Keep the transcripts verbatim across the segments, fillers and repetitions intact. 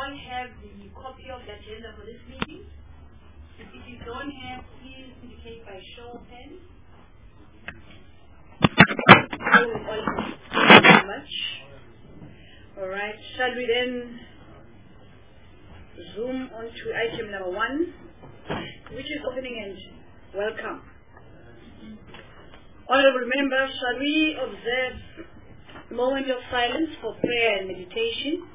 all have the copy of the agenda for this meeting? If you don't have, please indicate by show of hands. Thank you very much. All right, shall we then zoom on to item number one, which is opening and welcome. Honorable members, shall we observe a moment of silence for prayer and meditation?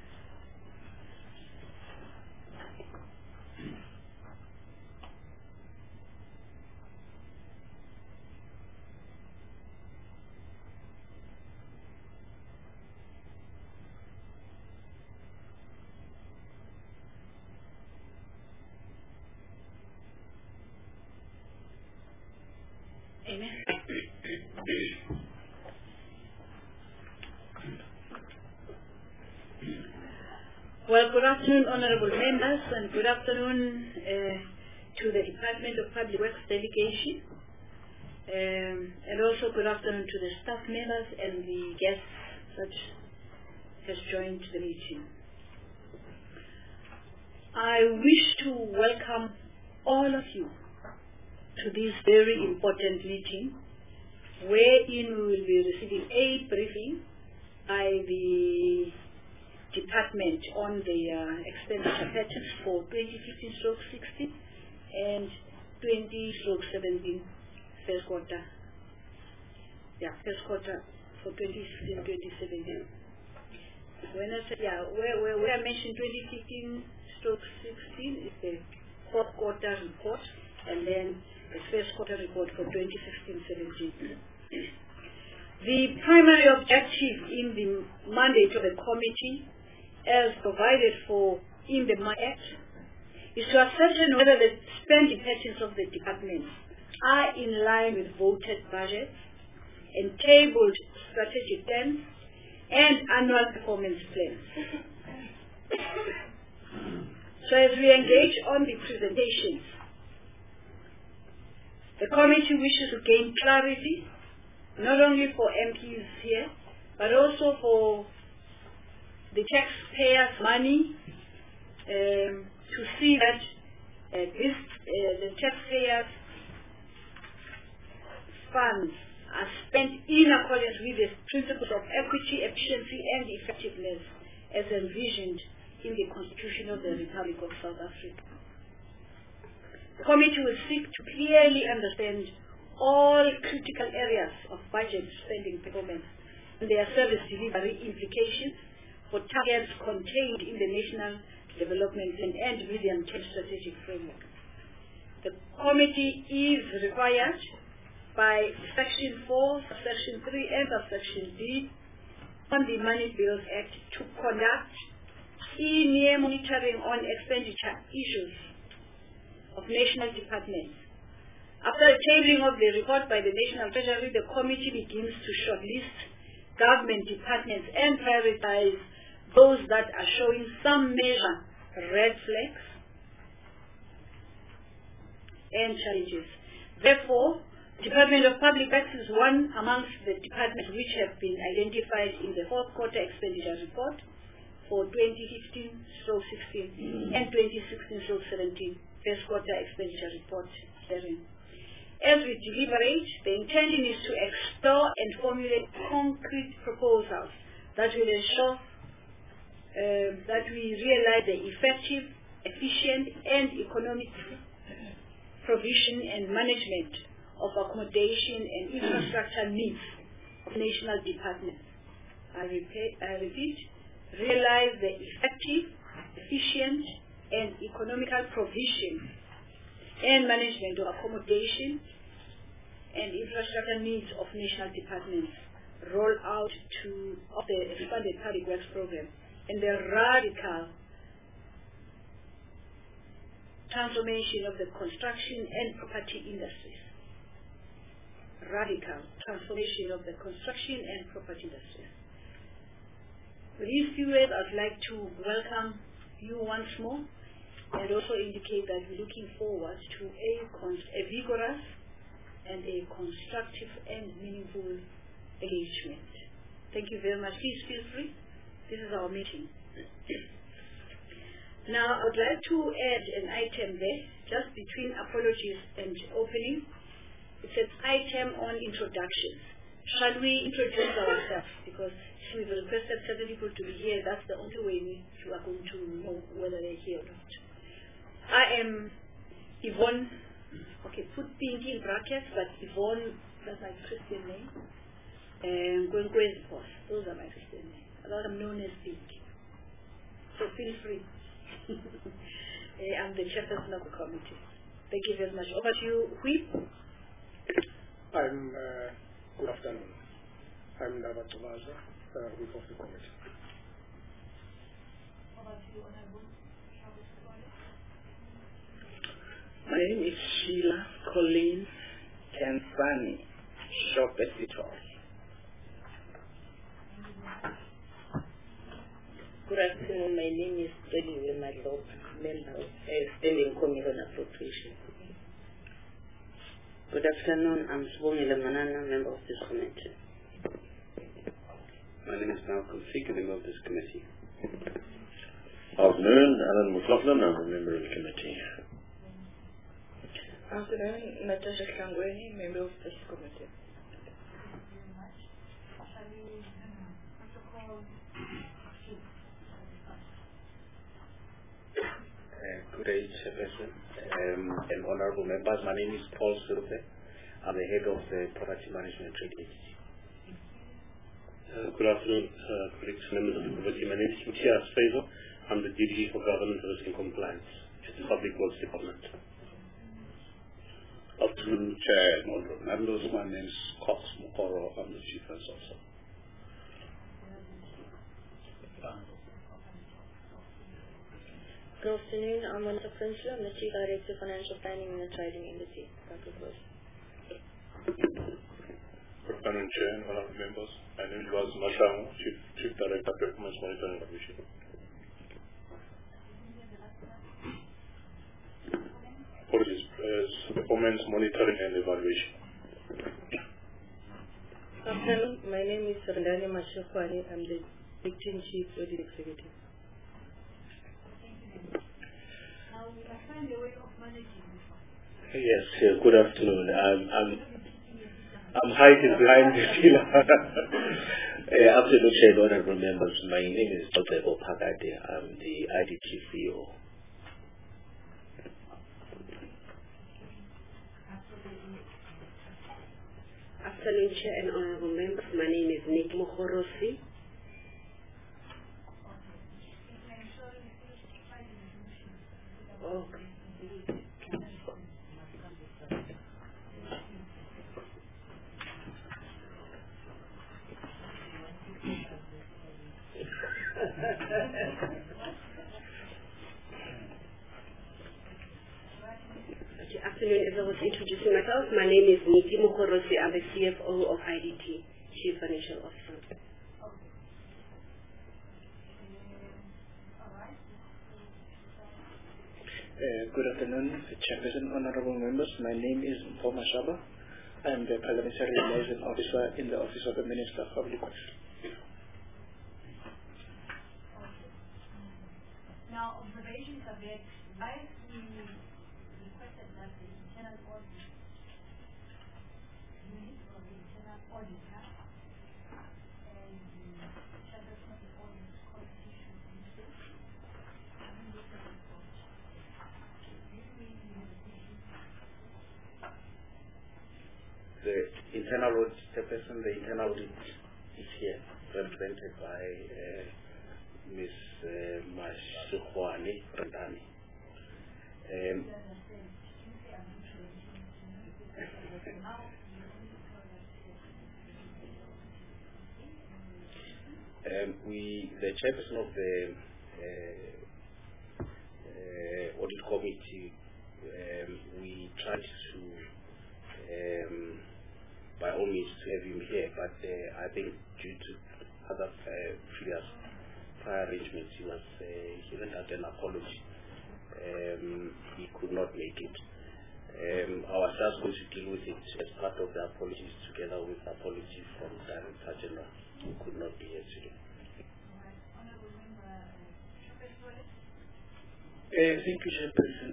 Amen. Well, good afternoon, honorable members, and good afternoon uh, to the Department of Public Works delegation, um, and also good afternoon to the staff members and the guests that has joined the meeting. I wish to welcome all of you to this very important meeting, wherein we will be receiving a briefing by the department on the uh, expenditure patterns for twenty fifteen sixteen and twenty seventeen first quarter. Yeah, first quarter for twenty fifteen twenty seventeen. When I say, yeah, where, where, where I mentioned twenty fifteen sixteen is the fourth quarter report, and then the first quarter report for twenty sixteen seventeen. The primary objective in the mandate of the committee, as provided for in the Act, is to ascertain whether the spending patterns of the department are in line with voted budgets and tabled strategic plans and annual performance plans. So as we engage on the presentations, the committee wishes to gain clarity, not only for M Ps here, but also for the taxpayers' money, um, to see that uh, this, uh, the taxpayers' funds are spent in accordance with the principles of equity, efficiency, and effectiveness as envisioned in the Constitution of the Republic of South Africa. The committee will seek to clearly understand all critical areas of budget spending performance and their service delivery implications for targets contained in the National Development Plan and Medium-Term Strategic Framework. The committee is required by Section four, Section three, and Section D on the Money Bills Act to conduct in-year monitoring on expenditure issues of national departments. After the tabling of the report by the National Treasury, the committee begins to shortlist government departments and prioritize those that are showing some major red flags and challenges. Therefore, the Department of Public Works is one amongst the departments which have been identified in the fourth quarter expenditure report for twenty fifteen sixteen and twenty sixteen seventeen first quarter expenditure report hearing. As we deliberate, the intention is to explore and formulate concrete proposals that will ensure uh, that we realize the effective, efficient, and economic provision and management of accommodation and infrastructure needs of national departments. I repeat, I repeat, realize the effective, efficient, and economical provision and management of accommodation and infrastructure needs of national departments, roll out to of the expanded public works program, and the radical transformation of the construction and property industries. Radical transformation of the construction and property industries. With these few words, I'd like to welcome you once more, and also indicate that we're looking forward to a, a vigorous and a constructive and meaningful engagement. Thank you very much. Please feel free. This is our meeting. Now, I would like to add an item there, just between apologies and opening. It says item on introductions. Shall we introduce ourselves? Because we've requested certain people to be here. That's the only way we are going to know whether they're here or not. I am Yvonne. Okay, put Pinky in brackets, but Yvonne, that's my Christian name. And Gwenkwezi Boss, those are my Christian names. I'm known as Pinky. So feel free. I'm the chairperson of the committee. Thank you very much. Over to you, Whip. I'm, uh, good afternoon. I'm Ndaba Tomaza, uh, Whip of the committee. Over to you, Honorable. My name is Sheila Colleen Kansani, shop editor. Good afternoon. My name is Jenny Wilmadlop, member of uh, Standing Committee on Appropriation. Good afternoon. I'm Sibongile Manana, member of this committee. My name is Malcolm Seek, a member of this committee. Afternoon. Alan McLaughlin. I'm a member of the committee. Afternoon. Natasha Kangweni, member of this committee. Good day, Chairperson um, and honorable members. My name is Paul Silve. I'm the head of the Property Management Trade Agency. Uh, good afternoon, uh, colleagues, members of the committee. My name is Mutias Favour. I'm the D G for Governance, Risk and Compliance at the Public Works Department. Afternoon, Chair and honorable members. My name is Cox Mokoro. I'm the Chief Finance Officer. Good afternoon, I'm Monica Prinsloo. I'm the Chief Director of Financial Planning and the Trading Entity. Good afternoon, Chair and honorable members. My name is Laz Mashango, Chief, Chief Director of Performance Monitoring and Evaluation. Apologies, uh, Performance Monitoring and Evaluation. Good afternoon, my name is Randani Mashakwani. I'm the Acting Chief Audit Executive. Yes, yes, good afternoon. I'm, I'm, I'm hiding behind the pillar. uh, Afternoon, Chair and honorable members. My name is Doctor Opagade. I'm the I D T C E O. Afternoon, Chair and honorable members. My name is Nick Mohorosi. Okay. Good afternoon. As I was introducing myself, my name is Nikki Mukorosi. I'm the C F O of I D T, Chief Financial Officer. Uh, good afternoon, Chairperson, honorable members. My name is Mpoma Shaba. I am the Parliamentary Liaison Officer in the Office of the Minister of Public Works. Now, observations are that while we requested that the internal audit unit or the internal auditor and the chairperson of the audit committee should be The internal audit chairperson, the internal audit is here, represented by uh, Miz Uh, Mashihwane Randani. Um, um, we, the chairperson of the uh, uh, audit committee, um, we tried to, um, by all means, to have him here, but uh, I think due to other uh, previous arrangements, he was uh, he went out an apology. Um, he could not make it. Um, I was just going to deal with it as part of the apologies, together with apology from Director General, who could not be here today. Uh, thank you, Chairperson.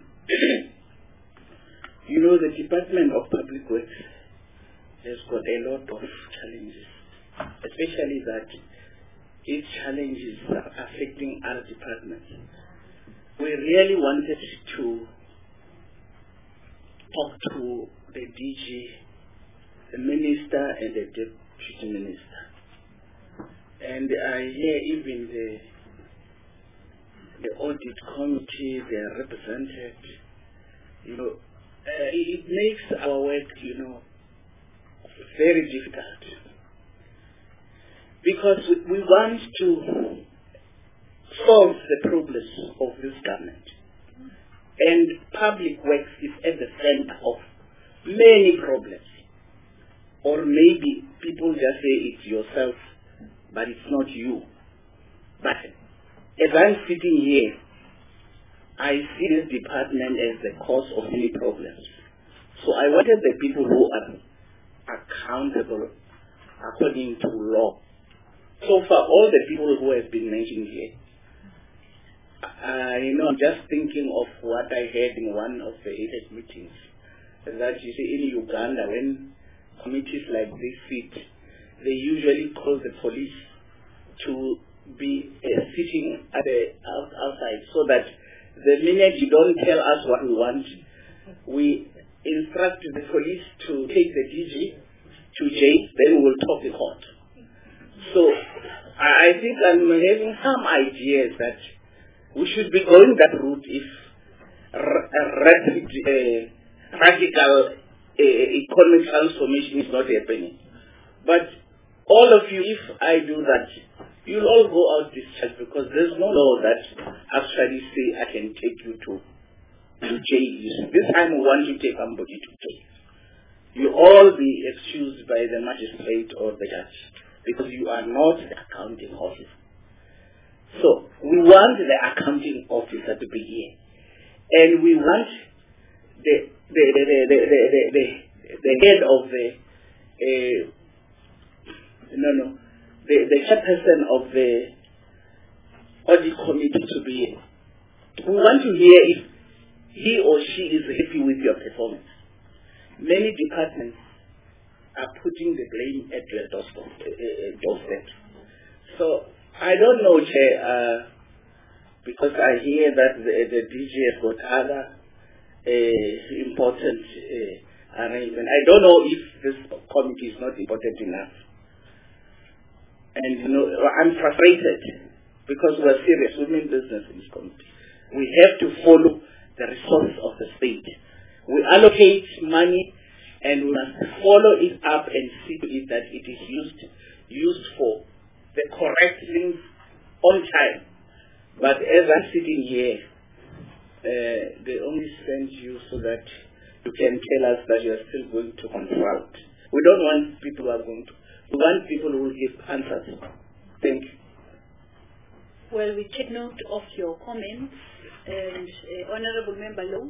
You know, the Department of Public Works has got a lot of challenges, especially that these challenges are affecting other departments. We really wanted to talk to the D G, the Minister and the Deputy Minister. And I hear even the the audit committee, they are represented. You know, uh, it makes our work, you know, very difficult. Because we, we want to solve the problems of this government. And public works is at the center of many problems. Or maybe people just say it's yourself, but it's not you. But as I'm sitting here, I see this department as the cause of many problems. So I wanted the people who are accountable according to law. So far, all the people who have been mentioned here, I you know, I'm just thinking of what I heard in one of the A P E C meetings, that you see in Uganda, when committees like this sit, they usually call the police to be uh, sitting at the out, outside, so that the minute you don't tell us what we want, we instruct the police to take the D G to jail, then we'll talk in court. So I think I'm having some ideas that we should be going that route if a rapid, uh, radical uh, economic transformation is not happening. But all of you, if I do that, you'll all go out discharged, because there's no law that actually say I can take you to, to jail. This time we want to take somebody to jail. You all be excused by the magistrate or the judge, because you are not the accounting officer. So we want the accounting officer to be here, and we want the the the the the, the, the, the head of the uh, no no the the chairperson of the audit committee to be here. We want to hear if he or she is happy with your performance. Many departments are putting the blame at your doorstep. Uh, doorstep. So I don't know, Chair, uh, because I hear that the, the D G has got other uh, important uh, arrangements. I don't know if this committee is not important enough. And, you know, I'm frustrated because we're serious. We mean business in this committee. We have to follow the resources of the state. We allocate money and we must follow it up and see to it that it is used, used for the correct things on time. But as I'm sitting here, uh, they only send you so that you can tell us that you are still going to consult. We don't want people who are going to. We want people who will give answers. Thank you. Well, we take note of your comments. And uh, Honorable Member Low.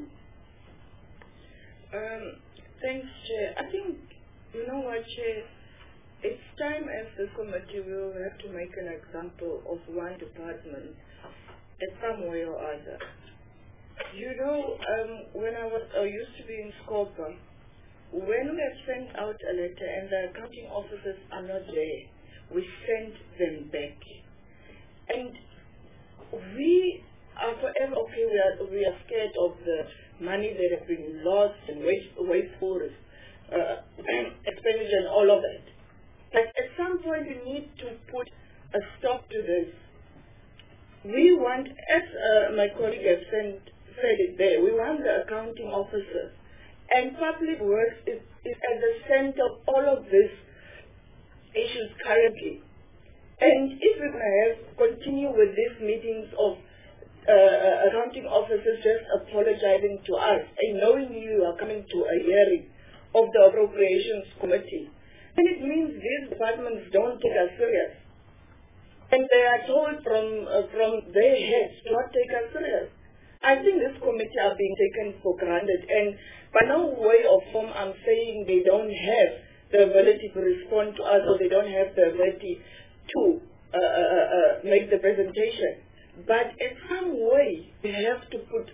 Um, thanks, Chair. I think, you know what, Chair, it's time as the committee we will have to make an example of one department in some way or other. You know, um, when I was, I used to be in Scopa, when we have sent out a letter and the accounting officers are not there, we send them back. And we are forever, okay, we are, we are scared of the money that has been lost and waste, wasteful uh, expenditure and all of that. But at some point we need to put a stop to this. We want, as uh, my colleague has said, said it there, we want the accounting officers. And public works is, is at the center of all of these issues currently. And if we're going to have, continue with these meetings of uh, accounting officers just apologizing to us and knowing you are coming to a hearing of the appropriations committee, then it means these departments don't take us serious. And they are told from, uh, from their heads to not take us serious. I think this committee are being taken for granted, and by no way or form I'm saying they don't have the ability to respond to us or they don't have the ability to uh, uh, uh, make the presentation. But in some way, we have to put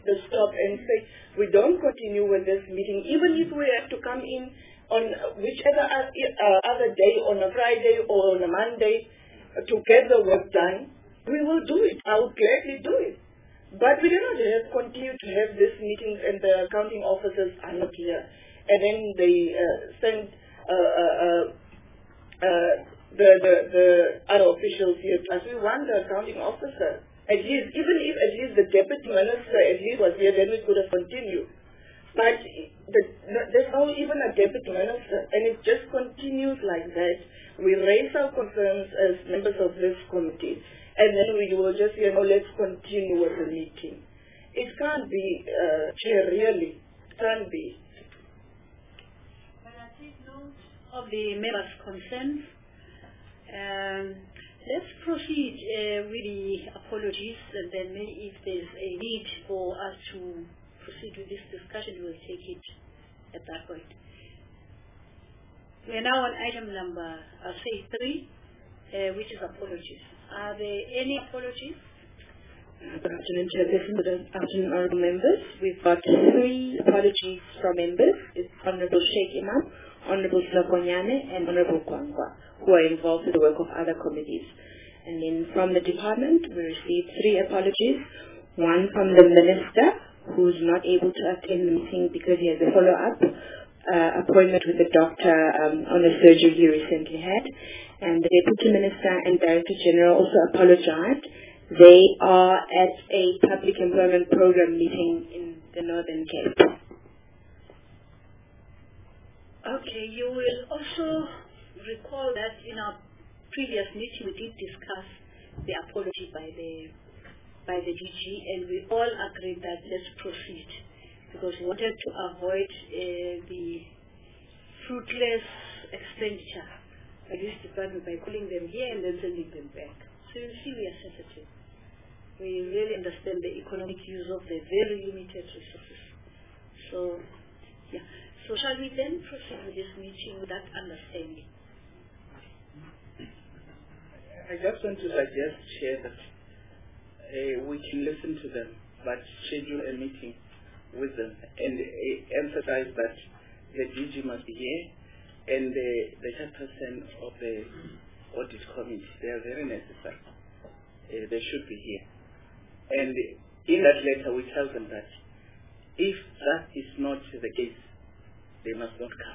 stop and say, we don't continue with this meeting, even if we have to come in on whichever uh, other day, on a Friday or on a Monday, uh, to get the work done, we will do it. I would gladly do it. But we do not have continue to have these meetings and the accounting officers are not here. And then they uh, send uh, uh, uh, uh, the, the, the other officials here. As we want the accounting officer, at least, even if at least the deputy minister at least was here, then we could have continued. But the, there's not even a deputy minister, and it just continues like that. We raise our concerns as members of this committee, and then we will just, you know, let's continue with the meeting. It can't be, uh, Chair, really. It can't be. Well, I take note of the members' concerns. Um, let's proceed uh, with the apologies, and then maybe if there's a need for us to proceed with this discussion, we'll take it at that point. We are now on item number, I'll say three, uh, which is apologies. Are there any apologies? Good afternoon, Chairperson. Good afternoon, honourable members. We've got three apologies from members. It's Honourable Sheikh Imam, Honourable Slakonyane, and Honourable Kwangwa, who are involved in the work of other committees. And then from the department, we received three apologies. One from the Minister, who's not able to attend the meeting because he has a follow-up uh, appointment with the doctor um, on a surgery he recently had. And the Deputy Minister and Director General also apologized. They are at a public employment program meeting in the Northern Cape. Okay, you will also recall that in our previous meeting we did discuss the apology by the by the D G, and we all agreed that let's proceed because we wanted to avoid uh, the fruitless expenditure by this department by calling them here and then sending them back. So you see, we are sensitive. We really understand the economic use of the very limited resources. So, yeah. So shall we then proceed with this meeting with that understanding? I just want to suggest, Chair, that Uh, we can listen to them, but schedule a meeting with them and uh, emphasize that the D G must be here and uh, the chairperson of the audit committee. They are very necessary. Uh, they should be here. And in that letter, we tell them that if that is not the case, they must not come.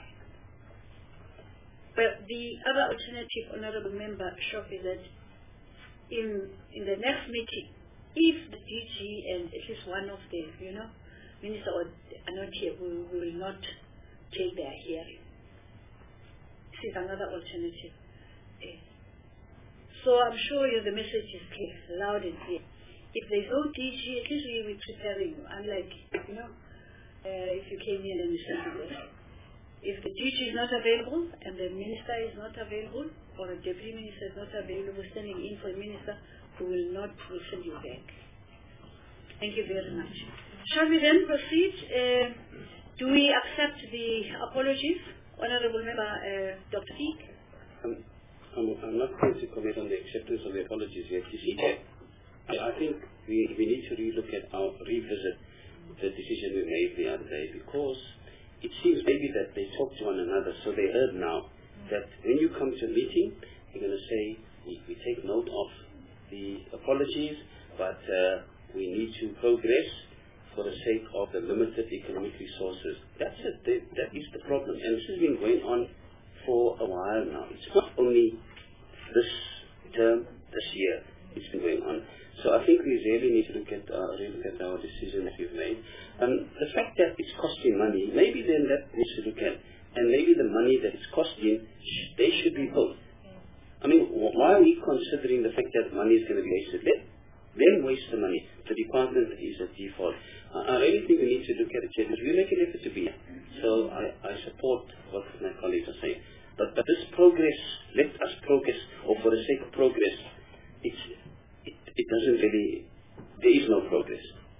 Well, the other alternative, Honourable Member Shop, is that in in the next meeting, if the D G and at least one of the, you know, minister or are not here, we, we will not take their hearing. This is another alternative. Okay. So I'm sure you, the message is clear, loud and clear. If there's no D G, at least we will be preparing you. Unlike, you know, uh, if you came in and you said this. If the D G is not available and the minister is not available, or a deputy minister is not available, standing in for a minister, we will not will send you back. Thank you very much. Shall we then proceed? Uh, do we accept the apologies? Honourable Member uh, Doctor Peake? Um, I'm, I'm not going to comment on the acceptance of the apologies yet. You see, I, I think we, we need to relook at our, revisit the decision we made the other day, because it seems maybe that they talk to one another, so they heard now that when you come to a meeting, you're going to say, we, we take note of the apologies, but uh, we need to progress for the sake of the limited economic resources. That's it. That is the problem. And this has been going on for a while now. It's not only this term, this year, it's been going on. So I think we really need to look at, uh, really look at our decision that we've made. Um, the fact that it's costing money, maybe then that needs to look at. And maybe the money that it's costing, sh they should be both. I mean, why are we considering the fact that money is going to be wasted? Let them waste the money. The department is at default. Uh, I really think we need to look at it. We make an effort to be here. So I, I support what my colleagues are saying. But, but this progress, let us progress, or for the sake of progress, it's, it, it doesn't really, there is no progress.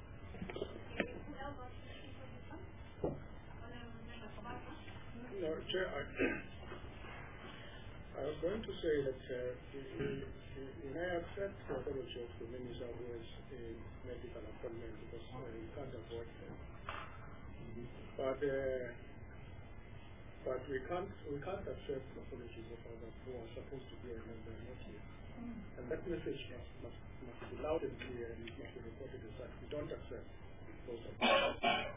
No, Chair, I, I was going to say that uh, we, we, we may accept the apology of the minister who has a medical appointment because uh, we can't avoid them. But uh, but we can't we can't accept apologies of others who are supposed to be here and they're not here. Mm. And that message must, must must be loud and clear and it must be reported as such. We don't accept those apologies.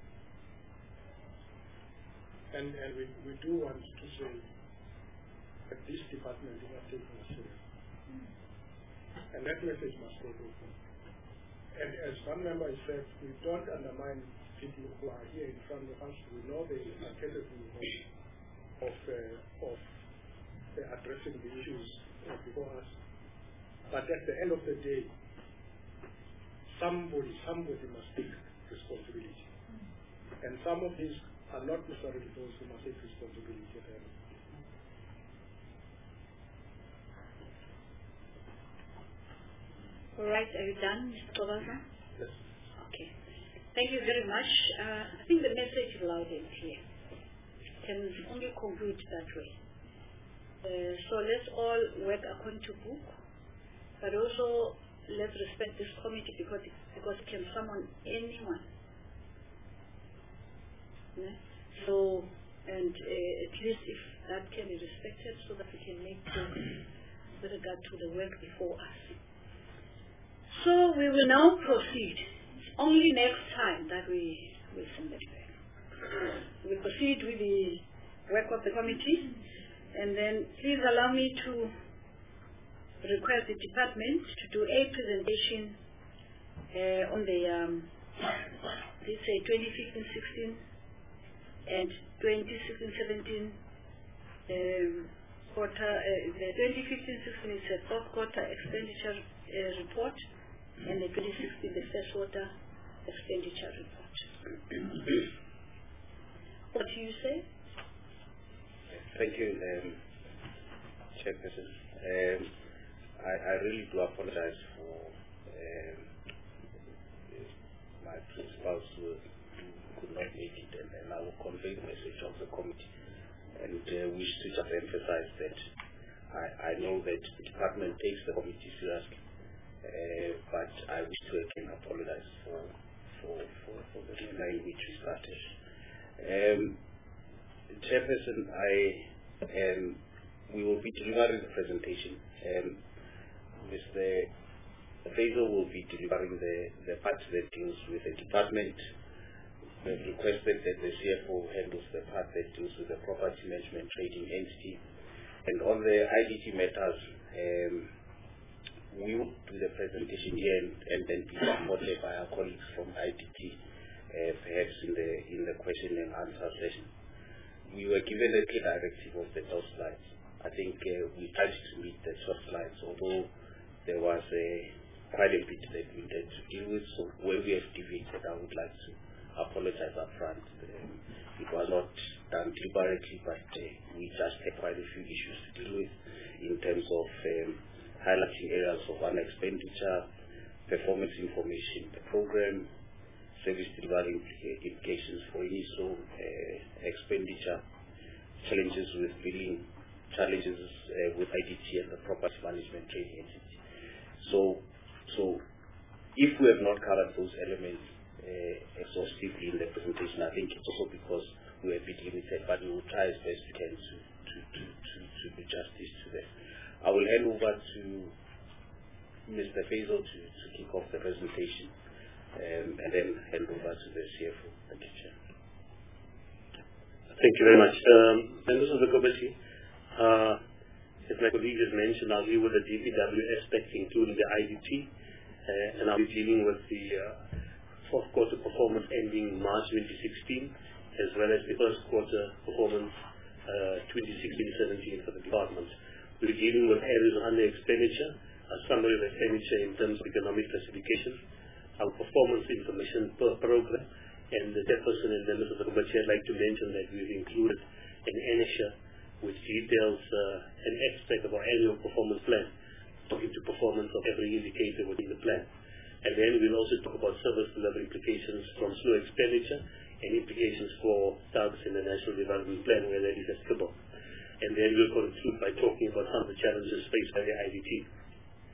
And and we, we do want to say that this department is not taking us serious. Mm. And that message must go through. And as one member has said, we don't undermine people who are here in front of us. We know they are capable of, of, uh, of uh, addressing the issues uh, before us. But at the end of the day, somebody, somebody must take responsibility. Mm. And some of these are not necessarily those who must take responsibility at the end of the day. All right, are you done, Mister Tobaza? Yes. Okay. Thank you very much. Uh, I think the message is loud and clear. Can only conclude that way. Uh, so let's all work according to book, but also let's respect this committee because it, because it can summon anyone. Yeah? So, and uh, at least if that can be respected so that we can make progress with regard to the work before us. So we will now proceed. It's only next time that we will send it back. We proceed with the work of the committee, and then please allow me to request the department to do a presentation uh, on the um, this uh, twenty fifteen sixteen and twenty sixteen seventeen um, quarter. Uh, the twenty fifteen sixteen is a fourth quarter expenditure uh, report. And the twenty sixteen, the first quarter expenditure report. What do you say? Thank you, um, Chairperson. Um, I, I really do apologize for um, my principals who could not make it, and, and I will convey the message of the committee and uh, wish to just emphasize that I, I know that the department takes the committee seriously. Uh, but I wish to again apologize for for, for, for the delay in which we started. Um, Chairperson, I um, we will be delivering the presentation. Um, Mister Faisal will be delivering the, the part that deals with the department. We have requested that the C F O handles the part that deals with the property management trading entity. And on the I D T matters, um, we will do the presentation here and, and then be supported by our colleagues from I D T, uh, perhaps in the in the question and answer session. We were given a clear directive of the twelve slides. I think uh, we tried to meet the twelve slides, although there was a quite a bit that we had to deal with. So where we have deviated, I would like to apologize up front. Um, it was not done deliberately, but uh, we just had quite a few issues to deal with in terms of um, highlighting areas of one expenditure, performance information, the program, service delivery implications for I S O, uh, expenditure, challenges with billing, challenges uh, with I D T and the property management training entity. So, so if we have not covered those elements uh, exhaustively in the presentation, I think it's also because we have been limited, but we will try as best we can to, to, to, to, to do justice to that. I will hand over to Mister Faisal to, to kick off the presentation um, and then hand over to the C F O. Thank you, Chair. Thank you very much. Um, members of the committee, uh, as my colleague has mentioned, I'll deal with the D P W aspects, including the I D T, uh, and I'll be dealing with the uh, fourth quarter performance ending March twenty sixteen, as well as the first quarter performance uh, twenty sixteen seventeen for the department. We're dealing with areas under expenditure, a summary of expenditure in terms of economic classification, our performance information per program, and the chairperson and members of the committee, I'd like to mention that we've included an annexure which details uh, an extract of our annual performance plan, talking to performance of every indicator within the plan. And then we'll also talk about service delivery implications from slow expenditure and implications for targets in the National Development Plan where that is applicable. And then we'll conclude by talking about some of the challenges faced by the I D T.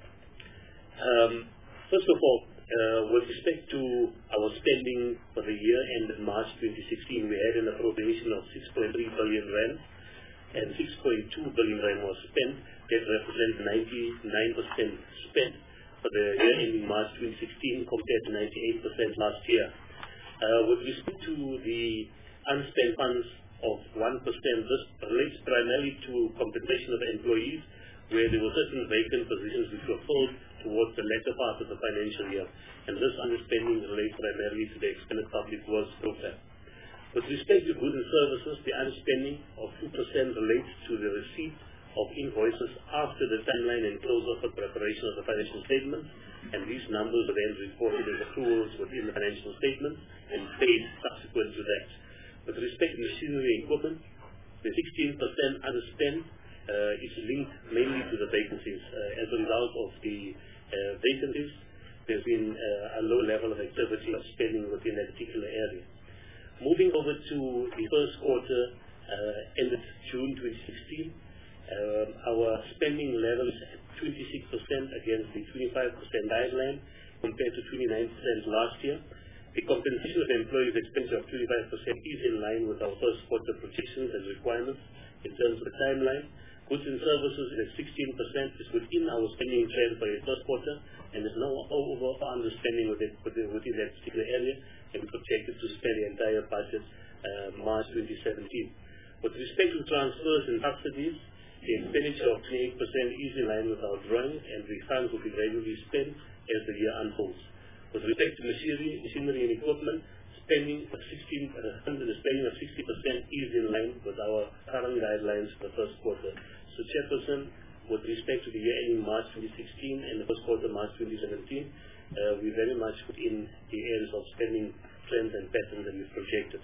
Um, first of all, uh, with respect to our spending for the year ended March twenty sixteen, we had an appropriation of six point three billion rand, and six point two billion rand was spent. That represents ninety-nine percent spent for the year ending March twenty sixteen compared to ninety-eight percent last year. Uh, with respect to the unspent funds of one percent, this relates primarily to compensation of employees, where there were certain vacant positions which were filled towards the latter part of the financial year. And this underspending relates primarily to the expanded public works program. With respect to goods and services, the underspending of two percent relates to the receipt of invoices after the timeline and close of the preparation of the financial statements, and these numbers are then reported as accruals within the financial statements and paid subsequent to that. With respect to machinery and equipment, the sixteen percent underspend uh, is linked mainly to the vacancies. Uh, as a result of the uh, vacancies, there's been uh, a low level of activity of spending within that particular area. Moving over to the first quarter uh, ended June twenty sixteen, uh, our spending level is at twenty-six percent against the twenty-five percent guideline compared to twenty-nine percent last year. The compensation of employees' expenditure of twenty-five percent is in line with our first quarter projections and requirements in terms of the timeline. Goods and services is at sixteen percent, is within our spending plan for the first quarter, and there's no over underspending within, within that particular area, and we projected to spend the entire budget uh, March twenty seventeen. With respect to transfers and subsidies, the expenditure of twenty-eight percent is in line with our drawing, and the funds will be gradually spent as the year unfolds. With respect to machinery, machinery and equipment, spending of sixteen, uh, the spending of sixty percent is in line with our current guidelines for the first quarter. So, Chairperson, with respect to the year ending March twenty sixteen and the first quarter March twenty seventeen, uh, we very much within the areas of spending trends and patterns that we've projected.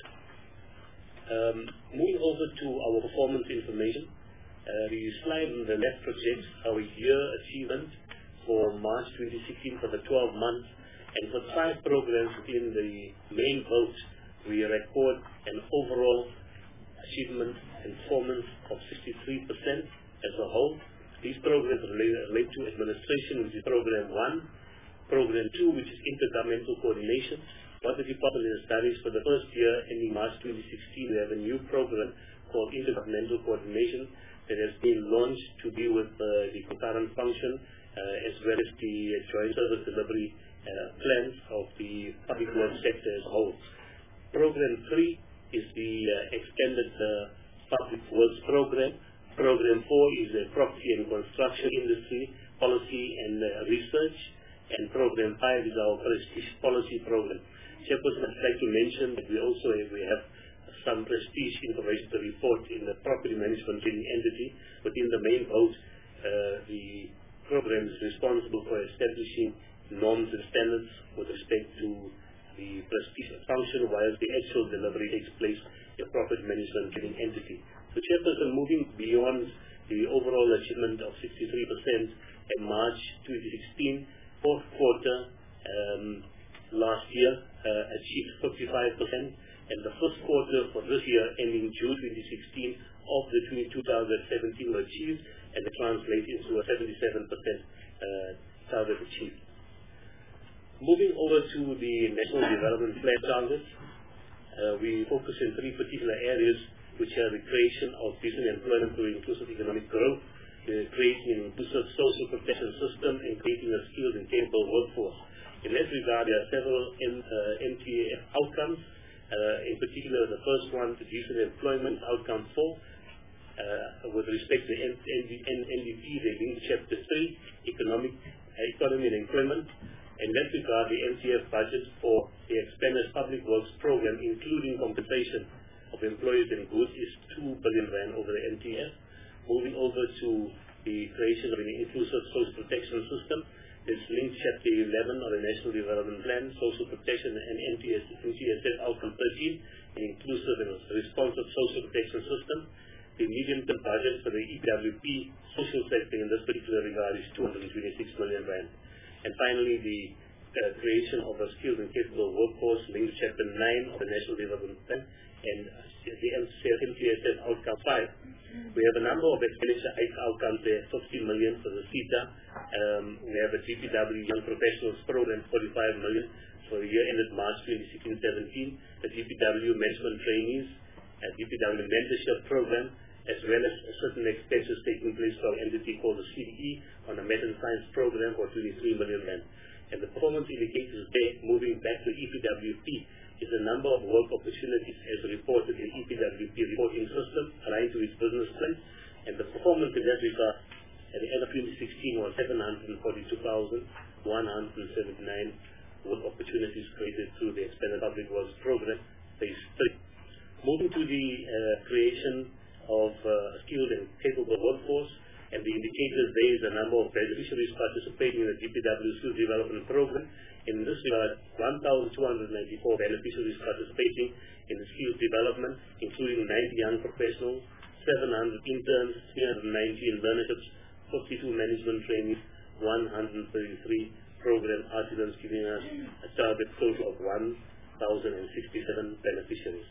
Um, moving over to our performance information, uh, the slide on the left projects our year achievement for March twenty sixteen for the twelve months. And for five programs within the main vote, we record an overall achievement and performance of sixty-three percent as a whole. These programs relate, relate to administration, which is program one, program two, which is intergovernmental coordination. What the department has done is for the first year ending March twenty sixteen, we have a new program called intergovernmental coordination that has been launched to deal with uh, the concurrent function uh, as well as the uh, joint service delivery Uh, plans of the public works sector as a whole. Program three is the uh, extended uh, public works program. Program four is the property and construction industry policy and uh, research. And program five is our prestige policy program. Chairperson, I'd like to mention that we also have, we have some prestige information to report in the property management training entity. Within the main vote, uh, the program is responsible for establishing norms and standards with respect to the prestige function, while the actual delivery takes place in a property management training entity. So, Chairperson, moving beyond the overall achievement of sixty-three percent in March twenty sixteen, fourth quarter um, last year uh, achieved fifty-five percent, and the first quarter for this year ending June twenty sixteen of the two thousand seventeen were achieved, and it translates into a seventy-seven percent uh, target achieved. Moving over to the National Development Plan targets, uh, we focus in three particular areas, which are the creation of decent employment through inclusive economic growth, uh, creating an inclusive social protection system, and creating a skilled and capable workforce. In that regard, there are several M, uh, M T A F outcomes. Uh, in particular, the first one, the decent employment outcome four. Uh, with respect to N D P, they link chapter three, economic, uh, economy and employment. In that regard, the M T F budget for the expanded public works program, including compensation of employees and goods, is two billion rand over the M T F. Moving over to the creation of an inclusive social protection system, this links chapter eleven of the National Development Plan, social protection and M T S F outcome thirteen, an inclusive and responsive social protection system. The medium-term budget for the E W P social sector in this particular regard is two hundred twenty-six million rand. And finally, the uh, creation of a skilled and capable workforce linked to Chapter nine of the National Development Plan and the M C S S Outcome five. We have a number of expenditure outcomes there, fifty million for the CETA. Um, we have a G P W Young Professionals Program, forty-five million for the year ended March twenty sixteen seventeen. The G P W Management Trainees, a G P W Mentorship Program, as well as certain expenses taking place for an entity called the C D E on a Method Science Program for twenty-three million rand. And the performance indicators there, moving back to E P W P, is the number of work opportunities as reported in E P W P reporting system aligned to its business plan. And the performance in that regard at the end of twenty sixteen was seven hundred forty-two thousand one hundred seventy-nine work opportunities created through the Expanded Public Works Program, phase three. Moving to the uh, creation of uh, a skilled and capable workforce, and the indicators there is the number of beneficiaries participating in the G P W Skills Development Program. In this regard, one thousand two hundred ninety-four beneficiaries participating in the skills development, including ninety young professionals, seven hundred interns, three hundred ninety in learnerships, fifty-two management trainees, one hundred thirty-three program artisans, giving us a target total of one thousand sixty-seven beneficiaries.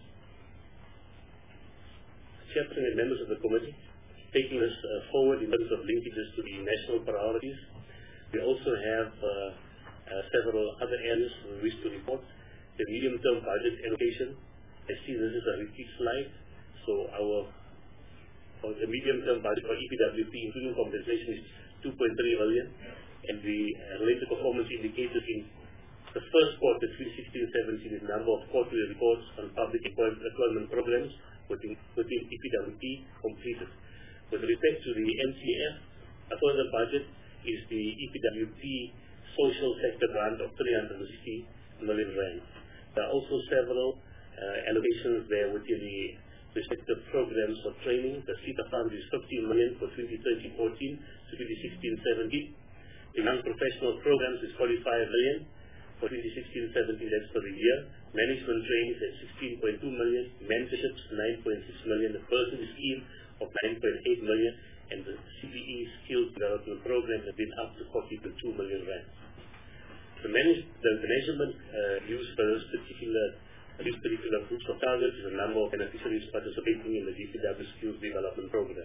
Chairperson and members of the committee, taking us uh, forward in terms of linkages to the national priorities, we also have uh, uh, several other areas we wish to report. The medium-term budget allocation. I see this is a repeat slide. So our for the medium-term budget for E P W P, including compensation, is two point three billion, and the uh, related performance indicators in the first quarter, twenty sixteen seventeen, is number of quarterly reports on public employment programs within, within E P W P completed. With respect to the M C F, a further budget is the E P W P social sector grant of three hundred sixty million rand. There are also several uh, allocations there within the respective programs for training. The CETA fund is fifteen million for twenty thirteen fourteen to twenty sixteen seventeen. The young professional programs is forty-five million for twenty sixteen seventeen, that's for the year. Management training is at sixteen point two million, mentorships nine point six million, the bursary scheme of nine point eight million, and the C P E skills development program has been up to forty point two million rand. The, manage, the management uh, used for this particular, these particular groups of targets is the number of beneficiaries participating in the G P W skills development program.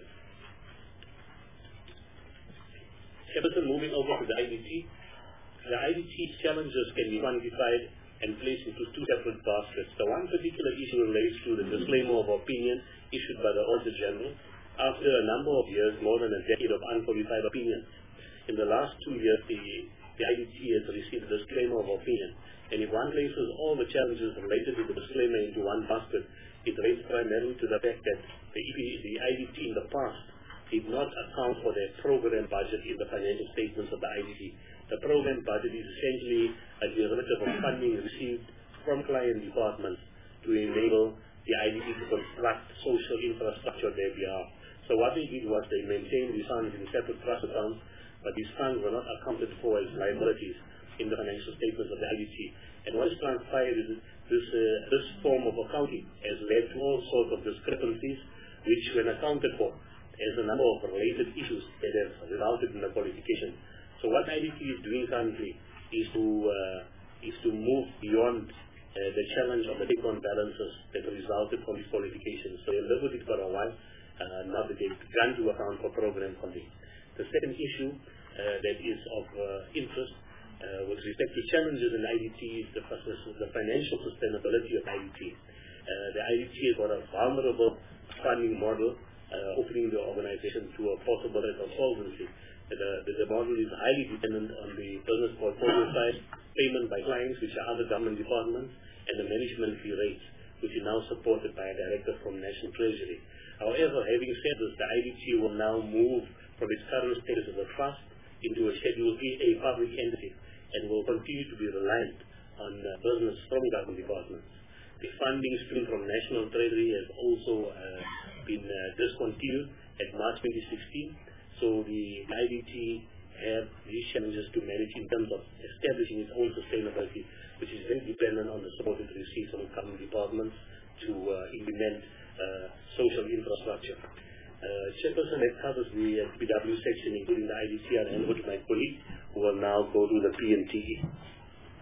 Chairperson, moving over to the I D T. The I D T challenges can be quantified and placed into two separate baskets. The one particular issue relates to the disclaimer of opinion issued by the Auditor General after a number of years, more than a decade of unqualified opinions. In the last two years, the, the I D T has received a disclaimer of opinion. And if one places all the challenges related to the disclaimer into one basket, it relates primarily to the fact that the, the I D T in the past did not account for their program budget in the financial statements of the I D T. The program budget is essentially a derivative of funding received from client departments to enable the I D T to construct social infrastructure on their behalf. So what they did was they maintained these funds in separate trust accounts, but these funds were not accounted for as liabilities in the financial statements of the I D T. And what is transpired is this, uh, this form of accounting has led to all sorts of discrepancies, which when accounted for, as a number of related issues that have resulted in the qualification. So what I D T is doing currently is to uh, is to move beyond uh, the challenge of the take-on balances that resulted from these qualifications. So they lived with it for a while. Uh, now that they've begun to account for program funding. The second issue uh, that is of uh, interest uh, with respect to challenges in I D T is the, the financial sustainability of I D T. Uh, the I D T has got a vulnerable funding model, uh, opening the organization to a possibility of solvency. The, the, the model is highly dependent on the business portfolio side, payment by clients, which are other government departments, and the management fee rates, which are now supported by a director from National Treasury. However, having said this, the I D T will now move from its current status as a trust into a Schedule A, a public entity, and will continue to be reliant on uh, business from government departments. The funding stream from National Treasury has also uh, been uh, discontinued at March twenty sixteen, so the I D T have these challenges to manage in terms of establishing its own sustainability, which is very dependent on the support it receives from government departments to uh, implement uh, social infrastructure. Uh, Chairperson, that covers the uh, P W section, including the I D T, and over to my colleague, who will now go to the P and T E.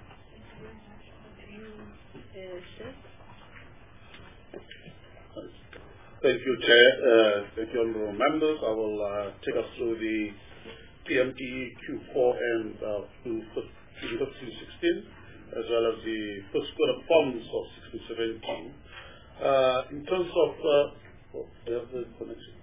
Thank you, Chair. Uh, thank you, honourable members. I will uh, take us through the P M T E Q four and uh, to fifteen sixteen, as well as the first quarter performance of sixteen seventeen. Uh, in terms of, uh, oh, do you have the connection?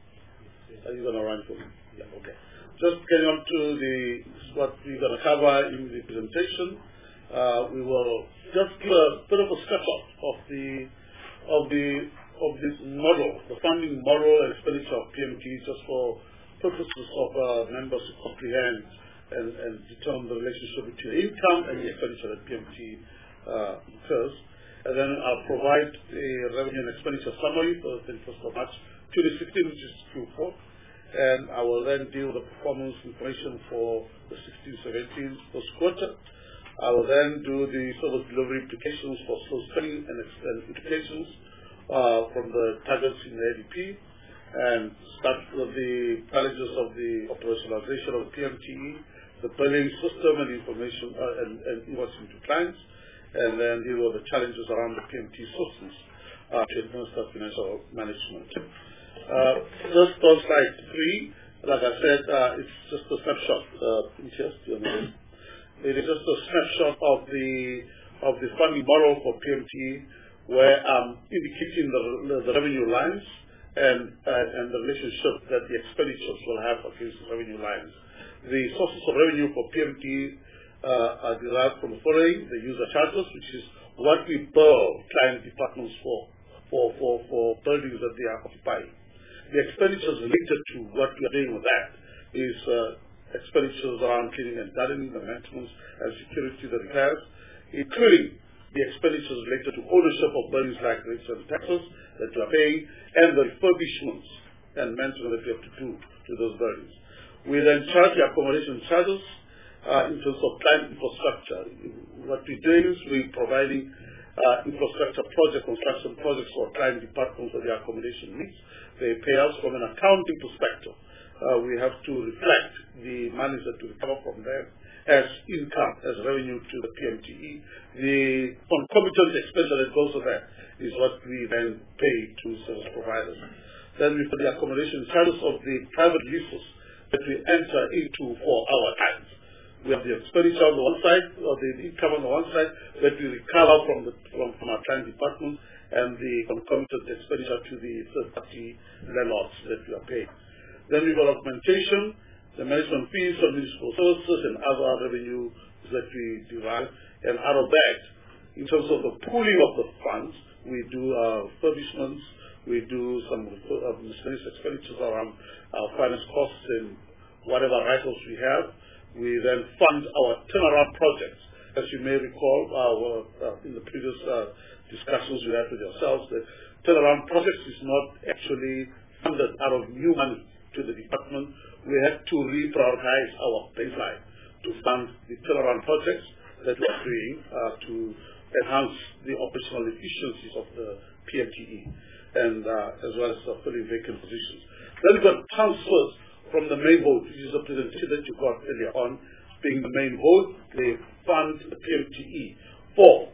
Are you going to run for me? Yeah, okay. Just getting on to the what we're going to cover in the presentation. Uh, we will just give a bit of a snapshot of the of the of this model, the funding model and expenditure of P M T, just for purposes of uh, members to comprehend and, and determine the relationship between income and the expenditure that P M T uh, incurs. And then I'll provide a revenue and expenditure summary for the thirty-first of March twenty sixteen, which is Q four. And I will then deal with the performance information for the sixteen seventeen first quarter. I will then do the service delivery implications for slow spending and, and implications uh, from the targets in the A D P, and start with the challenges of the operationalization of the P M T E, the billing system and information uh, and, and invoicing to clients, and then deal with the challenges around the P M T systems uh, to administer financial management. Uh, just on slide three, like I said, uh, it's just a snapshot. Uh, interest, you know. It is just a snapshot of the of the funding model for P M T E, where I'm indicating the, the, the revenue lines and uh, and the relationship that the expenditures will have against the revenue lines. The sources of revenue for P M T E uh, are derived from the following: the user charges, which is what we bill client departments for for for for buildings that they are occupying. The expenditures related to what we are doing with that is uh, expenditures around cleaning and gardening, the maintenance and security that it has, including the expenditures related to ownership of buildings like rates and taxes that we are paying, and the refurbishments and maintenance that we have to do to those buildings. We then charge the accommodation charges uh, in terms of client infrastructure. What we're doing is we're providing uh, infrastructure project, construction projects for client departments for their accommodation needs. They pay us from an accounting perspective. Uh, we have to reflect the monies that we recover from them as income, as revenue to the P M T E. The concomitant expenditure that goes with that is what we then pay to service providers. Then we put the accommodation charges of the private leases that we enter into for our clients. We have the expenditure on the one side, or the income on the one side, that we recover from the from, from our client department, and the concomitant expenditure to the third-party landlords that we are paying. Then we've got augmentation, the management fees for municipal services and other revenue that we derive. And out of that, in terms of the pooling of the funds, we do uh, refurbishments, we do some uh, miscellaneous expenditures around our finance costs and whatever write-offs we have. We then fund our turnaround projects. As you may recall, uh, uh, in the previous uh, discussions we had with yourselves, the turnaround projects is not actually funded out of new money to the department. We have to reprioritize our baseline to fund the turnaround projects that we are doing uh, to enhance the operational efficiencies of the P M T E, and uh, as well as uh, filling vacant positions. Then we've got transfers from the main board, which is a presentation that you got earlier on, being the main board. They fund the P M T E for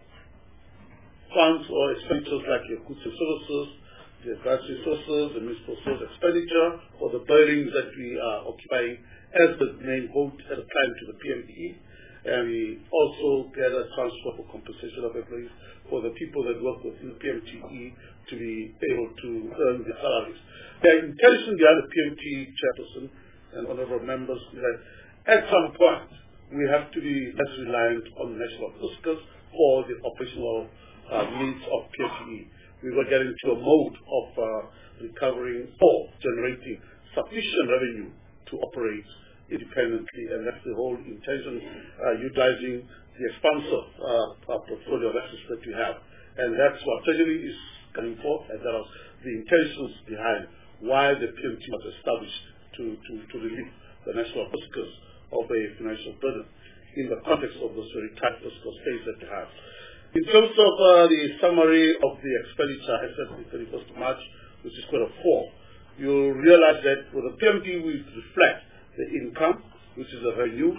funds or expenditures like your goods and services, the advisory services, the municipal service expenditure, or the buildings that we are occupying as the main vote at a time to the P M T E. And we also get a transfer for compensation of employees for the people that work within the P M T E to be able to earn their salaries. The intention behind the P M T E chairperson and honorable members is that at some point we have to be less reliant on the national fiscus for the operational uh, needs of P M T E. We will get into a mode of uh, recovering or generating sufficient revenue to operate independently, and that's the whole intention, uh, utilizing the expansive uh, portfolio of assets that we have. And that's what Treasury is coming for, and that was the intentions behind why the P M T was established to, to, to relieve the national fiscus of a financial burden in the context of this very tight fiscal space that we have. In terms of uh, the summary of the expenditure as at the thirty-first of March, which is quarter four, you'll realize that with the P M T we reflect the income, which is the revenue,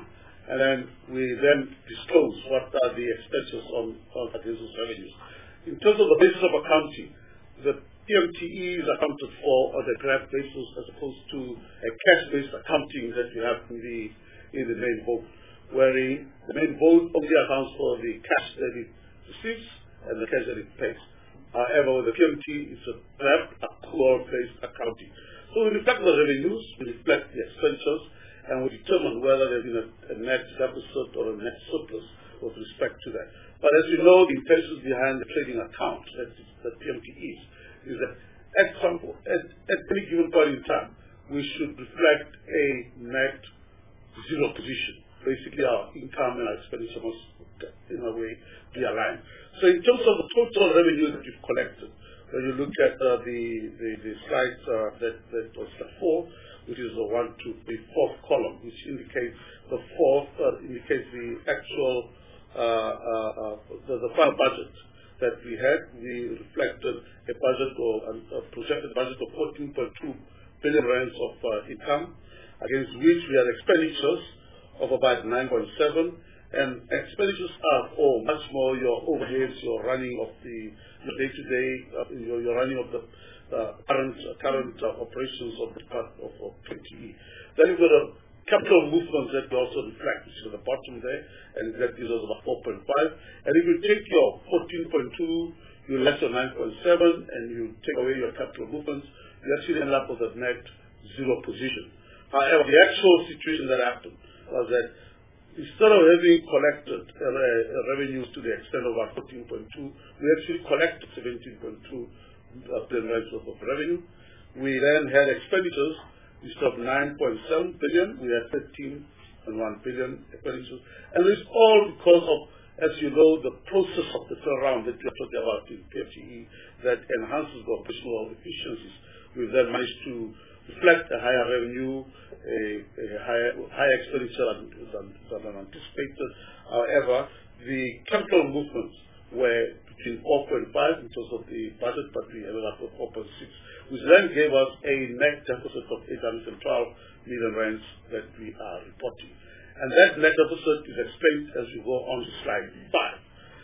and then we then disclose what are the expenses on, on against those revenues. In terms of the basis of accounting, the P M T E is accounted for on a graph basis as opposed to a cash-based accounting that you have in the in the main vote, wherein the main vote only accounts for the cash that it receives and the cash that it pays. However, with the P M T, it's a graph accrual-based accounting. So we reflect the revenues, we reflect the expenditures, and we determine whether there's been a, a net deficit or a net surplus with respect to that. But as you know, the intentions behind the trading account that, that P M T is, is that at some at, at any given point in time, we should reflect a net zero position. Basically, our income and our expenditure must, in a way, be aligned. So in terms of the total revenue that you've collected, when you look at uh, the, the, the slides uh, that, that was the four, which is the one, two, the fourth column, which indicates the fourth, uh, indicates the actual, uh, uh, uh, the, the final budget that we had. We reflected a budget or a projected budget of fourteen point two billion rands of uh, income, against which we had expenditures of about nine point seven, and expenditures are for much more your overheads, your running of the your day-to-day, uh, your, your running of the uh, current uh, current uh, operations of the part of, of P M T E. Then you've got a capital movements that we also reflect, which is at the bottom there, and that gives us about four point five. And if you take your fourteen point two, you less your nine point seven, and you take away your capital movements, you actually end up with a net zero position. However, the actual situation that happened was that instead of having collected uh, uh, revenues to the extent of about fourteen point two, we actually collected seventeen point two billion rands worth of revenue. We then had expenditures instead of nine point seven billion, we had thirteen point one billion expenditures. And this is all because of, as you know, the process of the turnaround that we are talking about in P M T E that enhances the operational efficiencies. We then managed to reflect a higher revenue, a, a higher, higher expenditure than, than, than anticipated. However, the capital movements were between four point five in terms of the budget, but we ended up with four point six, which then gave us a net deficit of eight hundred twelve million rands that we are reporting. And that net deficit is explained as we go on to slide five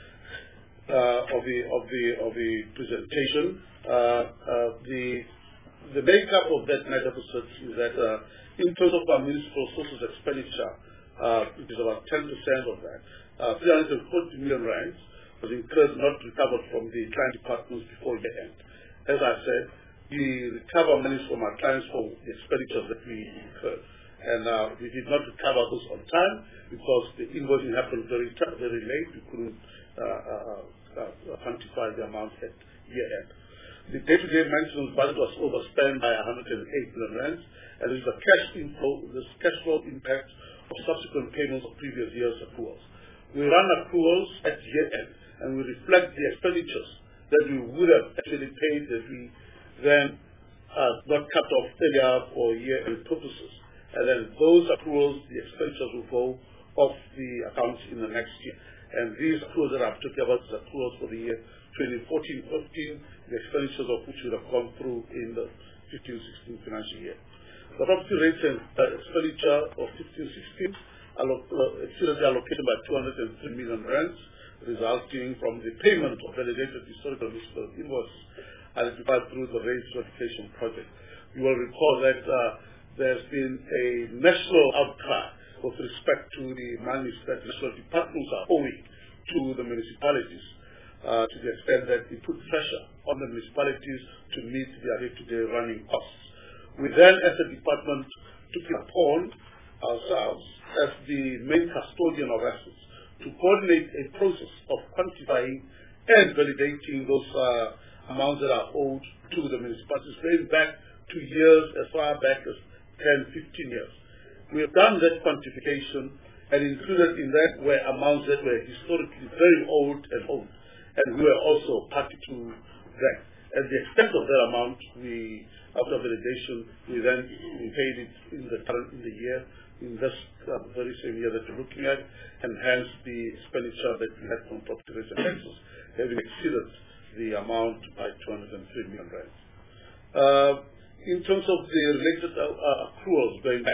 uh, of the of the of the presentation. Uh, uh, the The makeup of that net deficit is that uh, in terms of our municipal sources expenditure, uh, it is about ten percent of that. Uh, three hundred forty million rands was incurred, not recovered from the client departments before the end. As I said, we recover money from our clients for the expenditures that we incurred. And uh, we did not recover those on time because the invoicing happened very very late. We couldn't uh, uh, uh, quantify the amount at year end. The day-to-day maintenance budget was overspent by one hundred eight billion rands, and there is a cash inflow, this cash flow impact of subsequent payments of previous years' accruals. We run accruals at year end, and we reflect the expenditures that we would have actually paid that we then uh, got cut off earlier for year-end purposes. And then those accruals, the expenditures will go off the accounts in the next year. And these accruals that I'm talking about is accruals for the year twenty fourteen fifteen, the expenditures of which would have gone through in the fifteen sixteen financial year. The property rates and uh, expenditure of fifteen sixteen alloc uh, exceeded the allocation by two hundred three million rands, resulting from the payment of validated historical municipal invoices identified through the rates certification project. You will recall that uh, there's been a national outcry with respect to the monies that national departments are owing to the municipalities, uh, to the extent that it put pressure on the municipalities to meet their day-to-day running costs. We then, as a department, took it upon ourselves as the main custodian of assets to coordinate a process of quantifying and validating those uh, amounts that are owed to the municipalities, going back to years as far back as ten, fifteen years. We have done that quantification, and included in that were amounts that were historically very old and old, and we were also party to that. And the extent of that amount, we, after validation, we then we paid it in the current in the year, in this uh, very same year that we're looking at, and hence the expenditure that we had from property rates and taxes having exceeded the amount by two hundred three million rands. Uh, in terms of the related uh, uh, accruals going back,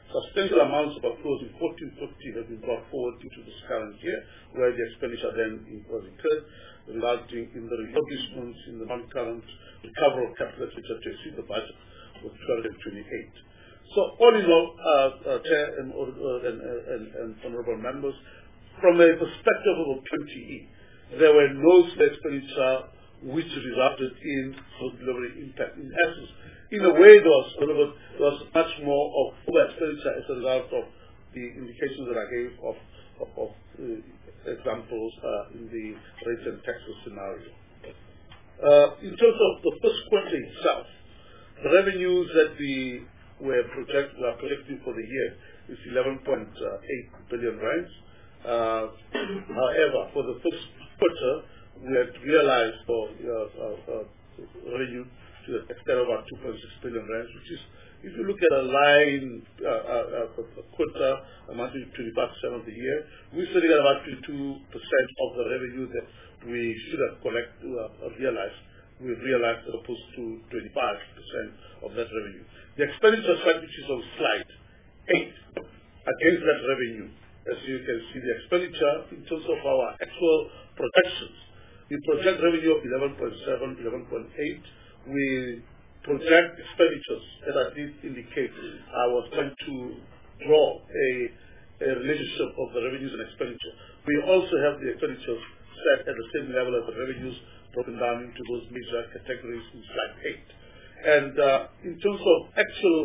Substantial amounts of closing fourteen fifty have been brought forward into this current year, where the expenditure then was incurred, resulting in the refurbishments in the non-current recovery of capital expenditure to exceed the budget of twelve twenty-eight. So all in all, uh, uh, Chair and, uh, and, uh, and, and honourable members, from a perspective of a twenty E, there were no expenditure which resulted in delivery impact. In essence, in a way, there was, there was much more of over expenditure as a result of the indications that I gave of, of, of uh, examples uh, in the rates and taxes scenario. Uh, in terms of the first quarter itself, the revenues that we were project were collecting for the year is eleven point eight billion rands. Uh, however, for the first quarter, we had realized for uh, uh, uh, revenue to the extent of about two point six billion rands, which is, if you look at a line uh, uh, uh, a quarter amounting to twenty-five percent of the year, we still got about twenty-two percent of the revenue that we should have collected, uh, realized. We've realized as opposed to twenty-five percent of that revenue. The expenditure side, which is on slide eight, against that revenue, as you can see, the expenditure in terms of our actual projections, we project revenue of eleven point seven, eleven point eight. We project expenditures, as I did indicate. I was trying to draw a, a relationship of the revenues and expenditure. We also have the expenditures set at the same level as the revenues, broken down into those major categories in slide eight. And uh, in terms of actual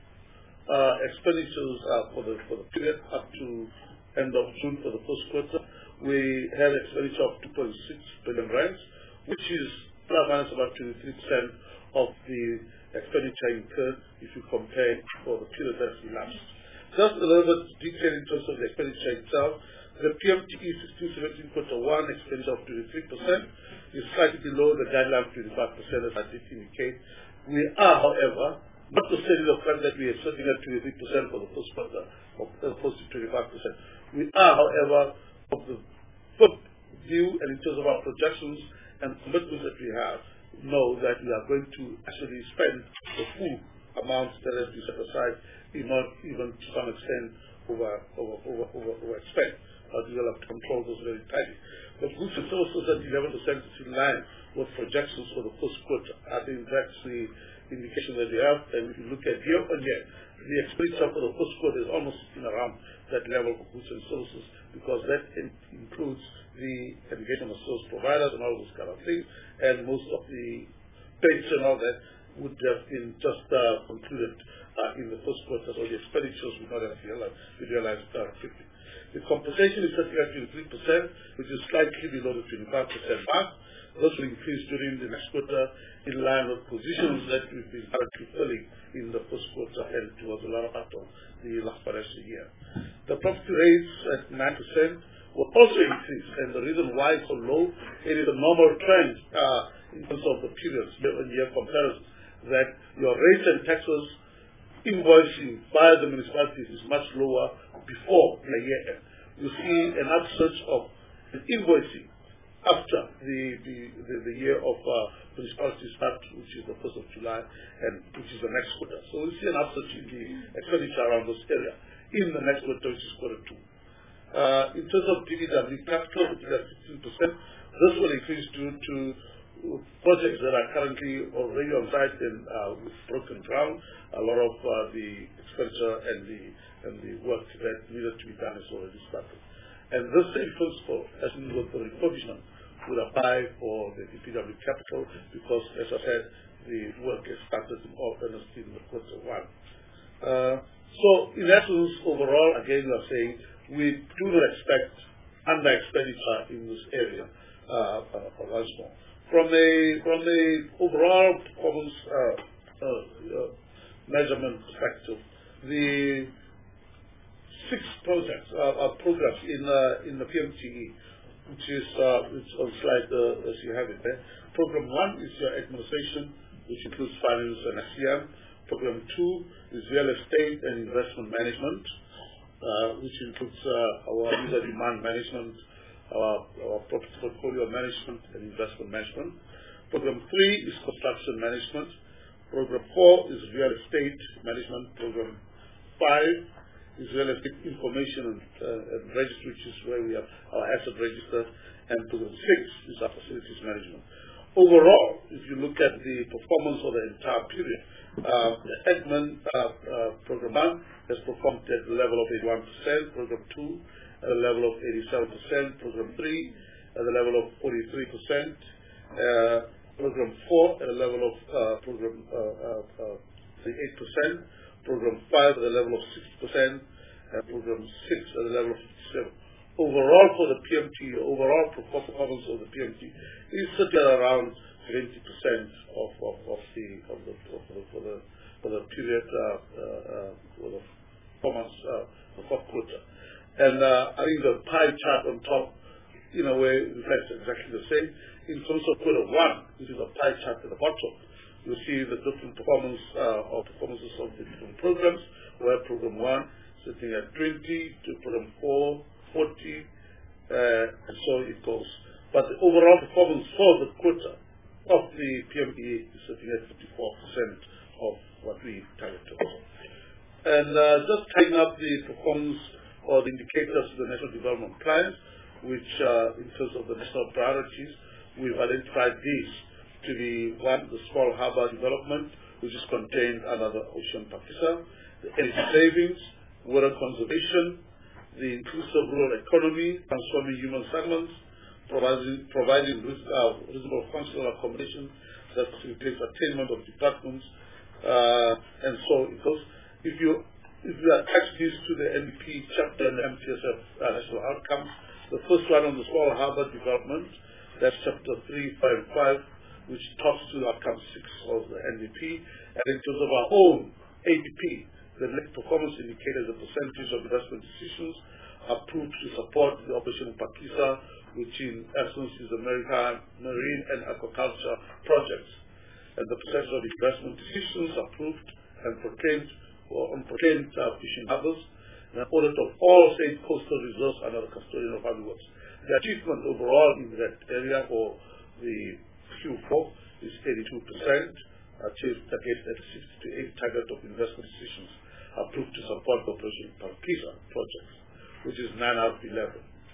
uh, expenditures uh, for the for the period up to end of June for the first quarter, we had expenditure of two point six billion rands, which is plus minus about twenty-three percent of the expenditure incurred if you compare for the period that's elapsed. Just a little bit detail in terms of the expenditure itself. The P M T E sixteen seventeen quarter one expenditure of twenty-three percent is slightly below the guideline of twenty-five percent, as I did indicate. We are, however, notwithstanding the fact that we are sitting at twenty-three percent for the first quarter, as opposed to twenty-five percent. We are, however, of the good view and in terms of our projections and commitments that we have, know that we are going to actually spend the full amount that has been set aside, if not even to some extent over over over over, over expect. Uh, we will have to control those very tightly. But goods and services at eleven percent is in line with projections for the first quarter. I think that's the indication that we have. And if you look at year on year, the expenditure for the first quarter is almost in around that level for goods and services, because that in includes the engagement of service providers and all those kind of things, and most of the payments and all that would have been just uh, concluded uh, in the first quarter, so the expenditures would not have realized, we realized uh, fifty. The compensation is set at twenty-three percent, which is slightly below the twenty-five percent mark. This will increase during the next quarter in line with positions that we've been currently filling in the first quarter and towards the latter part of the last financial year. The property rates at nine percent will also increase, and the reason why it's so low, it is a normal trend uh, in terms of the periods, year-on-year comparison, that your rates and taxes invoicing by the municipalities is much lower before the year end. You see an upsurge of the invoicing after the, the, the, the year of uh, municipality start, which is the first of July, and which is the next quarter. So we see an upsurge in the expenditure around this area in the next quarter, which is quarter two. Uh, in terms of D B W capital, which is at sixteen percent, this will increase due to projects that are currently already on site and uh, with broken ground. A lot of uh, the expenditure and the and the work that needed to be done is already started. And this same principle, as in with the refurbishment, would apply for the D P W capital, because, as I said, the work is started in all earnest in the quarter one. Uh, so, in essence, overall, again, we are saying we do not expect under expenditure in this area uh, uh, once more. From a from a overall performance uh, uh, uh, measurement perspective, the six projects uh, uh, programs in uh, in the P M T E, which is uh, it's on slide uh, as you have it there. Program one is your administration, which includes finance and S C M. Program two is real estate and investment management, uh, which includes uh, our user demand management, our, our property portfolio management and investment management. Program three is construction management. Program four is real estate management. Program five is relative information and, uh, and registry, which is where we have our asset register, and program six is our facilities management. Overall, if you look at the performance of the entire period, uh, the admin uh, uh, program one has performed at the level of eighty-one percent, program two at the level of eighty-seven percent, program three at the level of forty-three percent, uh, program four at the level of uh, program uh, uh, uh, eight percent, program five at the level of six percent, and program six at the level of fifty-seven. Overall for the P M T, overall performance of the P M T is sitting around twenty percent of, of, of the of the of the for the for the period uh, uh, for the performance uh, the fourth quarter. And uh, I think the pie chart on top, in a way, reflects exactly the same. In terms of quarter one, which is a pie chart at the bottom, you see the different performance uh, or performances of the different programs, where program one sitting at twenty, to program four, forty, uh, and so it goes. But the overall performance for the quarter of the P M E is sitting at fifty-four percent of what we targeted. And uh, just tying up the performance or the indicators of the National Development Plan, which uh, in terms of the national priorities, we've identified these to be one, the small harbour development, which is contained under the Ocean Pakistan, the energy savings, water conservation, the inclusive rural economy, transforming human segments, providing, providing uh, reasonable functional accommodation that facilitates attainment of departments, uh, and so it goes. If you if you attach this to the N D P chapter and the M T S F uh, national outcomes, the first one on the small harbour development, that's chapter three, five, five, which talks to outcome six of the N D P, and in terms of our own A D P, the net performance indicator, the percentage of investment decisions approved to support the Operation Pakistan, which in essence is the maritime, marine and aquaculture projects, and the percentage of investment decisions approved and proclaimed or unproclaimed uh, fishing harbours, and an audit of all state coastal reserves under the custodian of Army Works. The achievement overall in that area for the Q four is eighty-two percent, achieved against the sixty-eight target of investment decisions approved to support the Operation Pakistan projects, which is nine out of eleven.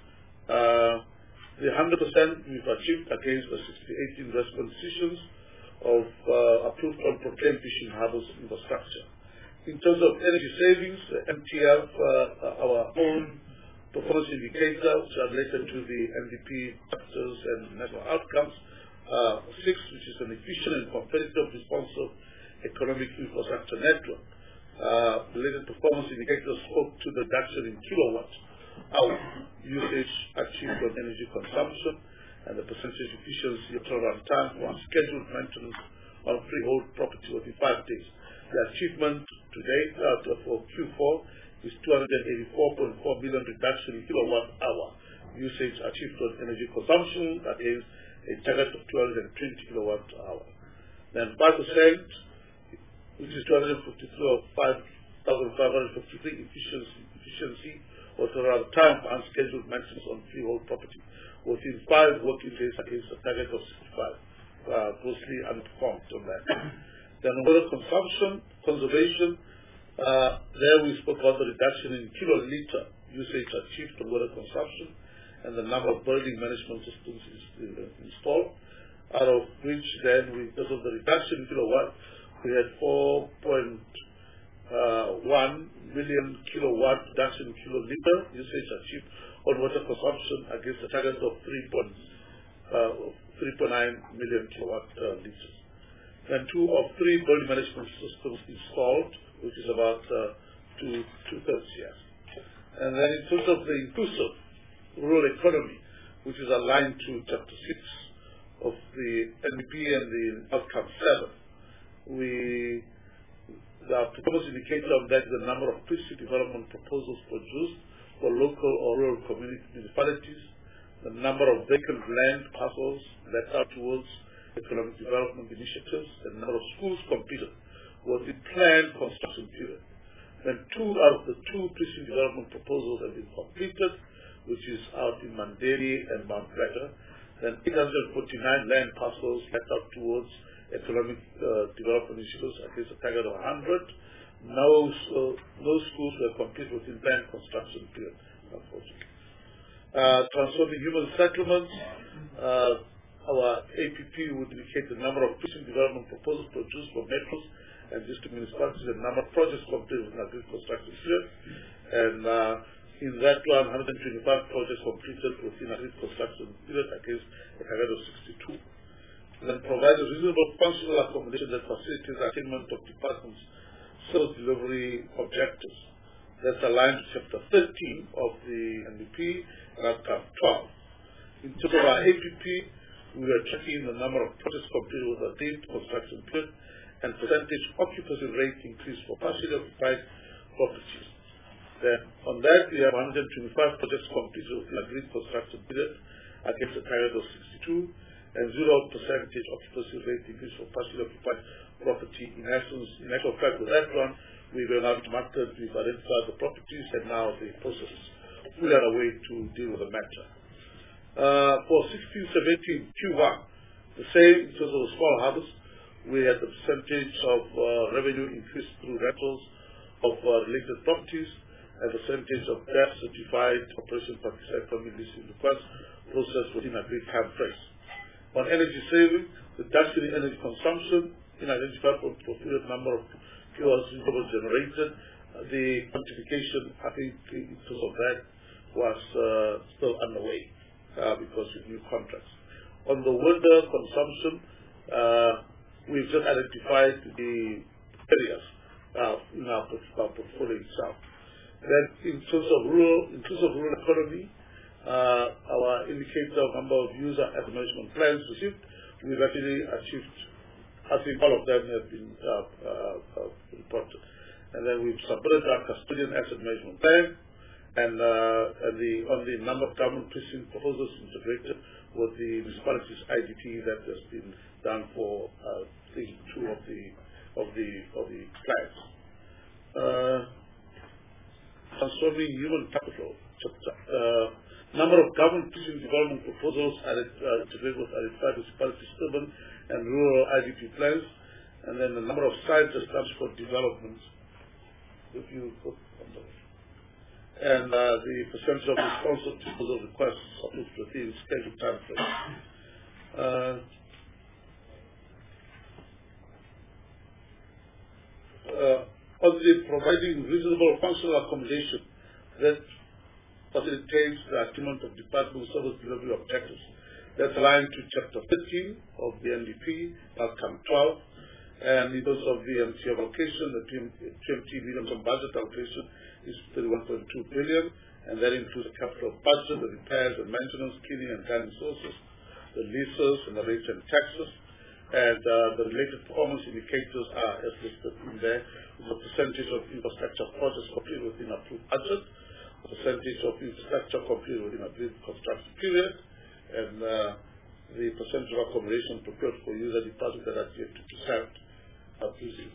Uh, the one hundred percent we've achieved against the sixty-eight investment decisions of uh, approved on proclaimed fishing harbours infrastructure. In terms of energy savings, the M T F, uh, our own performance indicator, which are related to the N D P factors and national outcomes, uh, six, which is an efficient and competitive responsive economic infrastructure network. Uh, related performance indicators spoke to the reduction in kilowatt hour usage achieved on energy consumption and the percentage efficiency of turnaround time for unscheduled maintenance on freehold property within five days. The achievement today uh, for Q four is two hundred eighty-four point four million reduction in kilowatt hour usage achieved on energy consumption, that is a target of two hundred twenty kilowatt hour. Then five percent, which is two hundred fifty-three or five thousand five hundred fifty-three efficiency, efficiency or turnaround time for unscheduled maintenance on freehold property within five working days against a target of sixty-five, uh, grossly underperformed on that. Then water consumption, conservation, uh, there we spoke about the reduction in kiloliter usage achieved on water consumption and the number of building management systems is, uh, installed, out of which then, we, because of the reduction in kilowatt, we had four point one million kilowatt reduction in kiloliter usage achieved on water consumption against a target of three point nine million kilowatt uh, liters. And two of three building management systems installed, which is about uh, two, two-thirds, yes. And then in terms of the inclusive rural economy, which is aligned to chapter six of the N D P and the outcome seven, we, the performance indicator of that is the number of pre-seed development proposals produced for local or rural community municipalities, the number of vacant land parcels that are towards economic development initiatives, the number of schools completed was the planned construction period. Then two out of the two pre-seed development proposals have been completed, which is out in Manderi and Mount Greta. Then eight hundred forty-nine land parcels left out towards economic uh, development initiatives against a target of one hundred. no, uh, no schools were completed within planned construction period, unfortunately. Uh, transforming human settlements, uh, our A P P would indicate the number of precinct development proposals produced for metros and district municipalities, and number of projects completed within agreed construction period. And uh, in that one, one hundred twenty-five projects completed within agreed construction period against a target of sixty-two. And then provide a reasonable functional accommodation that facilitates the attainment of departments' service delivery objectives. That's aligned to Chapter thirteen of the N D P and Outcome twelve. In terms of our A P P, we are tracking the number of projects completed with a date construction period and percentage occupancy rate increase for partially occupied properties. Then on that, we have one hundred twenty-five projects completed with an agreed construction period against a target of sixty-two, and zero percentage occupancy rate increase for partially occupied property. In essence, in actual fact, with that one, we've been out to market, we've identified the properties, and now the process is fully underway to deal with the matter. Uh, for sixteen seventeen Q one, the same in terms of the small harbors, we had the percentage of uh, revenue increased through rentals of uh, related properties, and the percentage of debt certified operation participant from leasing requests processed within agreed time frames. On energy saving, the reduction in energy consumption in identified for period number of kilowatts generated, uh, the quantification, I think, in terms of that was uh, still underway uh, because of new contracts. On the water consumption, uh, we've just identified the areas uh, in our, our portfolio itself. Then, in terms of rural, in terms of rural economy, uh, our indicator of number of user asset management plans received, we've actually achieved. I think all of them have been uh, uh, uh, reported. And then we've submitted our custodian asset management plan, and, uh, and the, on the number of government precinct proposals integrated with the municipalities I D T that has been done for uh, the two of the of the of the plans. Uh, transforming human capital. Uh, number of government precinct development proposals are uh, integrated with identified municipalities, urban and rural I D P plans, and then the number of sites established for development. If you put and uh, the percentage of responsive disposal requests submitted within scheduled time frame. Uh, uh, on the providing reasonable functional accommodation that facilitates the achievement of department service delivery objectives. That's aligned to Chapter thirteen of the N D P, Outcome twelve, and in terms of the M T allocation, the P M T medium-term budget allocation is thirty-one point two billion, and that includes the capital budget, the repairs and maintenance, cleaning and guiding sources, the leases and the rates and taxes, and uh, the related performance indicators are as listed in there. The percentage of infrastructure projects completed within approved budget, the percentage of infrastructure completed within agreed construction period, and uh, the percentage of accommodation procured for user deposits that are yet to be served are busy.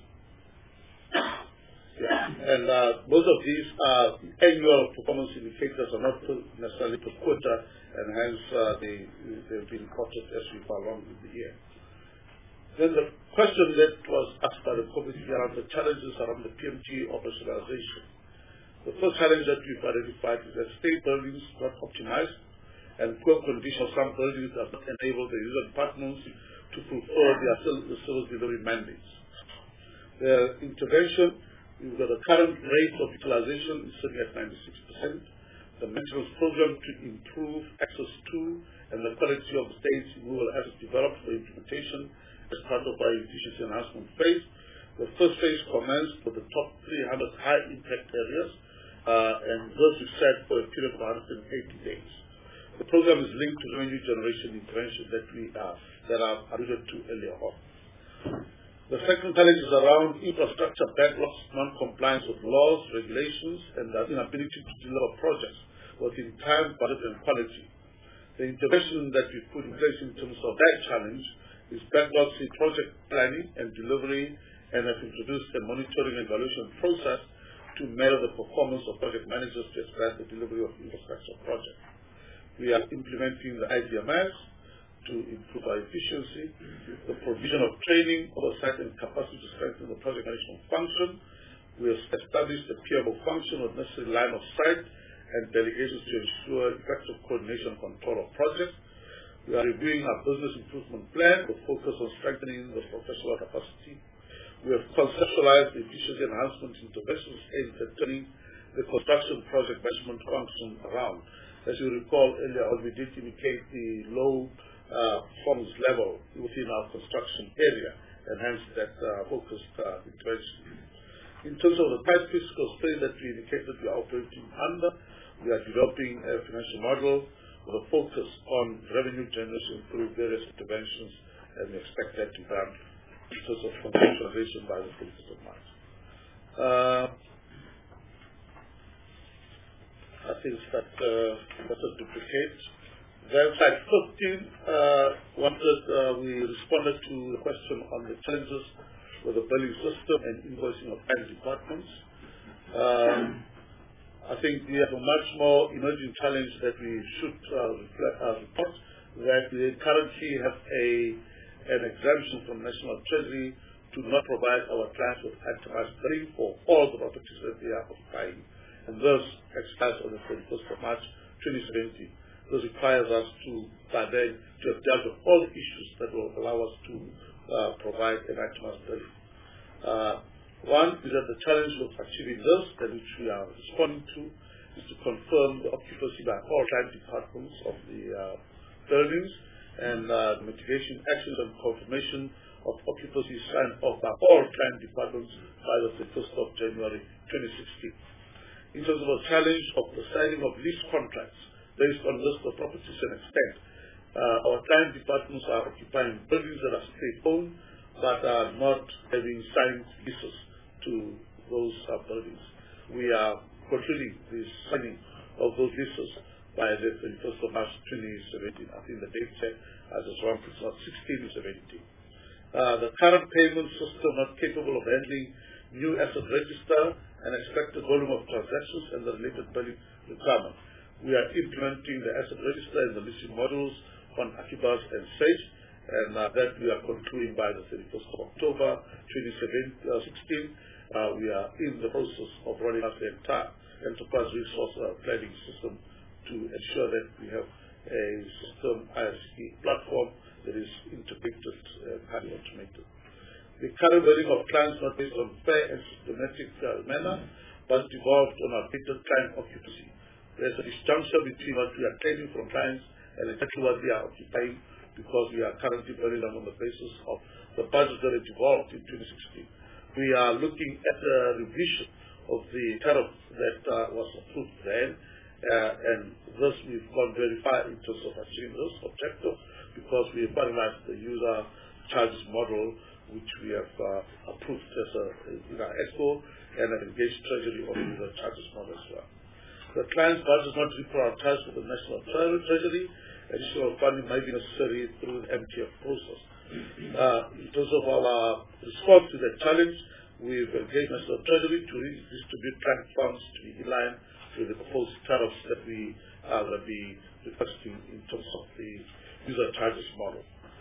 Yeah. And uh, both of these are annual performance indicators, are not necessarily per quarter, and hence uh, they, they've been reported as we go along with the year. Then the question that was asked by the committee around the challenges around the P M T operationalization. The first challenge that we've identified is that state buildings not optimized, and poor condition of some buildings does not enable the user departments to fulfill their service delivery mandates. The intervention, we've got a current rate of utilization is sitting at ninety-six percent. The maintenance program to improve access to and the quality of the state's rural assets developed for implementation as part of our efficiency enhancement phase. The first phase commenced with the top three hundred high impact areas, uh, and those we set for a period of one hundred eighty days. The program is linked to revenue generation intervention that we are that I alluded to earlier on. The second challenge is around infrastructure backlogs, non-compliance with laws, regulations, and the inability to deliver projects within time, budget, and quality. The intervention that we put in place in terms of that challenge is backlogs in project planning and delivery, and have introduced a monitoring and evaluation process to measure the performance of project managers to expedite the delivery of infrastructure projects. We are implementing the I D M S to improve our efficiency, the provision of training, oversight, and capacity to strengthen the project management function. We have established a P M O function with necessary line of sight and delegations to ensure effective coordination and control of projects. We are reviewing our business improvement plan with focus on strengthening the professional capacity. We have conceptualized the efficiency enhancement interventions aimed at turning the construction project management function around. As you recall earlier on, we did indicate the low uh, performance level within our construction area, and hence that uh, focused uh, intervention. In terms of the tight fiscal space that we indicated we are operating under, we are developing a financial model with a focus on revenue generation through various interventions, and we expect that to be done in terms of conceptualization by the thirty-first of March. Uh, I think that uh, that's a duplicate. Then slide fifteen, uh, wanted, uh, we responded to the question on the challenges with the billing system and invoicing of bank departments. Um, I think we have a much more emerging challenge that we should uh, reflect, uh, report, that we currently have a an exemption from National Treasury to not provide our clients with itemized billing for all the properties that they are occupying, and thus expires on the thirty-first of March twenty seventeen. This requires us to, by then, to have dealt with all the issues that will allow us to uh, provide an itemized billing. Uh, one is that the challenge of achieving this, that which we are responding to, is to confirm the occupancy by all client departments of the uh, buildings, and uh, the mitigation actions and confirmation of occupancy signed off by all client departments by the thirty-first of January twenty sixteen. In terms of a challenge of the signing of lease contracts based on list of properties and extent, uh, our client departments are occupying buildings that are state-owned but are not having signed leases to those uh, buildings. We are concluding the signing of those leases by the thirty-first of March twenty seventeen. I think the date said as it's wrong, it's not sixteen or seventeen. Uh, the current payment system not capable of handling new asset register and expected volume of transactions and the related billing requirement. We are implementing the asset register and the leasing modules on Akibas and Sage, and uh, that we are concluding by the thirty-first of October twenty sixteen. Uh, we are in the process of rolling out the entire enterprise resource uh, planning system to ensure that we have a system I S P platform that is integrated and highly automated. The current billing of clients not based on fair and systematic uh, manner, but evolved on our data client occupancy. There's a disjunction between what we are claiming from clients and exactly what they are occupying, because we are currently billing them on the basis of the budget that it evolved in twenty sixteen. We are looking at the revision of the tariff that uh, was approved then, uh, and thus we've gone very far in terms of achieving this objective, because we have finalized the user charges model, which we have uh, approved as a, in our ESCO, and have engaged Treasury on the user charges model as well. The client's budget is not reprioritized with the National Treasury. Additional funding might be necessary through the M T F process. Uh, in terms of our response to the challenge, we've engaged National Treasury to redistribute client funds to be in line with the proposed tariffs that we are going to be requesting in terms of the user charges model.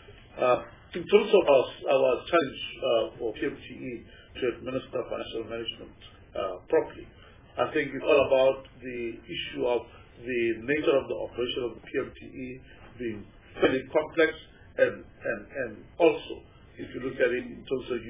Uh, in terms of our, our challenge uh, for P M T E to administer financial management uh, properly, I think it's all about the issue of the nature of the operation of the P M T E being fairly complex, and, and, and also, if you look at it in terms of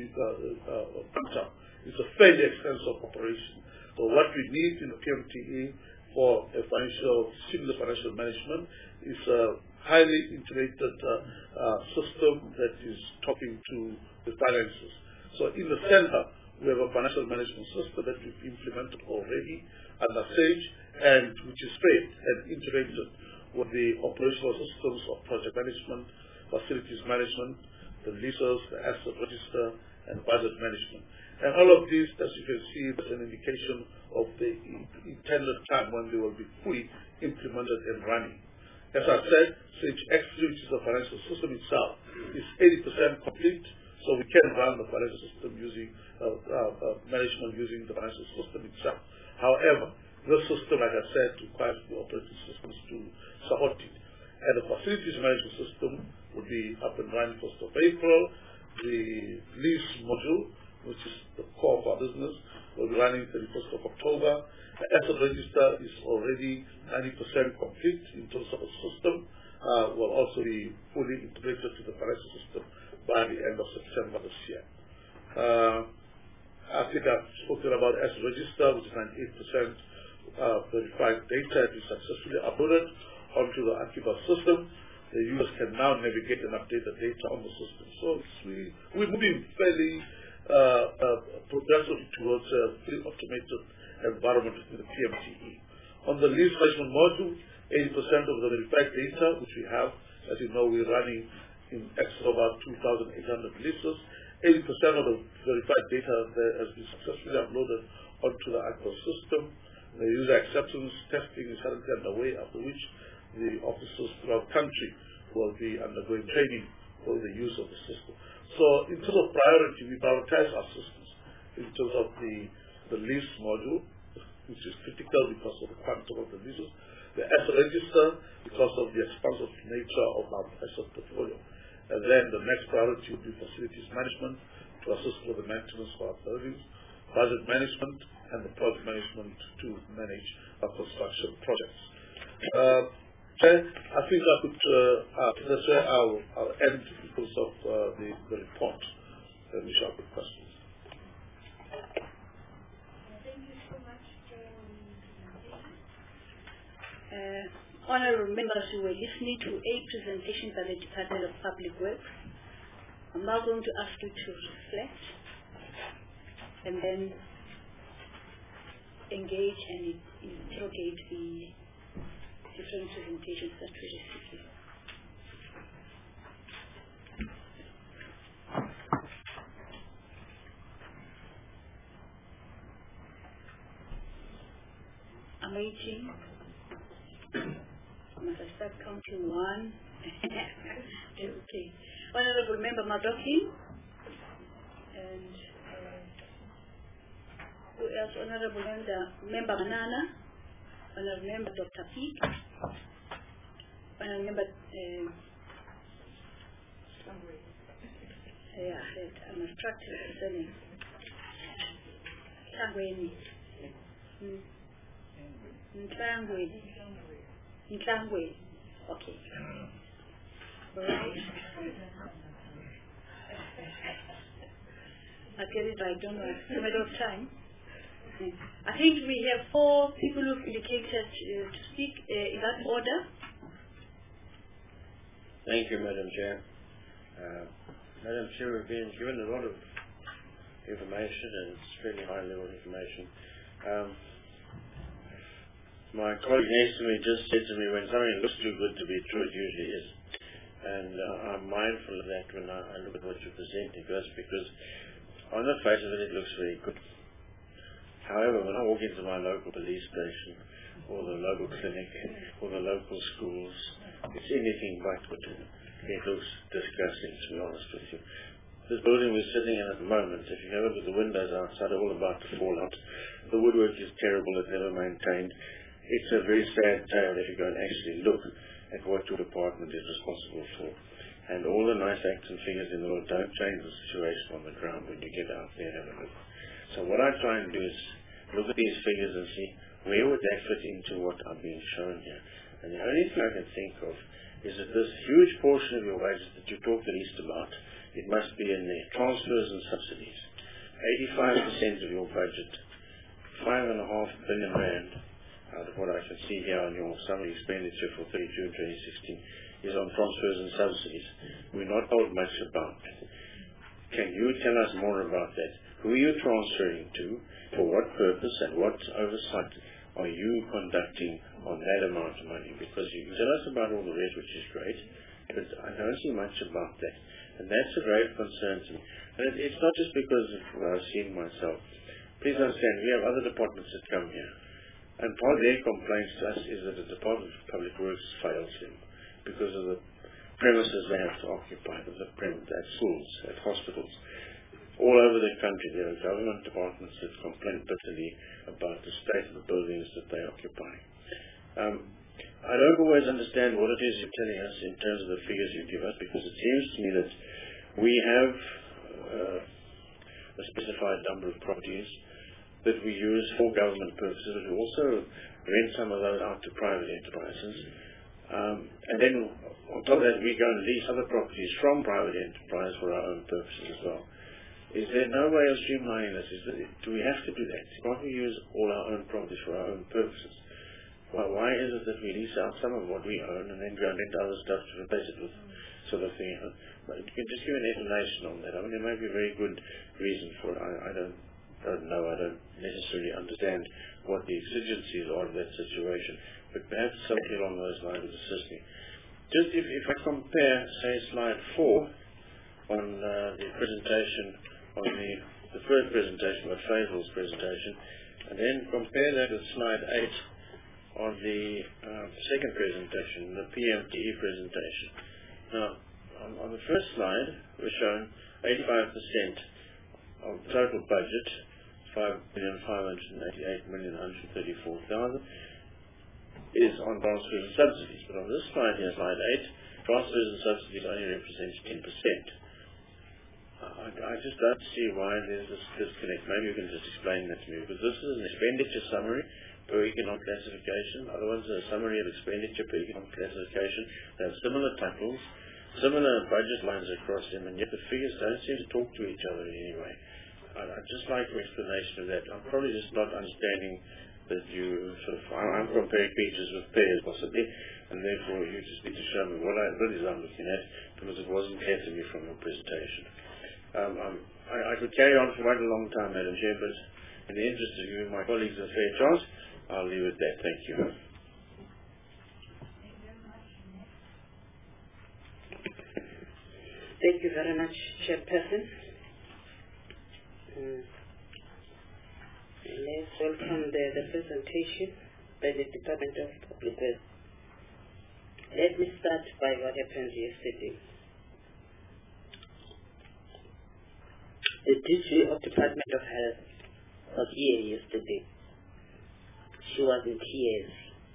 uh, uh, it's a fairly extensive operation. So what we need in the P M T E for a financial, similar financial management is a highly integrated uh, uh, system that is talking to the finances. So in the center, we have a financial management system that we've implemented already under Sage, and which is paid and integrated with the operational systems of project management, facilities management, the leases, the asset register, and budget management. And all of these, as you can see, is an indication of the intended time when they will be fully implemented and running. As I said, Sage X three, which is the financial system itself, is eighty percent complete, so we can run the financial system using uh, uh, uh, management using the financial system itself. However, this system, like I said, requires the operating systems to support it. And the facilities management system will be up and running first of April. The lease module, which is the core of our business, will be running thirty-first of October. The asset register is already ninety percent complete in terms of a system. Uh, will also be fully integrated to the financial system by the end of September this year. Uh, I think I've spoken about asset register, which is ninety-eight percent uh, verified data has been successfully uploaded onto the Akiba system. The users can now navigate and update the data on the system. So it's we, we're moving fairly uh, uh, progressively towards a fully automated environment in the P M T E. On the lease management module, eighty percent of the verified data, which we have, as you know, we're running in excess of about two thousand eight hundred leases. eighty percent of the verified data there has been successfully uploaded onto the Akiba system. The user acceptance testing is currently underway, after which the officers throughout the country will be undergoing training for the use of the system. So in terms of priority, we prioritize our systems in terms of the, the lease module, which is critical because of the quantum of the leases, the asset register because of the expansive nature of our asset portfolio. And then the next priority will be facilities management to assist with the maintenance of our buildings, budget management, and the project management to manage our construction projects. Uh, Chair, I think I could, uh, uh, Chair, I'll, I'll end because of uh, the, the report. Then we shall have questions. Thank you so much for the presentation. Uh, Honourable members who were listening to a presentation by the Department of Public Works, I'm now going to ask you to reflect and then engage and interrogate the different presentations that we received. I'm waiting. Must I start counting one? Okay. Honorable Member Madokin. And uh, who else? Honorable Member, Member Manana. Honorable Member Doctor Peak. Honorable Member uh, yeah, I'm abstracted with the name. Ntangweni. Ntangweni. Ntangweni. Okay. Right. I get it right, don't know. It's a matter of time. I think we have four people who've indicated uh, to speak uh, in that order. Thank you, Madam Chair. Uh, Madam Chair, we've been given a lot of information, and it's fairly high-level information. Um, my colleague next to me just said to me, when something looks too good to be true, it usually is. And uh, I'm mindful of that when I, I look at what you're presenting to us, because on the face of it, it looks very good. However, when I walk into my local police station, or the local clinic, or the local schools, it's anything but good. It looks disgusting, to be honest with you. This building we're sitting in at the moment, if you have a look at the windows outside, are all about to fall out. The woodwork is terrible, it's never maintained. It's a very sad tale if you go and actually look at what your department is responsible for. And all the nice acts and figures in the world don't change the situation on the ground when you get out there and have a look. So what I try and do is look at these figures and see where would that fit into what I'm being shown here. And the only thing I can think of is that this huge portion of your wages that you talk the least about, it must be in the transfers and subsidies. eighty-five percent of your budget, five and a half billion rand, out of what I can see here on your summary expenditure for thirty June twenty sixteen, is on transfers and subsidies. We're not told much about that. Can you tell us more about that? Who are you transferring to? For what purpose and what oversight are you conducting on that amount of money? Because you can tell us about all the rest, which is great, but I don't see much about that. And that's a great concern to me. And it, it's not just because of what I've seen myself. Please understand, we have other departments that come here. And part of their complaints to us is that the Department of Public Works fails them because of the premises they have to occupy, the premises at schools, at hospitals. All over the country, there are government departments that complain bitterly about the state of the buildings that they occupy. Um, I don't always understand what it is you're telling us in terms of the figures you give us, because it seems to me that we have uh, a specified number of properties. that we use for government purposes, but we also rent some of those out to private enterprises. Um, and then on top of that, we go and lease other properties from private enterprise for our own purposes as well. Is there no way of streamlining this? Is there, do we have to do that? Can't we use all our own properties for our own purposes? Why, why is it that we lease out some of what we own and then go and rent other stuff to replace it with sort of thing? But you can just give an explanation on that. I mean, there might be a very good reason for it. I, I don't, don't know. I don't necessarily understand what the exigencies are of that situation. But perhaps something along those lines would assist me. Just if, if I compare, say, slide four on uh, the presentation, on the, the first presentation, or Faisal's presentation, and then compare that with slide eight on the uh, second presentation, the P M T E presentation. Now, on, on the first slide, we're showing eighty-five percent of total budget, five million five hundred eighty-eight million one hundred thirty-four thousand, is on transfers and subsidies. But on this slide here, slide eight, transfers and subsidies only represents ten percent. I, I just don't see why there's this disconnect. Maybe you can just explain that to me, because this is an expenditure summary per economic classification. Other ones are a summary of expenditure per economic classification. They have similar titles, similar budget lines across them, and yet the figures don't seem to talk to each other in any way. I'd, I'd just like an explanation of that. I'm probably just not understanding that you sort of, I'm comparing peaches with pears possibly, and therefore you just need to show me what, I, what it is I'm looking at, because it wasn't clear to me from your presentation. Um, um, I, I could carry on for quite a long time, Madam Chair, but in the interest of giving my colleagues a fair chance, I'll leave it there. Thank you. Thank you very much, Chairperson. Mm. Let's welcome the, the presentation by the Department of Public Health. Let me start by what happened yesterday. The D G of Department of Health was here yesterday. She was in tears,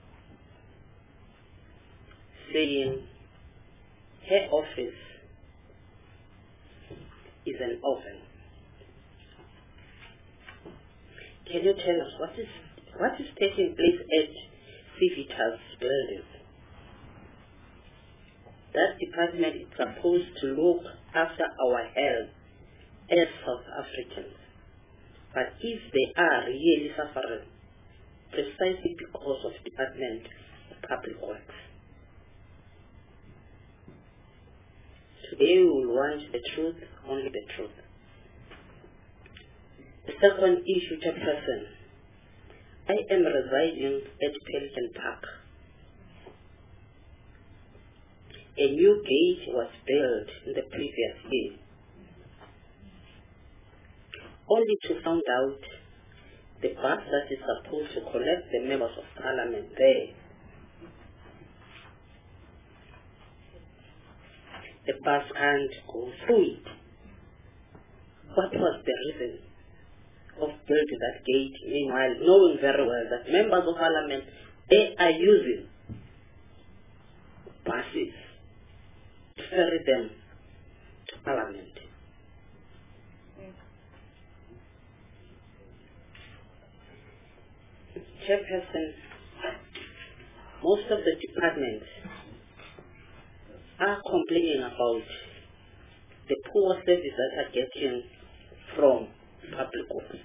saying her office is an oven. Can you tell us what is what is taking place at Civitas building? That department is supposed to look after our health as South Africans. But if they are really suffering, precisely because of Department of Public Works. Today we will want the truth, only the truth. The second issue, Chairperson, I am residing at Pelican Park. A new gate was built in the previous year, only to find out the bus that is supposed to collect the members of parliament there, the bus can't go through it. What was the reason of building that gate, meanwhile knowing very well that members of parliament, they are using buses to ferry them to parliament? Chairperson, most of the departments are complaining about the poor service that are getting from public works.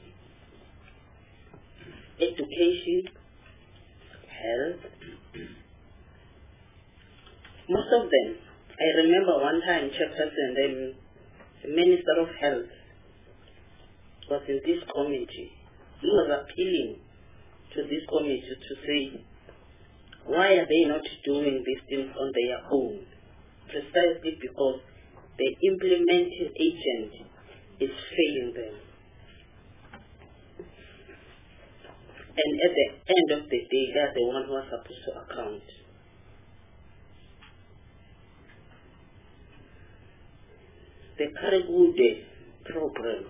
Education, health, most of them. I remember one time, Chairperson, the, the Minister of Health was in this committee. He was appealing to this committee to say, why are they not doing these things on their own? Precisely because the implementing agent is failing them. And at the end of the day, they are the one who are supposed to account. The Karigude program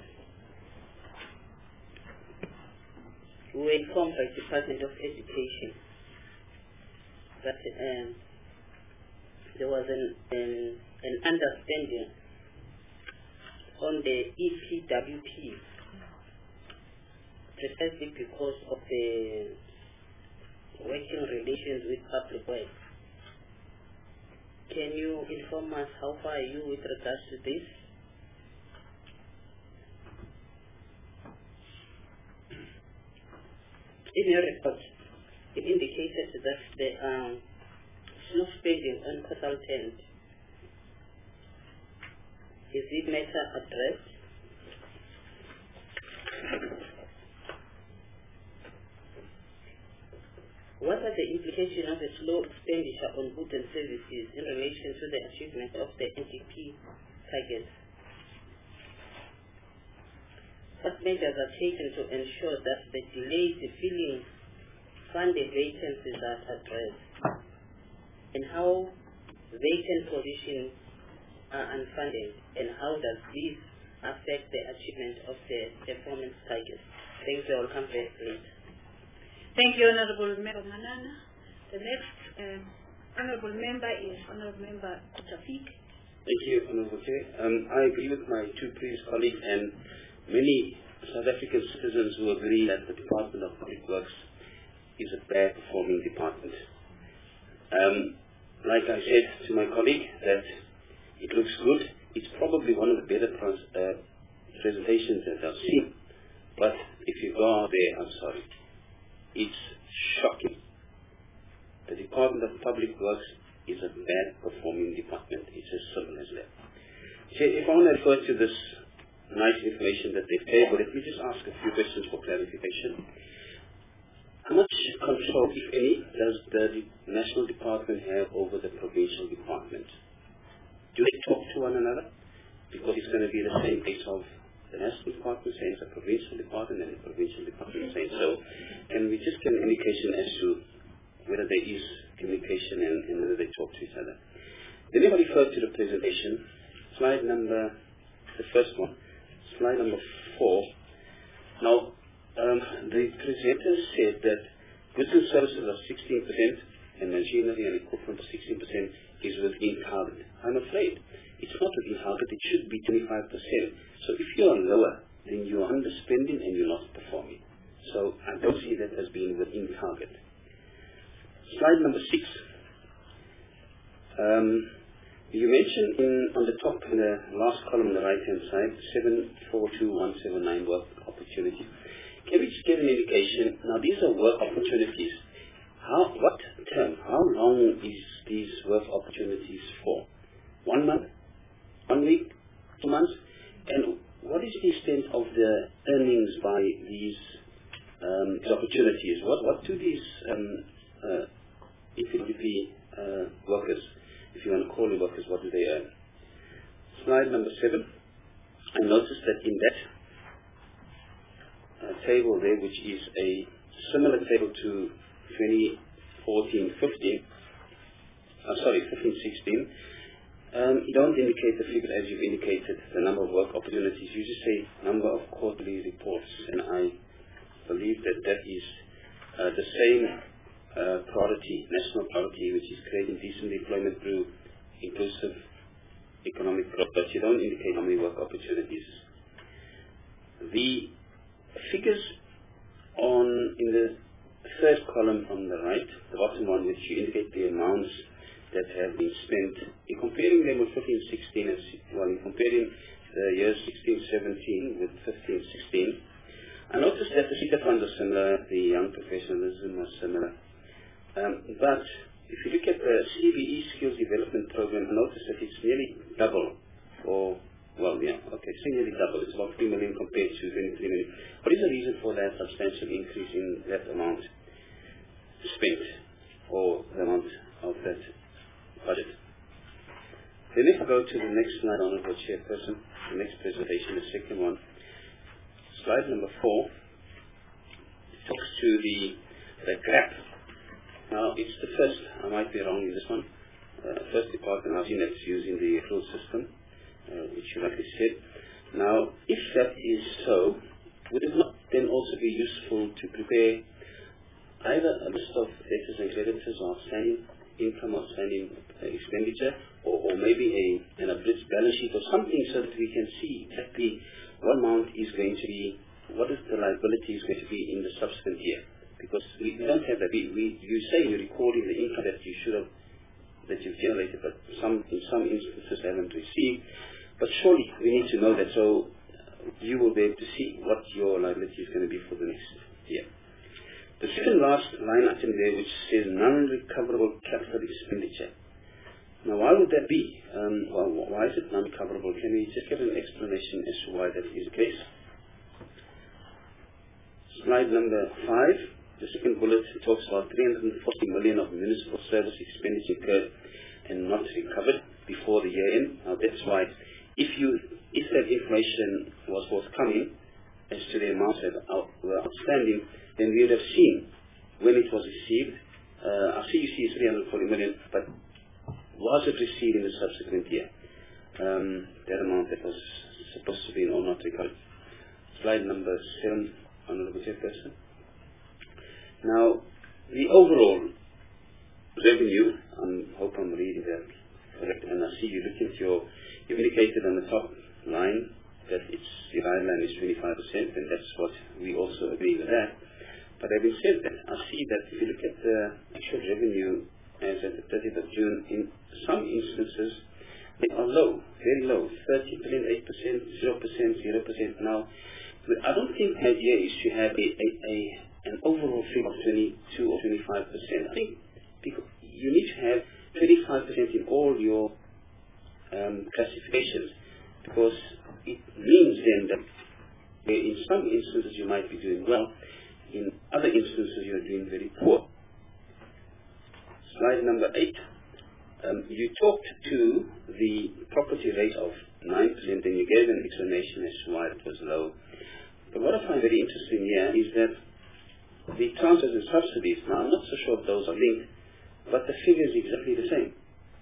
were informed by the Department of Education that um, there was an, an, an understanding on the E P W P precisely because of the working relations with public works. Can you inform us how far are you with regards to this? In your report, it indicated that the um, slow spending on consultant, is it matter addressed? What are the implications of the slow expenditure on goods and services in relation to the achievement of the N D P targets? What measures are taken to ensure that the delays in filling funded vacancies are addressed? And how vacant positions are unfunded? And how does this affect the achievement of the performance targets? Thank you. I'll come back later. Thank you, Honorable Member Manana. The next um, Honorable Member is Honorable Member Tafiq. Thank you, Honorable Chair. Um, I agree with my two previous colleagues and many South African citizens who agree that the Department of Public Works is a bad performing department. Um, like I said to my colleague, that it looks good. It's probably one of the better pres uh, presentations that I've seen. But if you go out there, I'm sorry, it's shocking. The Department of Public Works is a bad performing department. It's as simple as that. So if I want to refer to this nice information that they've tabled, let me just ask a few questions for clarification. How much control, if any, does the National Department have over the provincial department? Do they talk to one another? Because it's going to be the same case of the National Department saying it's a provincial department and the provincial department saying so. Can we just get an indication as to whether there is communication and, and whether they talk to each other? Then if I refer to the presentation, slide number, the first one, slide number four. Now, um, the presenter said that goods and services are sixteen percent and machinery and equipment of sixteen percent is within target. I'm afraid it's not within target, it should be twenty-five percent. So if you are lower, then you are underspending and you're not performing. So I don't see that as being within target. Slide number six. Um, you mentioned in, on the top, in the last column on the right-hand side, seven four two one seven nine work opportunity. Can we just get an indication? Now these are work opportunities. How, what term, how long is these work opportunities for? One month? One week? Two months? And what is the extent of the earnings by these um, opportunities? What, what do these um, uh, E P D P uh, workers, if you want to call them workers, what do they earn? Slide number seven. I noticed that in that uh, table there, which is a similar table to twenty fourteen fifteen, uh, sorry, fifteen sixteen, um, you don't indicate the figure as you've indicated, the number of work opportunities. You just say number of quarterly reports, and I believe that that is uh, the same uh, priority, national priority, which is creating decent employment through inclusive economic growth, but you don't indicate how many work opportunities. The figures on in the third column on the right, the bottom one, which you indicate the amounts that have been spent, you're comparing them with fifteen sixteen, well, you're comparing the years sixteen seventeen with fifteen sixteen. I noticed that the SETA funds are similar, the young professionalism are similar. Um, but if you look at the C B E Skills Development Program, I noticed that it's nearly double, or, well, yeah, okay, it's nearly double. It's about three million compared to twenty-three million. What is the reason for that substantial increase in that amount spent, or the amount of that budget? Then if I go to the next slide, Honourable Chairperson, the next presentation, the second one, slide number four, talks to the, the gap. Now, it's the first, I might be wrong in this one, uh, first department I've seen that's using the accrual system, uh, which you likely said. Now, if that is so, would it not then also be useful to prepare either a list of debtors and creditors or outstanding income, outstanding uh, expenditure, or, or maybe a, an abridged balance sheet or something so that we can see exactly what amount is going to be what is the liability is going to be in the subsequent year. Because we don't have that. We, we, you say you're recording the income that you should have, that you've generated, but some, in some instances haven't received. But surely we need to know that, so you will be able to see what your liability is going to be for the next year. The second last line item there, which says non-recoverable capital expenditure. Now, why would that be? Um, well, why is it non-recoverable? Can we just get an explanation as to why that is the case? Slide number five. The second bullet talks about three hundred forty million of municipal service expenditure incurred and not recovered before the year end. Now that's why, if you if that information was forthcoming as to the amounts that were outstanding, then we would have seen when it was received. Uh, I see you see three hundred forty million, but was it received in the subsequent year? Um, that amount that was supposed to be or not recovered. Slide number seven, Honourable Chairperson. Now, the overall revenue, I hope I'm reading that correct, and I see you look at your, you indicated on the top line that it's, the guideline is twenty-five percent, and that's what we also agree with that. But having said that, I see that if you look at the actual revenue as at the thirtieth of June, in some instances, they are low, very low, thirty percent, eight percent, zero percent, zero percent. Now, I don't think the idea is to have a, a, a an overall figure of twenty-two or twenty-five percent. I think because you need to have twenty-five percent in all your um, classifications, because it means then that in some instances you might be doing well, in other instances you are doing very poor. Slide number eight. Um, you talked to the property rate of nine percent and you gave an explanation as to why it was low. But what I find very interesting here is that the transfers and subsidies, now I'm not so sure if those are linked, but the figure is exactly the same.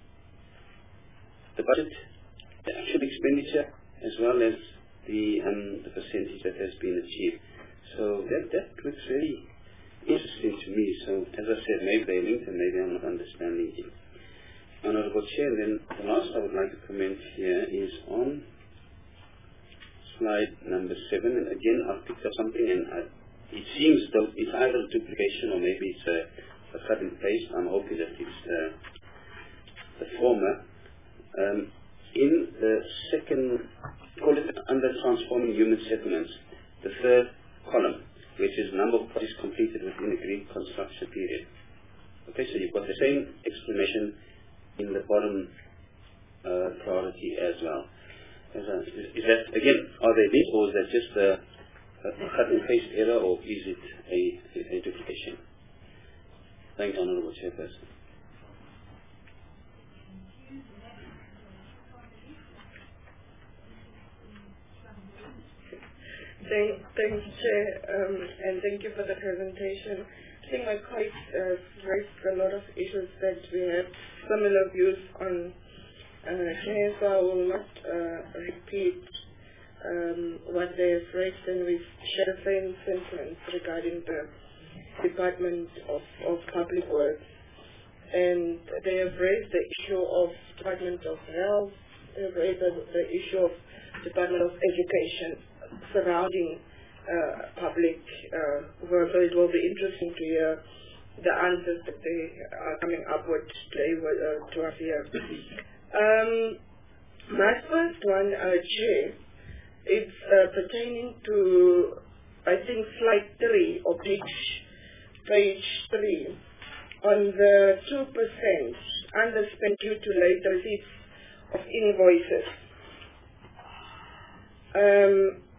The budget, the actual expenditure, as well as the um, the percentage that has been achieved. So that, that looks very interesting to me. So as I said, maybe they're linked and maybe I'm not understanding it. Honourable Chair, then the last I would like to comment here is on slide number seven. And again, I've picked up something and I it seems though it's either a duplication or maybe it's a, a cut and paste. I'm hoping that it's uh, the former. Um, in the second, call it under transforming human settlements, the third column, which is number of projects completed within the agreed construction period. Okay, so you've got the same explanation in the bottom uh, priority as well. As a, is, is that, again, are they linked or is that just a a cut and paste error, or is it a, a, a duplication? Thank you, Honourable Chairperson. Thank, thanks, Chair, um, and thank you for the presentation. I think my colleagues uh, raised a lot of issues that we have similar views on. Uh, Chair, so I will not uh, repeat Um, what they have raised, and we share the same sentiments regarding the Department of, of Public Works. And they have raised the issue of Department of Health, they have raised the, the issue of Department of Education surrounding uh, public uh, work. So it will be interesting to hear the answers that they are coming up with today uh, to us here. Um, my first one, uh, Chair, it's uh, pertaining to, I think, slide three or page, page three, on the two percent underspent due to late receipts of invoices. Um,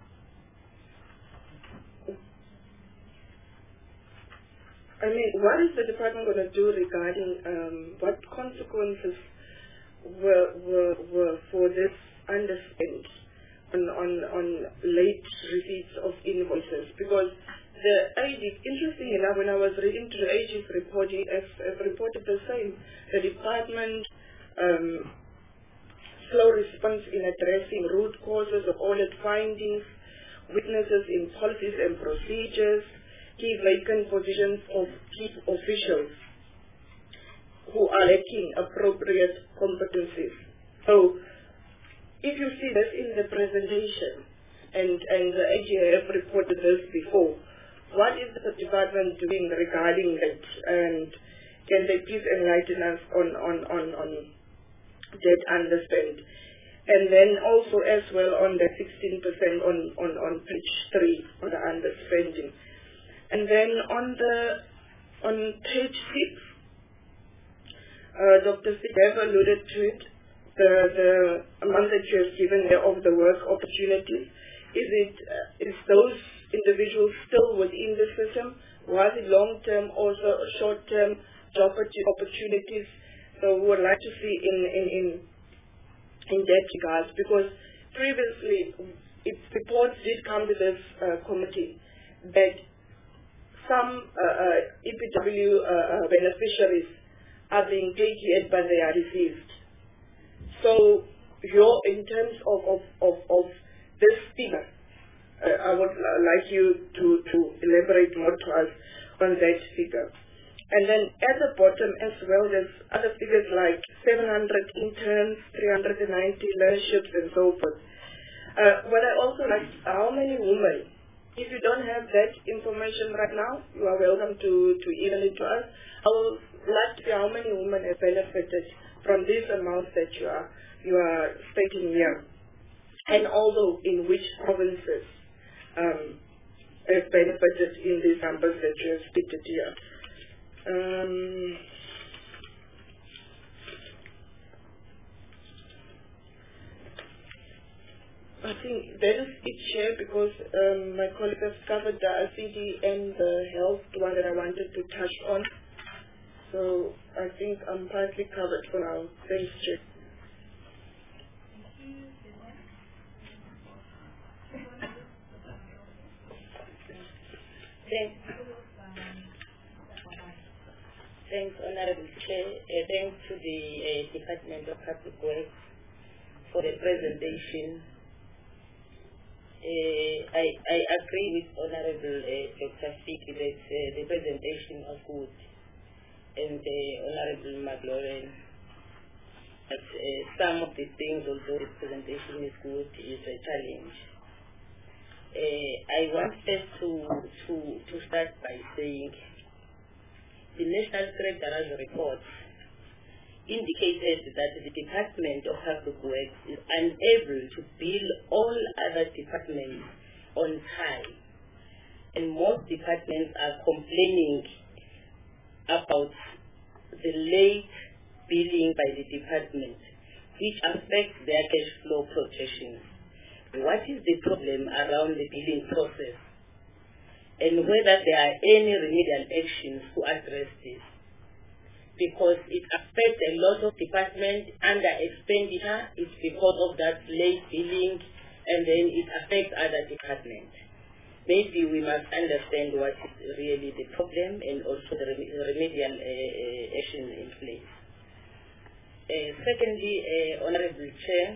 I mean, what is the department going to do regarding um, what consequences were, were, were for this underspent On, on, on late receipts of invoices? Because the A G, interesting enough, when I was reading to the A G's report, he has, has reported the same. The department um, slow response in addressing root causes of audit findings, weaknesses in policies and procedures, key vacant positions of chief officials who are lacking appropriate competencies. So, if you see this in the presentation, and, and the A G A have reported this before. What is the department doing regarding that? And can they please enlighten us on, on, on, on that understand? And then also as well on the sixteen percent on, on, on page three on the understanding. And then on the on page six, uh, Doctor Steve alluded to it, the, the amount that you have given there of the work opportunities. Is it uh, is those individuals still within the system? Was it long-term, also short-term job opportunities? So we would like to see in, in, in in that regard, because previously its reports did come to this uh, committee that some uh, uh, E P W uh, uh, beneficiaries are being paid yet but they are received. So your, in terms of, of, of, of this figure, uh, I would uh, like you to, to elaborate more to us on that figure. And then at the bottom as well, there's other figures like seven hundred interns, three hundred ninety learnerships, and so forth. Uh, what I also like, how many women? If you don't have that information right now, you are welcome to, to email it to us. I would like to see how many women have benefited from these amounts that you are, you are stating here. And also in which provinces um, have benefited in these numbers that you have stated here. Um, I think that is it, Chair, because um, my colleague has covered the I C D and the health, the one that I wanted to touch on. So I think I'm partly covered for now. Thanks, Chair. Thanks. Thanks, Honorable Chair. Uh, thanks to the uh, Department of Public Works for the presentation. Uh, I, I agree with Honorable uh, Doctor Fiki that uh, the presentation was good, and uh, Honorable McLaurin that uh, some of the things, although the presentation is good, is a challenge. Uh, I want first to, to, to start by saying the National Treasurer's report indicated that the Department of Public Works is unable to bill all other departments on time. And most departments are complaining about the late billing by the department, which affects their cash flow projections. What is the problem around the billing process? And whether there are any remedial actions to address this. Because it affects a lot of departments under expenditure, it's because of that late billing, and then it affects other departments. Maybe we must understand what is really the problem and also the remedial uh, uh, actions in place. Uh, secondly, uh, Honorable Chair,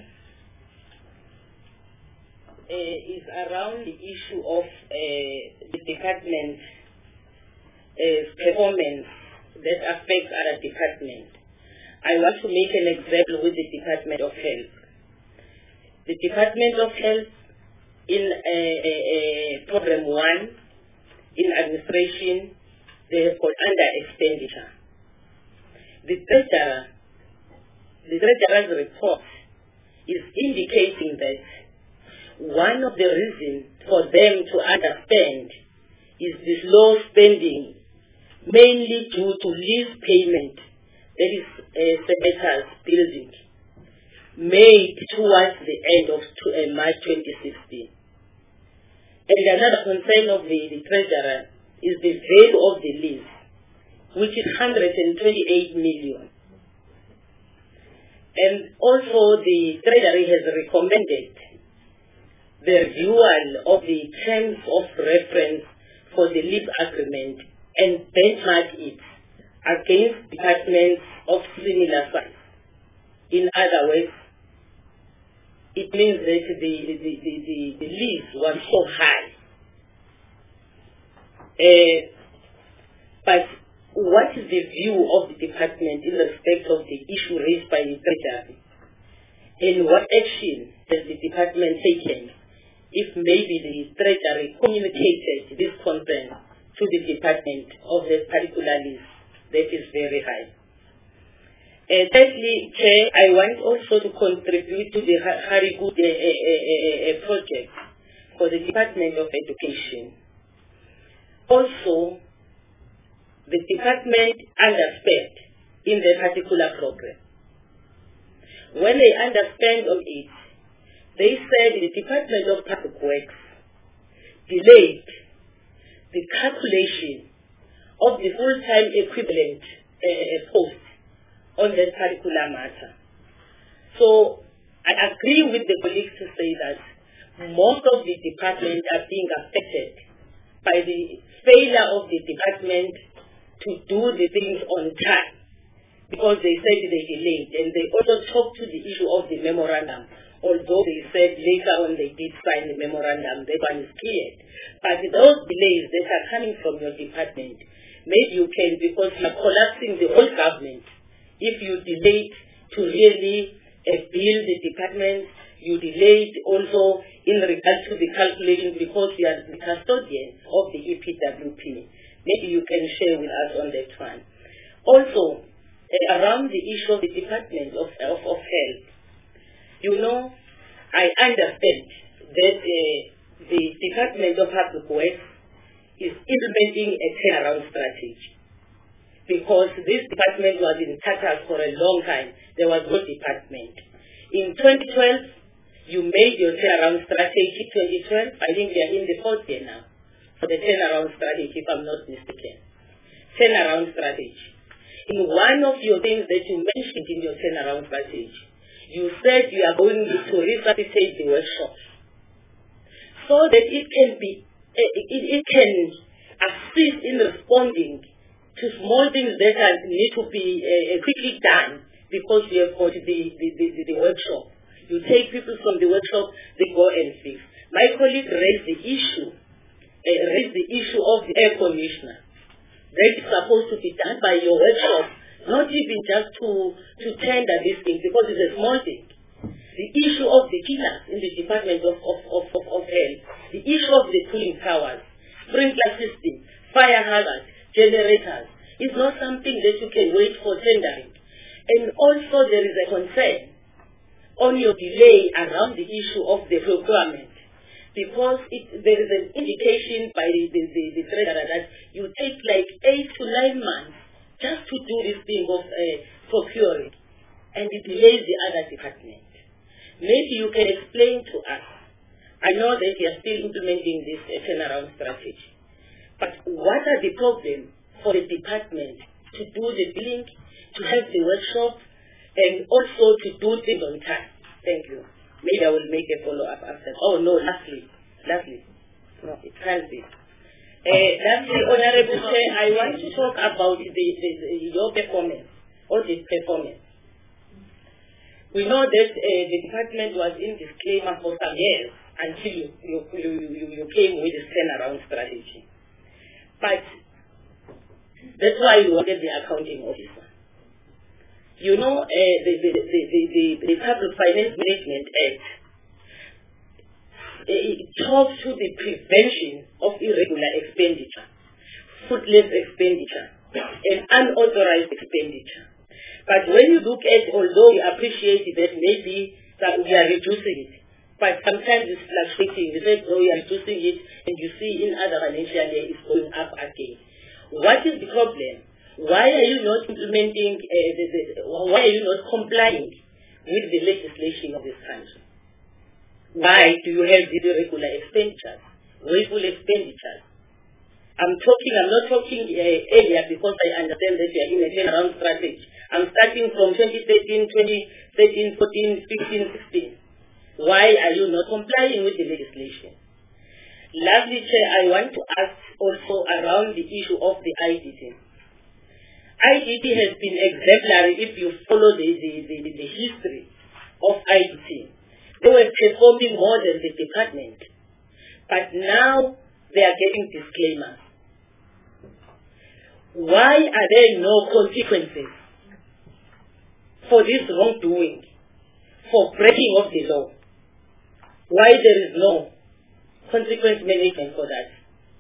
Uh, is around the issue of uh, the department uh, performance that affects other departments. I want to make an example with the Department of Health. The Department of Health in uh, uh, uh, Program one, in administration, they have got under expenditure. The treasurer, the treasurer's report is indicating that one of the reasons for them to understand is this low spending, mainly due to lease payment, that is uh, Semetas building, made towards the end of uh, March twenty sixteen. And another concern of the, the treasurer is the value of the lease, which is one hundred twenty-eight million. And also the treasury has recommended the renewal of the terms of reference for the lease agreement and benchmark it against departments of similar size. In other words, it means that the, the, the, the, the lease was so high. Uh, but what is the view of the department in respect of the issue raised by the treasury? And what action has the department taken if maybe the Treasury communicated this concern to the department of the particular list that is very high. Uh, thirdly, Chair, I want also to contribute to the Harigud uh, uh, uh, project for the Department of Education. Also, the department underspent in the particular program. When they underspent on it, they said the Department of Public Works delayed the calculation of the full-time equivalent uh, post on that particular matter. So I agree with the colleagues to say that most of the departments are being affected by the failure of the department to do the things on time, because they said they delayed, and they also talked to the issue of the memorandum, although they said later on they did sign the memorandum, that one is cleared. But those delays that are coming from your department, maybe you can, because you are collapsing the whole government, if you delayed to really uh, build the department, you delayed also in regard to the calculation because you are the custodian of the E P W P. Maybe you can share with us on that one. Also, uh, around the issue of the Department of, of, of Health, you know, I understand that uh, the Department of Public Works is implementing a turnaround strategy, because this department was in tatters for a long time. There was no department. In twenty twelve, you made your turnaround strategy. twenty twelve, I think we are in the fourth year now for the turnaround strategy, if I'm not mistaken. Turnaround strategy. In one of your things that you mentioned in your turnaround strategy, you said you are going to resuscitate the workshop so that it can be, it, it can assist in responding to small things that are, need to be uh, quickly done, because we have got the, the, the, the workshop. You take people from the workshop, they go and fix. My colleague raised the issue, uh, raised the issue of the air conditioner. That is supposed to be done by your workshop, not even just to, to tender this thing, because it's a small thing. The issue of the killers in the Department of, of, of, of, of Health, the issue of the cooling towers, sprinkler system, fire hazard, generators, is not something that you can wait for tendering. And also there is a concern on your delay around the issue of the procurement, because it, there is an indication by the, the, the, the treasurer that you take like eight to nine months just to do this thing of uh, procuring, and it delays the other department. Maybe you can explain to us. I know that you are still implementing this uh, turnaround strategy, but what are the problems for the department to do the billing, to have the workshop, and also to do things on time? Thank you. Maybe I will make a follow-up after. Oh, no, lastly. Lastly. No, it can't be. Uh, lastly, Honorable Chair, I want to talk about the, the, the, your performance, or the performance. We know that uh, the department was in disclaimer for some years until you, you, you, you, you came with this turnaround strategy. But that's why you wanted the accounting officer. You know, uh, the, the, the, the, the, the Public Finance Management Act, it talks to the prevention of irregular expenditure, fruitless expenditure, and unauthorized expenditure. But when you look at, although we appreciate that maybe that we are reducing it, but sometimes it's fluctuating. We say, oh, we are reducing it, and you see in other financial years it's going up again. What is the problem? Why are you not implementing, uh, the, the, why are you not complying with the legislation of this country? Why do you have these irregular expenditures, wasteful expenditures? I'm talking, I'm not talking uh, earlier, because I understand that you are in a turnaround strategy. I'm starting from twenty thirteen, twenty thirteen, fourteen, fifteen, sixteen. Why are you not complying with the legislation? Lastly, Chair, I want to ask also around the issue of the I D T. I D T has been exemplary if you follow the, the, the, the history of I D T. They were performing more than the department. But now they are getting disclaimers. Why are there no consequences for this wrongdoing, for breaking of the law? Why there is no consequence management for that.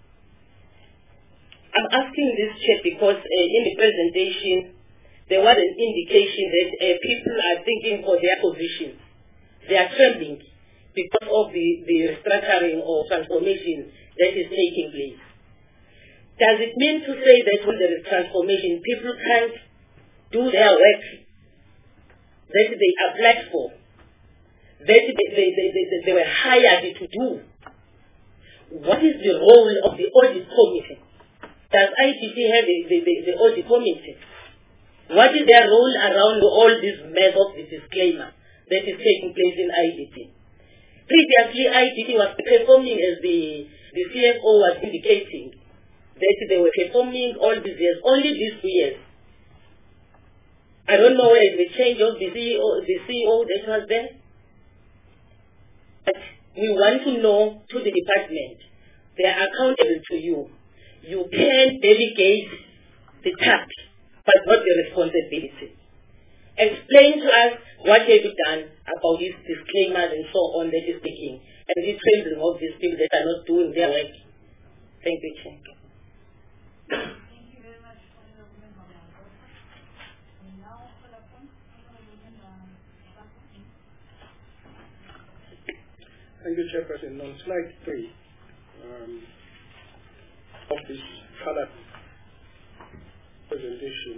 I'm asking this, Chair, because uh, in the presentation, there was an indication that uh, people are thinking for their positions. They are trembling because of the, the restructuring or transformation that is taking place. Does it mean to say that when there is transformation, people can't do their work that they applied for, that they, they, they, they, they were hired to do? What is the role of the audit committee? Does I D T have the, the, the, the audit committee? What is their role around all this mess of the disclaimer that is taking place in I D T? Previously, I D T was performing as the, the C F O was indicating that they were performing all these years, only these two years. I don't know where the change of the C E O, the C E O that was there. But we want to know to the department, they are accountable to you. You can delegate the task, but not the responsibility. Explain to us what have you done about these disclaimers and so on that is taking, and the training of these people that are not doing their work. Thank you, Chair. Thank you, Chairperson. On slide three um, of this colored presentation,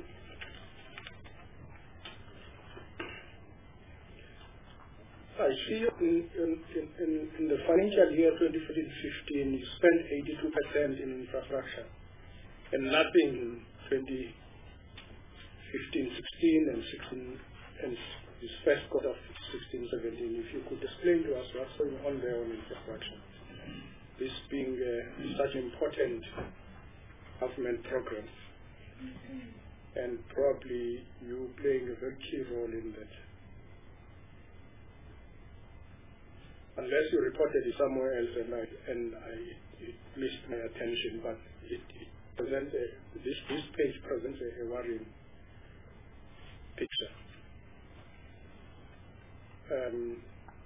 I see in, in, in, in the financial year twenty fourteen fifteen, you spent eighty-two percent in infrastructure and nothing in twenty fifteen sixteen and sixteen and this first quarter of sixteen seventeen. If you could explain to us what's going on there on infrastructure, this being uh, such an important government program, mm-hmm. and probably you playing a very key role in that. Unless you reported it somewhere else and I, and I it missed my attention, but it, it presents a, this, this page presents a, a worrying picture. Um,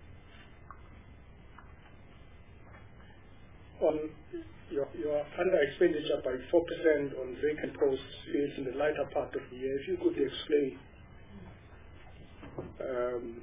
on your, your under expenditure by four percent on vacant posts fields in the latter part of the year, if you could explain um,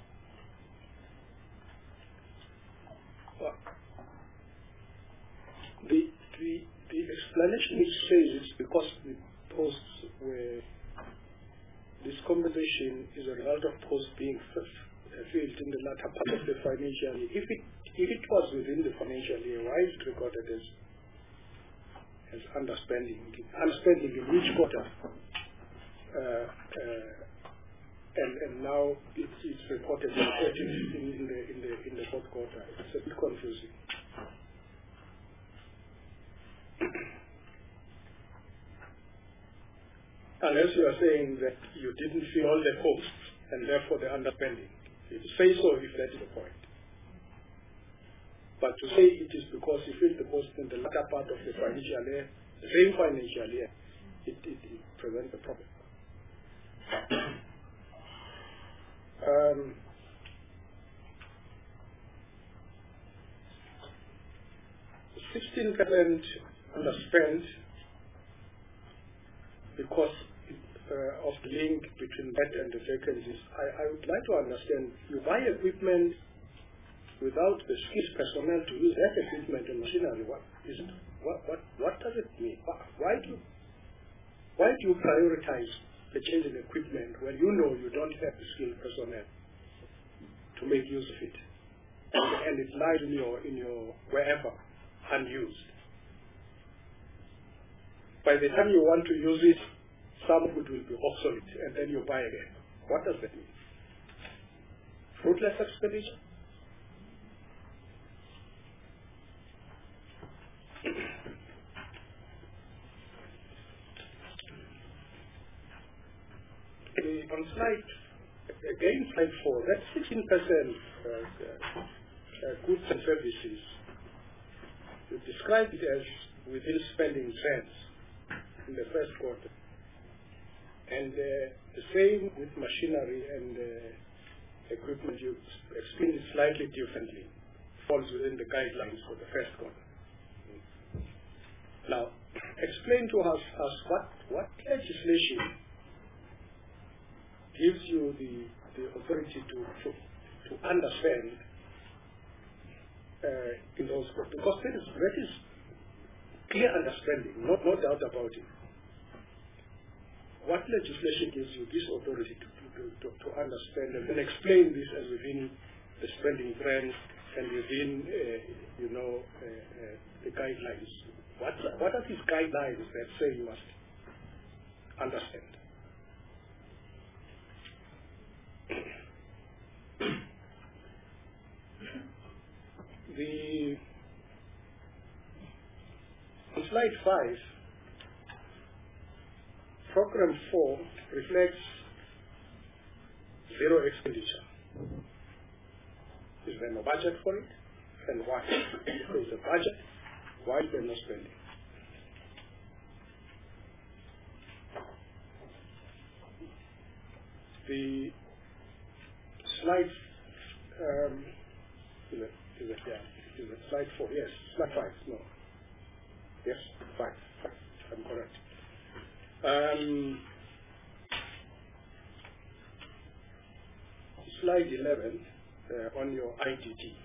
the, the, the explanation which says it's because the posts were, this compensation is a result of posts being filled in the latter part of the financial year. If it, if it was within the financial year, why is it recorded as, as underspending? Underspending in each quarter. Uh, uh, and, and now it, it's reported in, in, the, in, the, in the fourth quarter. It's a bit confusing. Unless you are saying that you didn't fill all the posts and therefore they're underspending. You say so if that is the point. But to say it is because you filled the post in the latter part of the financial year, the same financial year, it, it, it presents a problem. um, sixteen percent underspent because uh, of the link between that and the vacancies. I, I would like to understand, you buy equipment without the skilled personnel to use that equipment and machinery. What is it? What, what, what does it mean? Why do, why do you prioritize purchasing equipment when you know you don't have the skilled personnel to make use of it? And, and it lies in your, in your wherever, unused. By the time you want to use it, some of it will be obsolete, and then you buy again. What does that mean? Fruitless expenditure? On slide, again slide four, that's sixteen percent uh, uh, uh, goods and services. You described it as within spending trends in the first quarter. And uh, the same with machinery and uh, equipment, you explained it slightly differently. falls within the guidelines for the first corner. Now, explain to us, us what, what legislation gives you the, the authority to, to, to understand uh, in those courts, because that is, that is clear understanding, no, no doubt about it. What legislation gives you this authority to, to, to, to understand and then explain this as within the spending trends and within, uh, you know, uh, uh, the guidelines? What, what are these guidelines that say you must understand? The, on slide five, program four reflects zero expenditure. Is there no budget for it? And why? If there is a budget, why is there no spending? The slide, um, is it, is it, yeah, is it slide four? Yes, slide five, no. Yes, five, five, I'm correct. Um, slide eleven, uh, on your I D T.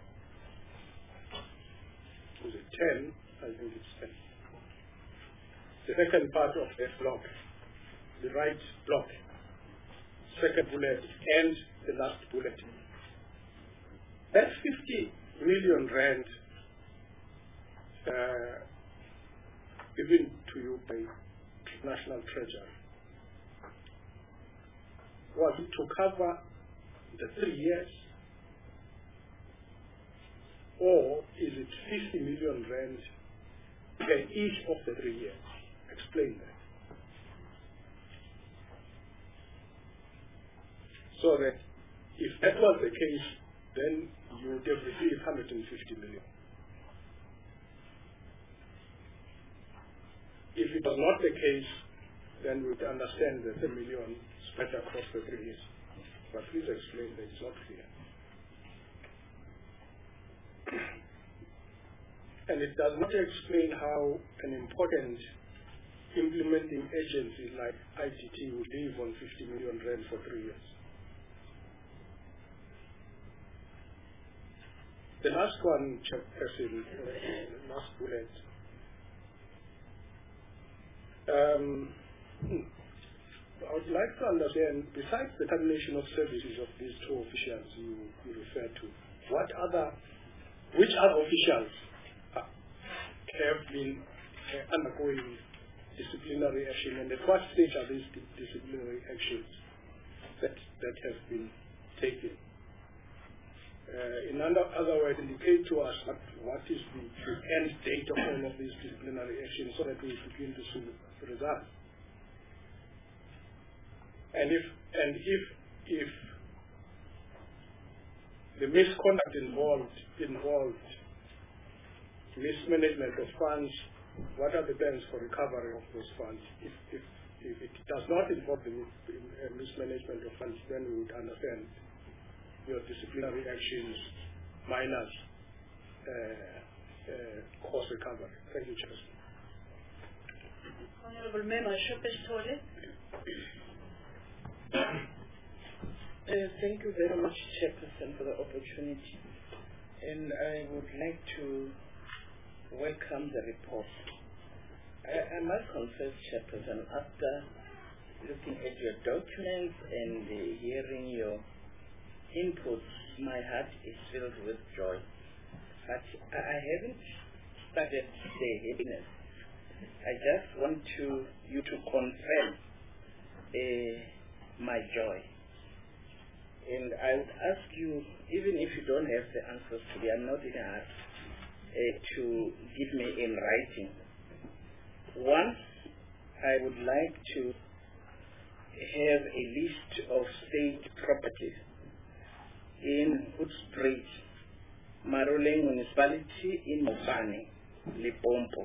Is it ten? I think it's ten. The second part of that block, the right block, second bullet, and the last bullet. That fifty million rand uh, given to you by National Treasury, was it to cover the three years, or is it fifty million rand per each of the three years? Explain that. So that if that was the case, then you would have received one hundred fifty million. If it was not the case, then we would understand the ten million spread across the three years. But please explain that it's not clear. And it does not explain how an important implementing agency like I T T would live on fifty million rand for three years. The last one, Chairperson, uh, the last bullet. Um, I would like to understand, besides the termination of services of these two officials you, you refer to, what other, which other officials uh, have been uh, undergoing disciplinary action, and at what stage are these di disciplinary actions that, that have been taken? Uh, in other, other words, indicate to us what, what is the, the end date of all of these disciplinary actions so that we begin to see the results. And if, and if, if the misconduct involved, involved mismanagement of funds, what are the plans for recovery of those funds? If, if, if it does not involve the mis uh, mismanagement of funds, then we would understand your disciplinary actions minus uh, uh, cost recovery. Thank you, Chairman. Honorable Member Shopestole. Uh, thank you very much, Chairperson, for the opportunity. And I would like to welcome the report. I, I must confess, Chairperson, after looking at your documents and uh, hearing your inputs, my heart is filled with joy. But I, I haven't started the happiness. I just want to you to confirm uh, my joy. And I would ask you, even if you don't have the answers today, I'm not in a hurry, uh, to give me in writing. One, I would like to have a list of state properties in Hoedspruit, Maruleng Municipality in Mopane, Limpopo.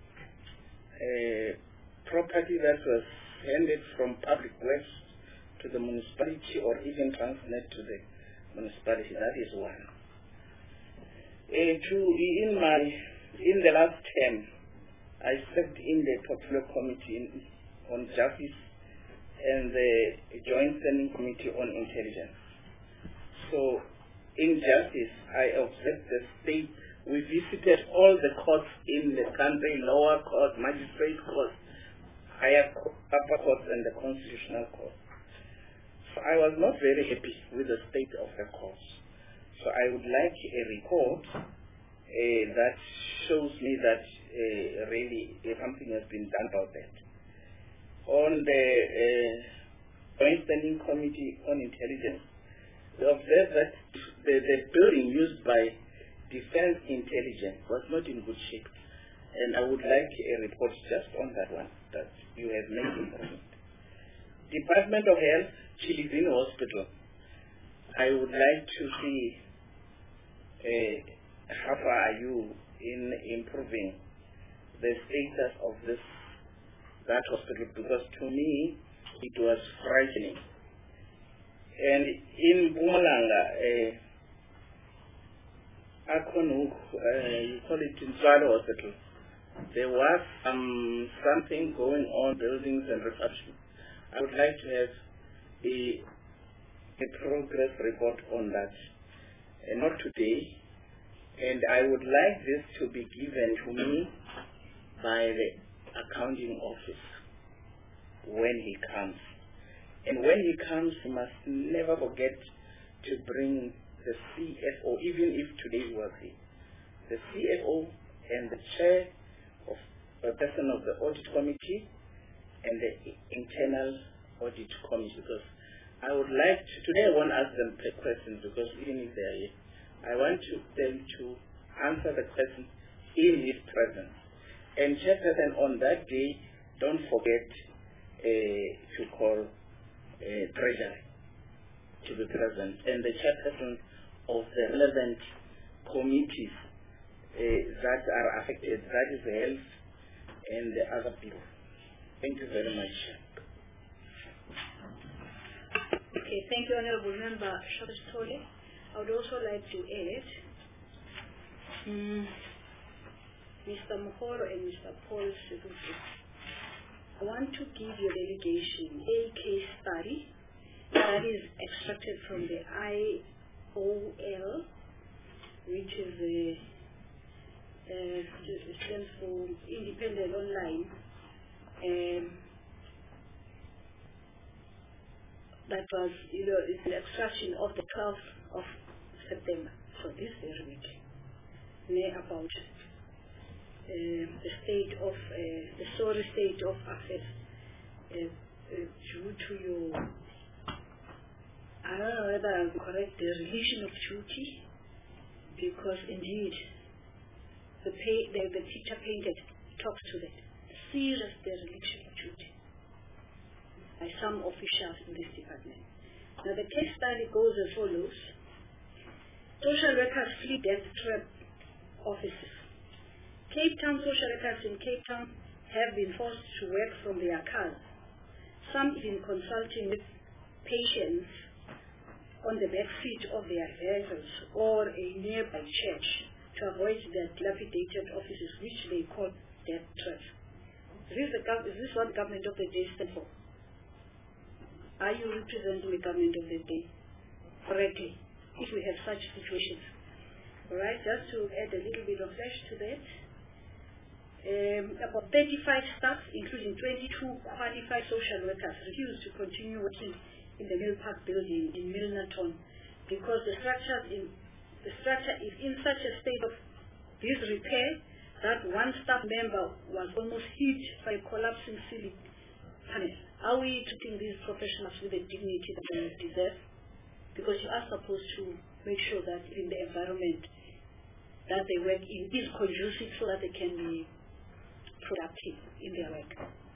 A property that was handed from Public Works to the municipality or even transferred to the municipality. That is one. Uh, to in my in the last term, I served in the Portfolio Committee in, on Justice and the Joint Standing Committee on Intelligence. So, in Justice, I observed the state. We visited all the courts in the country, lower court, magistrate court, higher court, upper court, and the constitutional court. So I was not very happy with the state of the courts. So I would like a report uh, that shows me that uh, really uh, something has been done about that. On the uh, Joint Standing Committee on Intelligence, we observed that the, the building used by Defense Intelligence was not in good shape. And I would like a report just on that one that you have made improvement. Department of Health, Chilivini Hospital. I would like to see uh, how far are you in improving the status of this that hospital, because to me it was frightening. And in Mpumalanga, uh, Akonuk, uh, you call it Inswalo Hospital, there was um, something going on, buildings and refurbishment. I would like to have a, a progress report on that, and not today. And I would like this to be given to me by the accounting office when he comes. And when he comes, he must never forget to bring the C F O, even if today he was here. The C F O and the chair of a person of the audit committee and the internal audit committee, because I would like to, today I won't ask them the questions because even if they are here, I want to, them to answer the question in his presence. And chairperson, on that day, don't forget uh, to call uh, treasury to be present, and the chairperson of the relevant committees uh, that are affected, that is the health and the other people. Thank you very much. Okay, thank you, Honorable Member Charles Tole. I would also like to add um, Mister Mokoro and Mister Paul Sebutu. I want to give your delegation a case study that is extracted from the I O L, which is the uh, stands for Independent Online. Um, that was, you know, it's an extraction of the twelfth of September, so this very week, about uh, the state of, uh, the sorry state of affairs uh, uh, due to your, I don't know whether I'm correct, the relation of duty, because indeed the, pay, the, the picture painted talks to that serious dereliction of duty by some officials in this department. Now the case study goes as follows. Social workers flee death trap offices. Cape Town social workers in Cape Town have been forced to work from their cars, some even consulting with patients on the back seat of their vehicles or a nearby church to avoid their dilapidated offices, which they call death traps. Is this, the, is this what the government of the day stands for? Are you representing the government of the day correctly if we have such situations? Alright, just to add a little bit of flesh to that. Um, about thirty-five staff, including twenty-two qualified social workers, refused to continue working in the Mill Park building in Milnerton because the structure, in, the structure is in such a state of disrepair that one staff member was almost hit by a collapsing ceiling panel. Are we treating these professionals with the dignity that they deserve? Because you are supposed to make sure that in the environment that they work in is conducive so that they can be productive in their work.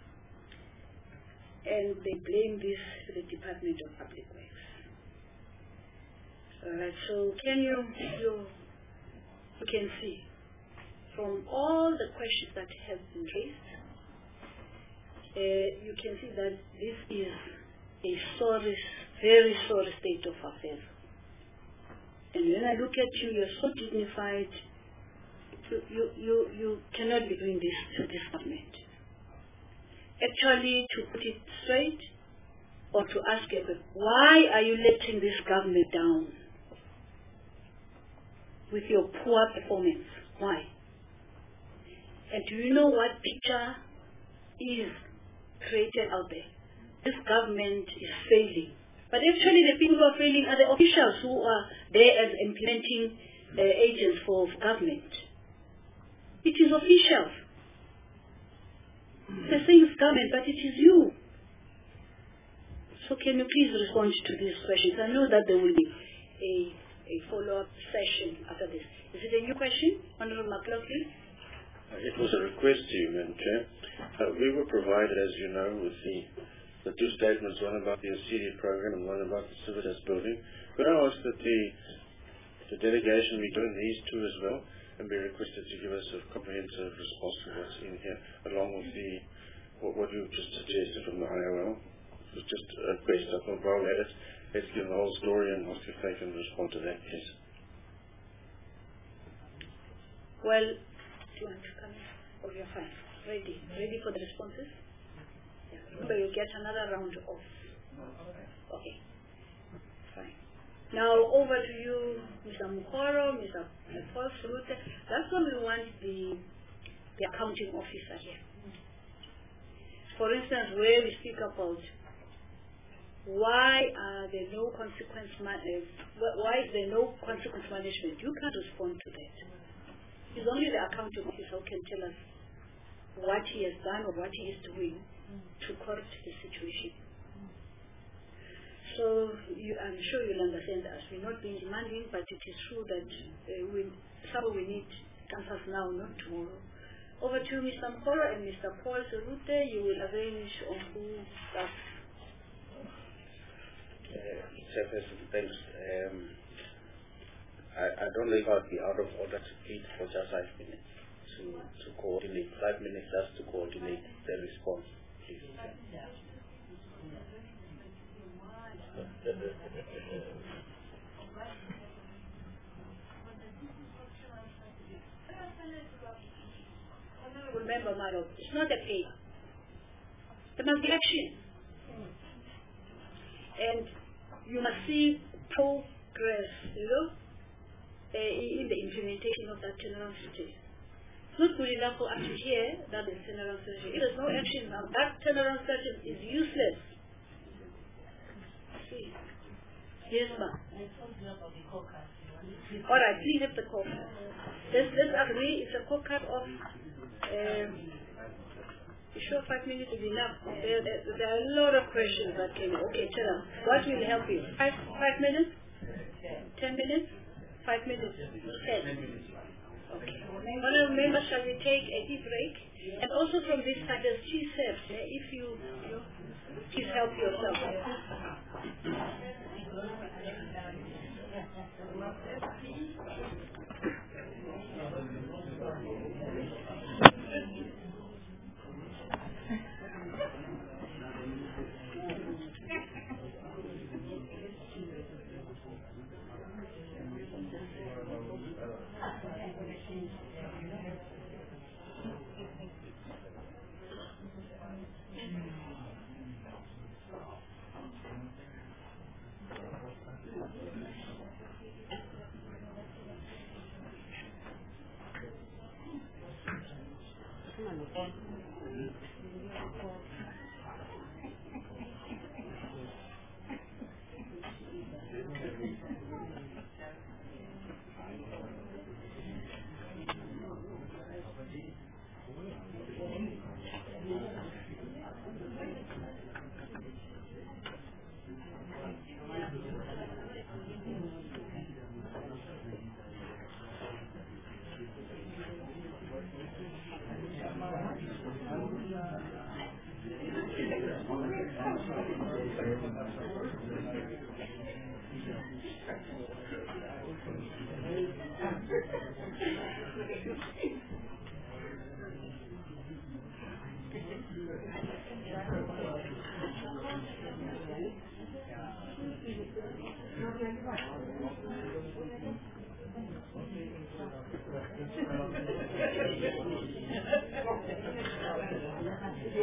And they blame this to the Department of Public Works. Alright, so can you, you, you can see from all the questions that have been raised, uh, you can see that this is a sorry, very sorry state of affairs. And And when I look at you, you're so dignified. You, you, you, you cannot be doing this to this government. Actually, to put it straight, or to ask a question, why are you letting this government down with your poor performance? Why? And do you know what picture is created out there? This government is failing. But actually the people who are failing are the officials who are there as implementing uh, agents for government. It is officials. They're saying it's government, but it is you. So can you please respond to these questions? I know that there will be a, a follow-up session after this. Is it a new question, Honorable McLaughlin? Uh, it was a request to you, Madam Chair. Uh, we were provided, as you know, with the, the two statements, one about the O C D program and one about the Civitas building. Could I ask that the, the delegation be doing these two as well and be requested to give us a comprehensive response to what's in here, along with the what, what you just suggested from the I O L? It was just a request. I thought, well, let us, let's give the whole story and ask if they can respond to that, please. Well, do you want to come in? Oh, you're fine. Ready. Ready for the responses? Yeah. So you get another round of. Okay. Fine. Now over to you, Mister Mukoro, Mister Paul Serute. That's when we want the the accounting officer here. For instance, where we speak about why are there no consequence man uh, why is there no consequence management? You can't respond to that. It's only the accounting officer who can tell us what he has done or what he is doing to correct the situation. So you, I'm sure you'll understand us. We're not being demanding, but it is true that uh, we, some we need answers now, not tomorrow. Over to Mister Mkoro and Mister Paul Serute. You will arrange on who does. Uh, Chairperson, thanks. Um, I, I don't know if I'll be out of order to plead for just five minutes to, to coordinate, five minutes just to coordinate the response, please. Remember, Maro, it's not a pay. There must be action. And you must see progress, you know, uh, in the implementation of that turnaround strategy. It's not good enough for us to hear that the turnaround strategy. If there's no action now, that turnaround strategy is useless. See. Yes, ma'am. All right, please have the caucus. Let's, let's agree it's a caucus of, um, you sure five minutes is enough? There, there, there are a lot of questions that came in. Okay, tell them. What will help you? Five, five minutes? Ten minutes? Five minutes? Ten. Okay. Honourable members, shall we take a deep break? And also from this side, there's Chief Steps. If you, you please help yourself.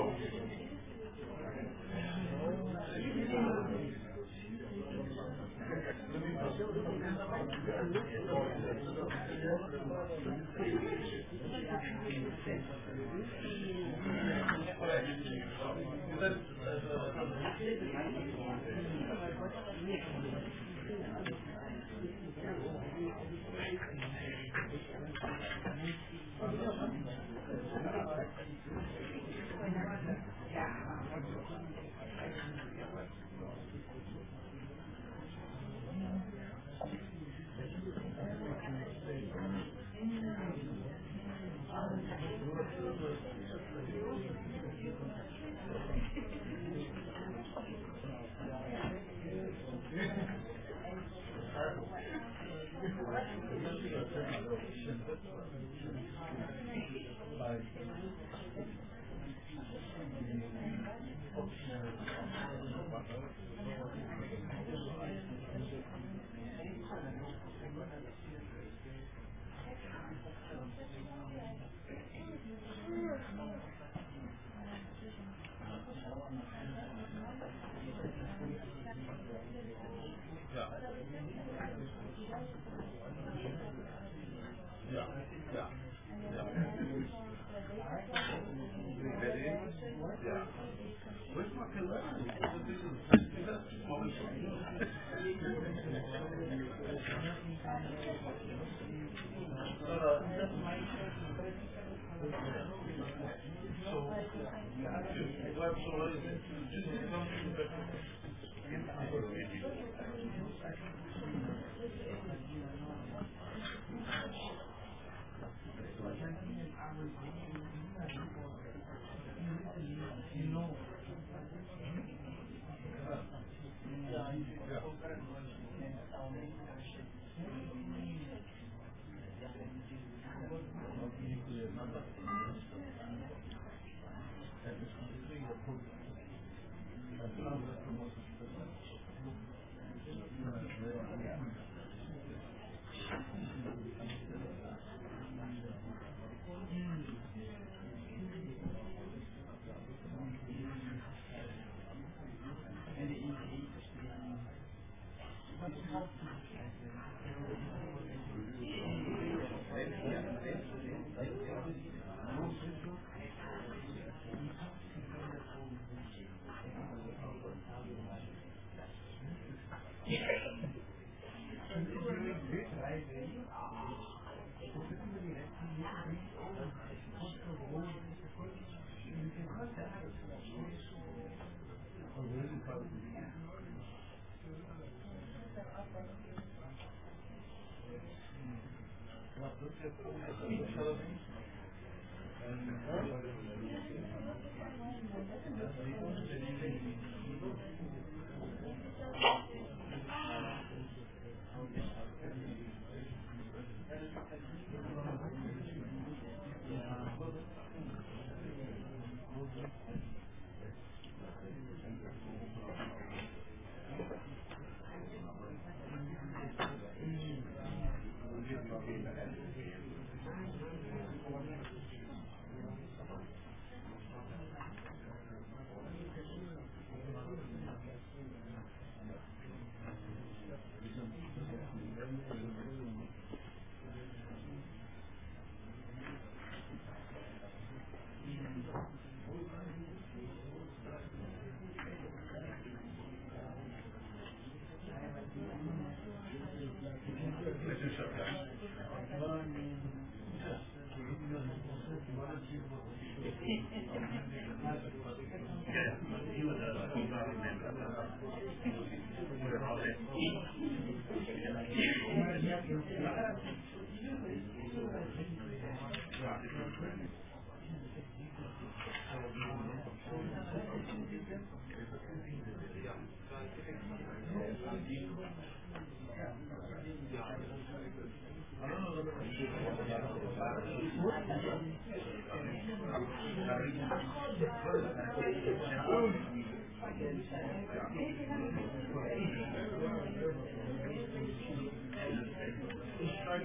Thank you.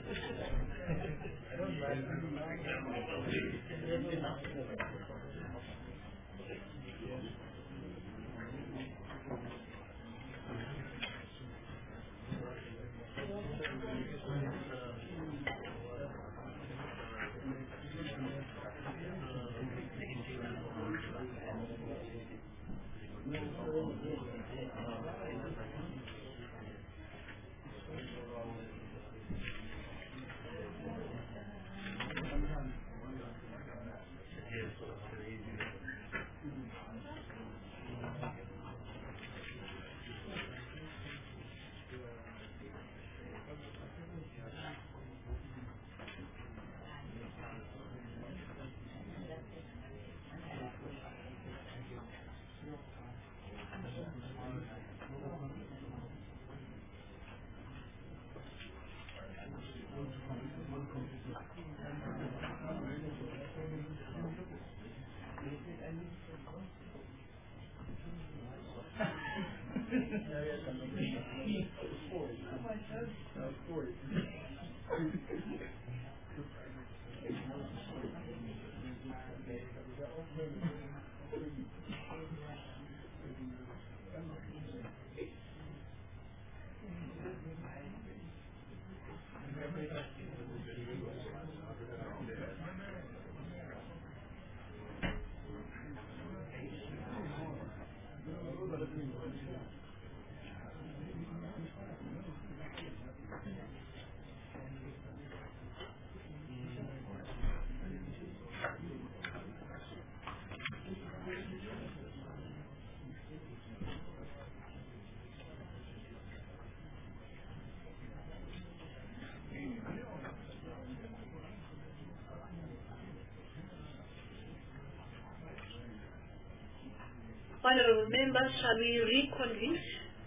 Honorable members, shall we reconvene?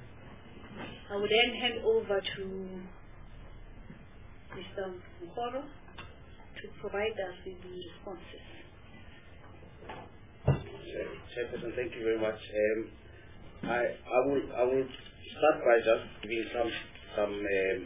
I will then hand over to Mister Mokgoro to provide us with the responses. Chairperson, thank you very much. Um, I, I will I will start by just giving some some um,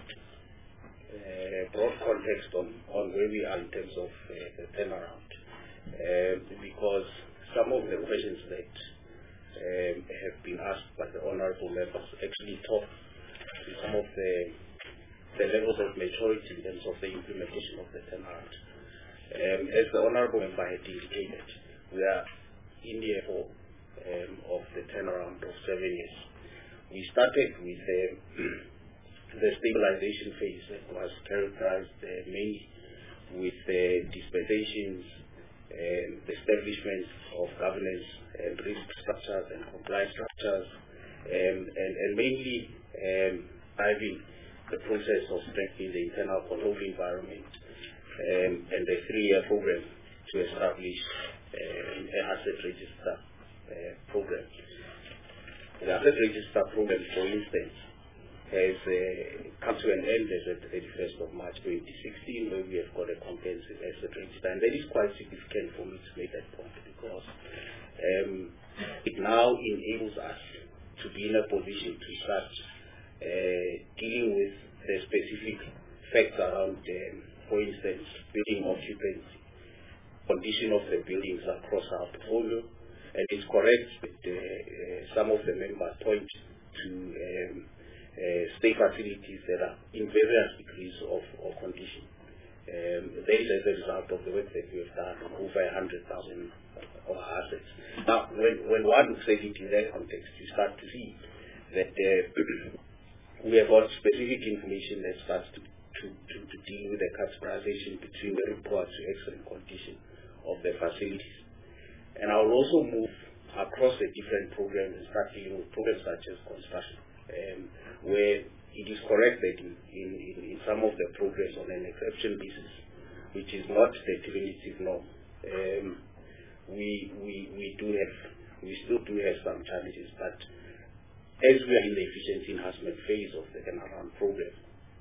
uh, broad context on, on where we are in terms of uh, the turnaround, uh, because some of the questions that um, have been asked by the honourable members actually talk to some of the the levels of maturity in terms of the implementation of the turnaround. Um, as the honourable member had indicated, we are in year four um, of the turnaround of seven years. We started with uh, the stabilization phase that was characterized uh, mainly with uh, dispensations, um, the establishment of governance and risk structures and compliance structures, um, and, and mainly um, driving the process of strengthening the internal control environment um, and the three-year program to establish um, an asset register uh, program. The asset register program, for instance, has uh, come to an end as at the thirty-first of March twenty sixteen, where we have got a comprehensive asset register. And that is quite significant for me to make that point, because um, it now enables us to be in a position to start uh, dealing with the specific facts around, um, for instance, building occupancy, condition of the buildings across our portfolio. And it's correct that uh, uh, some of the members point to um, uh, state facilities that are in various degrees of, of condition. Um, that is as a result of the work that we have done on over one hundred thousand of our assets. Now, when, when one looks at it in that context, you start to see that uh, we have got specific information that starts to, to, to, to deal with the categorization between the poor to excellent condition of the facilities. And I will also move across the different programs and start dealing with programs such as construction, um, where it is correct that in, in, in some of the programs on an exception basis, which is not the definitive norm, um, we, we, we do have, we still do have some challenges, but as we are in the efficiency enhancement phase of the turnaround program,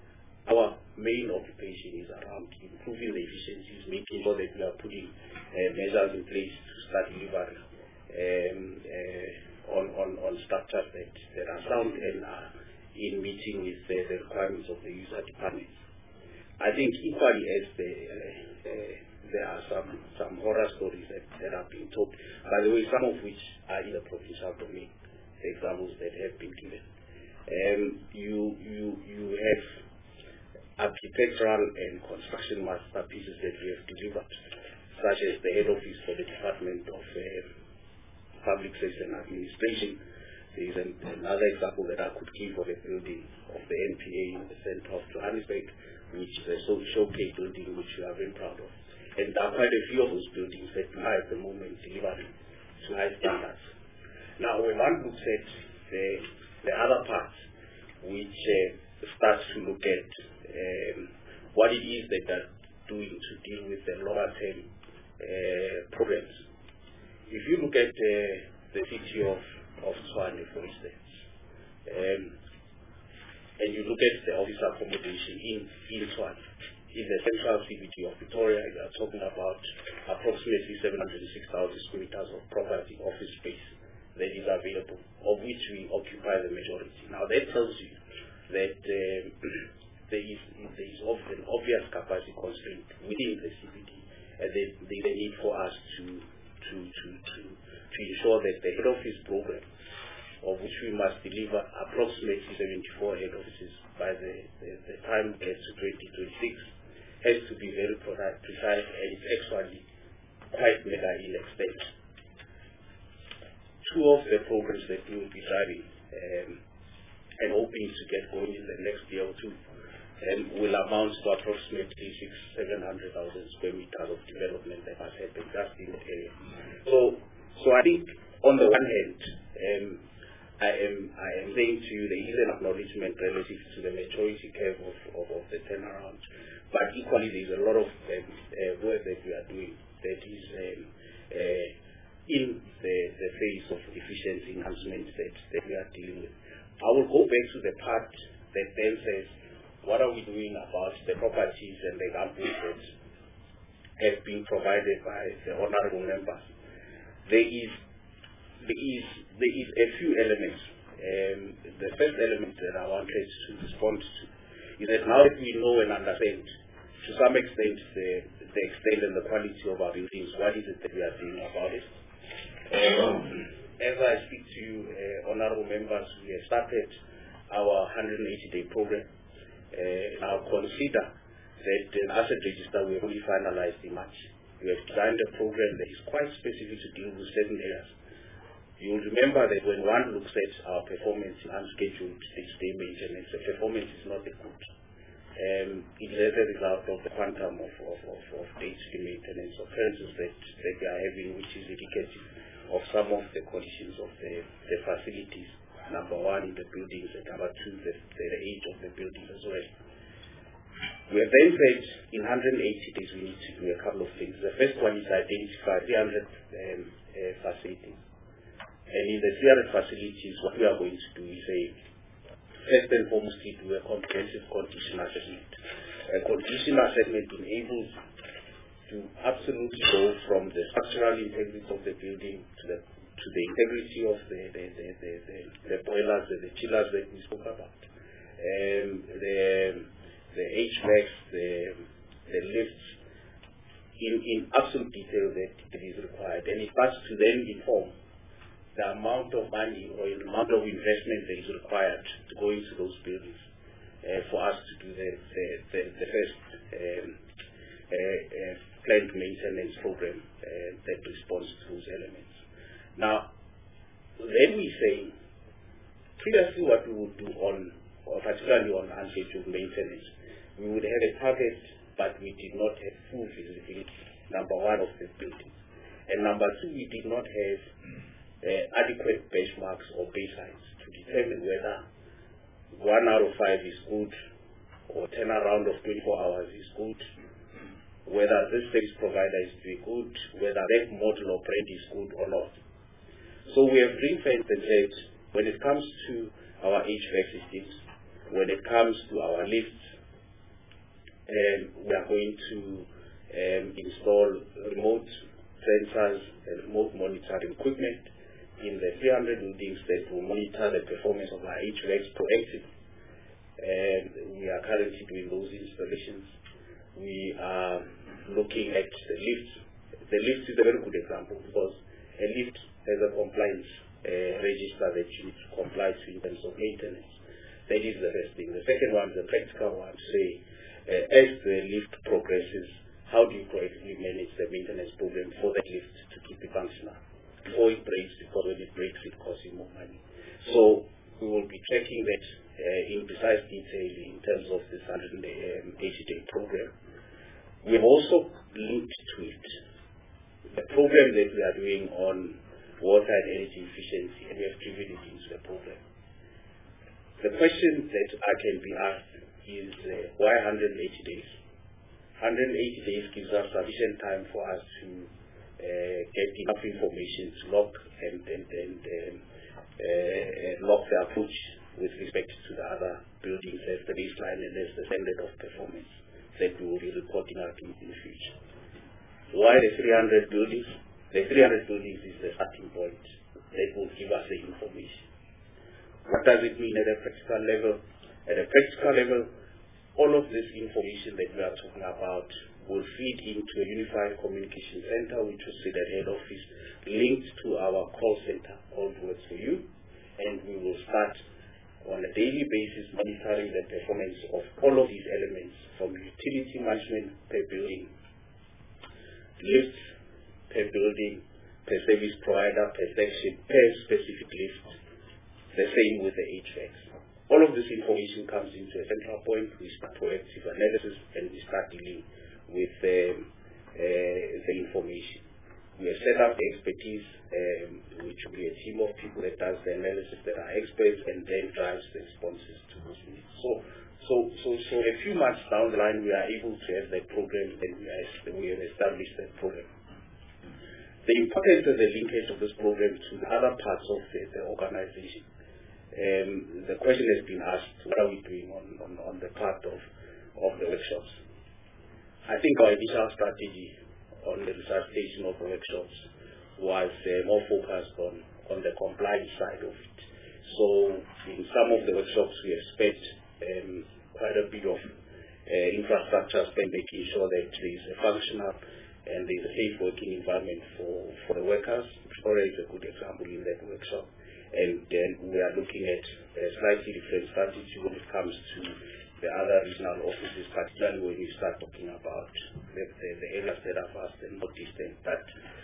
our main occupation is around improving the efficiencies, making sure that we are putting uh, measures in place to start delivering um, uh, on, on, on structures that, that are sound and are in meeting with uh, the requirements of the user departments. I think equally as the, uh, uh, there are some, some horror stories that, that have been told, by the way, some of which are in the provincial domain, the examples that have been given. Um, you, you, you have architectural and construction masterpieces that we have delivered, such as the head office for the Department of uh, Public Service and Administration. There is an, another example that I could give for the building of the N P A in the center of Johannesburg, which is a showcase building which we are very proud of. And there are quite a few of those buildings that we are at the moment delivering to high standards. Now, when one looks at the, the other parts, which uh, starts to look at um, what it is that they're doing to deal with the longer term uh, programs. If you look at uh, the city of, of Tshwane, for instance, um, and you look at the office accommodation in, in Tshwane, in the central C B D of Pretoria, you are talking about approximately seven hundred six thousand square meters of property office space that is available, of which we occupy the majority. Now that tells you that um, there is, there is an obvious capacity constraint within the C B D, and there is a need for us to, to, to, to, to ensure that the head office program, of which we must deliver approximately seventy-four head offices by the, the, the time it gets to twenty twenty-six, has to be very precise, and it's actually quite mega in extent. Two of the programs that we will be driving um, and hoping to get going in the next year or two um, will amount to approximately six, seven hundred thousand square meters of development that has happened just in the area. So, so I think on the one hand, um, I am I am saying to you there is an acknowledgement relative to the maturity curve of, of, of the turnaround, but equally there is a lot of um, uh, work that we are doing that is um, uh, in the, the phase of efficiency enhancement that, that we are dealing with. I will go back to the part that then says, what are we doing about the properties and the examples that have been provided by the honorable members? There is There is, there is a few elements. Um, the first element that I wanted to respond to is that now that we know and understand to some extent the, the extent and the quality of our buildings, what is it that we are doing about it? Um, as I speak to you, uh, honorable members, we have started our one hundred eighty day program. Uh, now consider that an asset register we have only finalized in March. We have designed a program that is quite specific to deal with certain areas. You will remember that when one looks at our performance in unscheduled day-to-day maintenance, the performance is not that good. Um, it is as a result of the quantum of, of, of, of day-to-day maintenance occurrences that, that we are having, which is indicative of some of the conditions of the, the facilities. Number one, in the buildings, and number two, the, the age of the buildings as well. We have then said in one hundred eighty days we need to do a couple of things. The first one is identify three hundred um, uh, facilities. And in the three hundred facilities, what we are going to do is a first and foremost do a comprehensive condition assessment. A condition assessment enables to absolutely go from the structural integrity of the building to the to the integrity of the the, the, the, the, the boilers and the chillers that we spoke about. Um, the the H V A Cs, the the lifts, in, in absolute detail that it is required. And it starts to then inform the amount of money or the amount of investment that is required to go into those buildings uh, for us to do the, the, the, the first um, uh, uh, plant maintenance program uh, that responds to those elements. Now, then we say, previously what we would do on, or particularly on unscheduled maintenance, we would have a target, but we did not have full visibility, number one, of the building. And number two, we did not have uh, adequate benchmarks or baselines to determine whether one out of five is good, or turnaround of twenty-four hours is good, whether this service provider is very good, whether that model of brand is good or not. So we have ring-fenced and said, when it comes to our H V A C systems, when it comes to our lifts, um, we are going to um, install remote sensors and remote monitoring equipment in the three hundred buildings that will monitor the performance of our H V A C proactively. Um, we are currently doing those installations. We are looking at the lifts. The lift is a very good example because a lift has a compliance uh, register that you need to comply to in terms of maintenance. That is the first thing. The second one is the practical one. Say, uh, as the lift progresses, how do you proactively manage the maintenance program for that lift to keep it functional before it breaks? Because when it breaks, it costs you more money. So we will be tracking that uh, in precise detail in terms of this one hundred eighty day program. We have also linked to it the program that we are doing on water and energy efficiency, and we have driven it into the program. The question that I can be asked is uh, why one hundred eighty days? one hundred eighty days gives us sufficient time for us to uh, get enough information to lock and, and, and um, uh, lock the approach with respect to the other buildings as the baseline and as the standard of performance that we will be reporting out in, in the future. Why the three hundred buildings? The three hundred buildings is the starting point that will give us the information. What does it mean at a practical level? At a practical level, all of this information that we are talking about will feed into a unified communication center which will sit at head office linked to our call center, All Works for You, and we will start on a daily basis monitoring the performance of all of these elements from utility management per building, lifts per building, per service provider, per section, per specific lift, the same with the H V A Cs. All of this information comes into a central point. We start proactive analysis and we start dealing with um, uh, the information. We have set up the expertise, um, which will be a team of people that does the analysis, that are experts, and then drives the responses to those needs. So, so, so, so a few months down the line, we are able to have that program, and we, are, we have established that program. The importance of the linkage of this program to the other parts of the, the organization. Um, the question has been asked, what are we doing on, on, on the part of, of the workshops? I think our initial strategy on the resuscitation of the workshops was uh, more focused on, on the compliance side of it. So in some of the workshops we have spent um, quite a bit of uh, infrastructure spend making sure that there is a functional and there is a safe working environment for, for the workers. Victoria is a good example in that workshop. And then we are looking at a slightly different strategy when it comes to the other regional offices, particularly when you start talking about the, the, the areas that are fast and not distant. But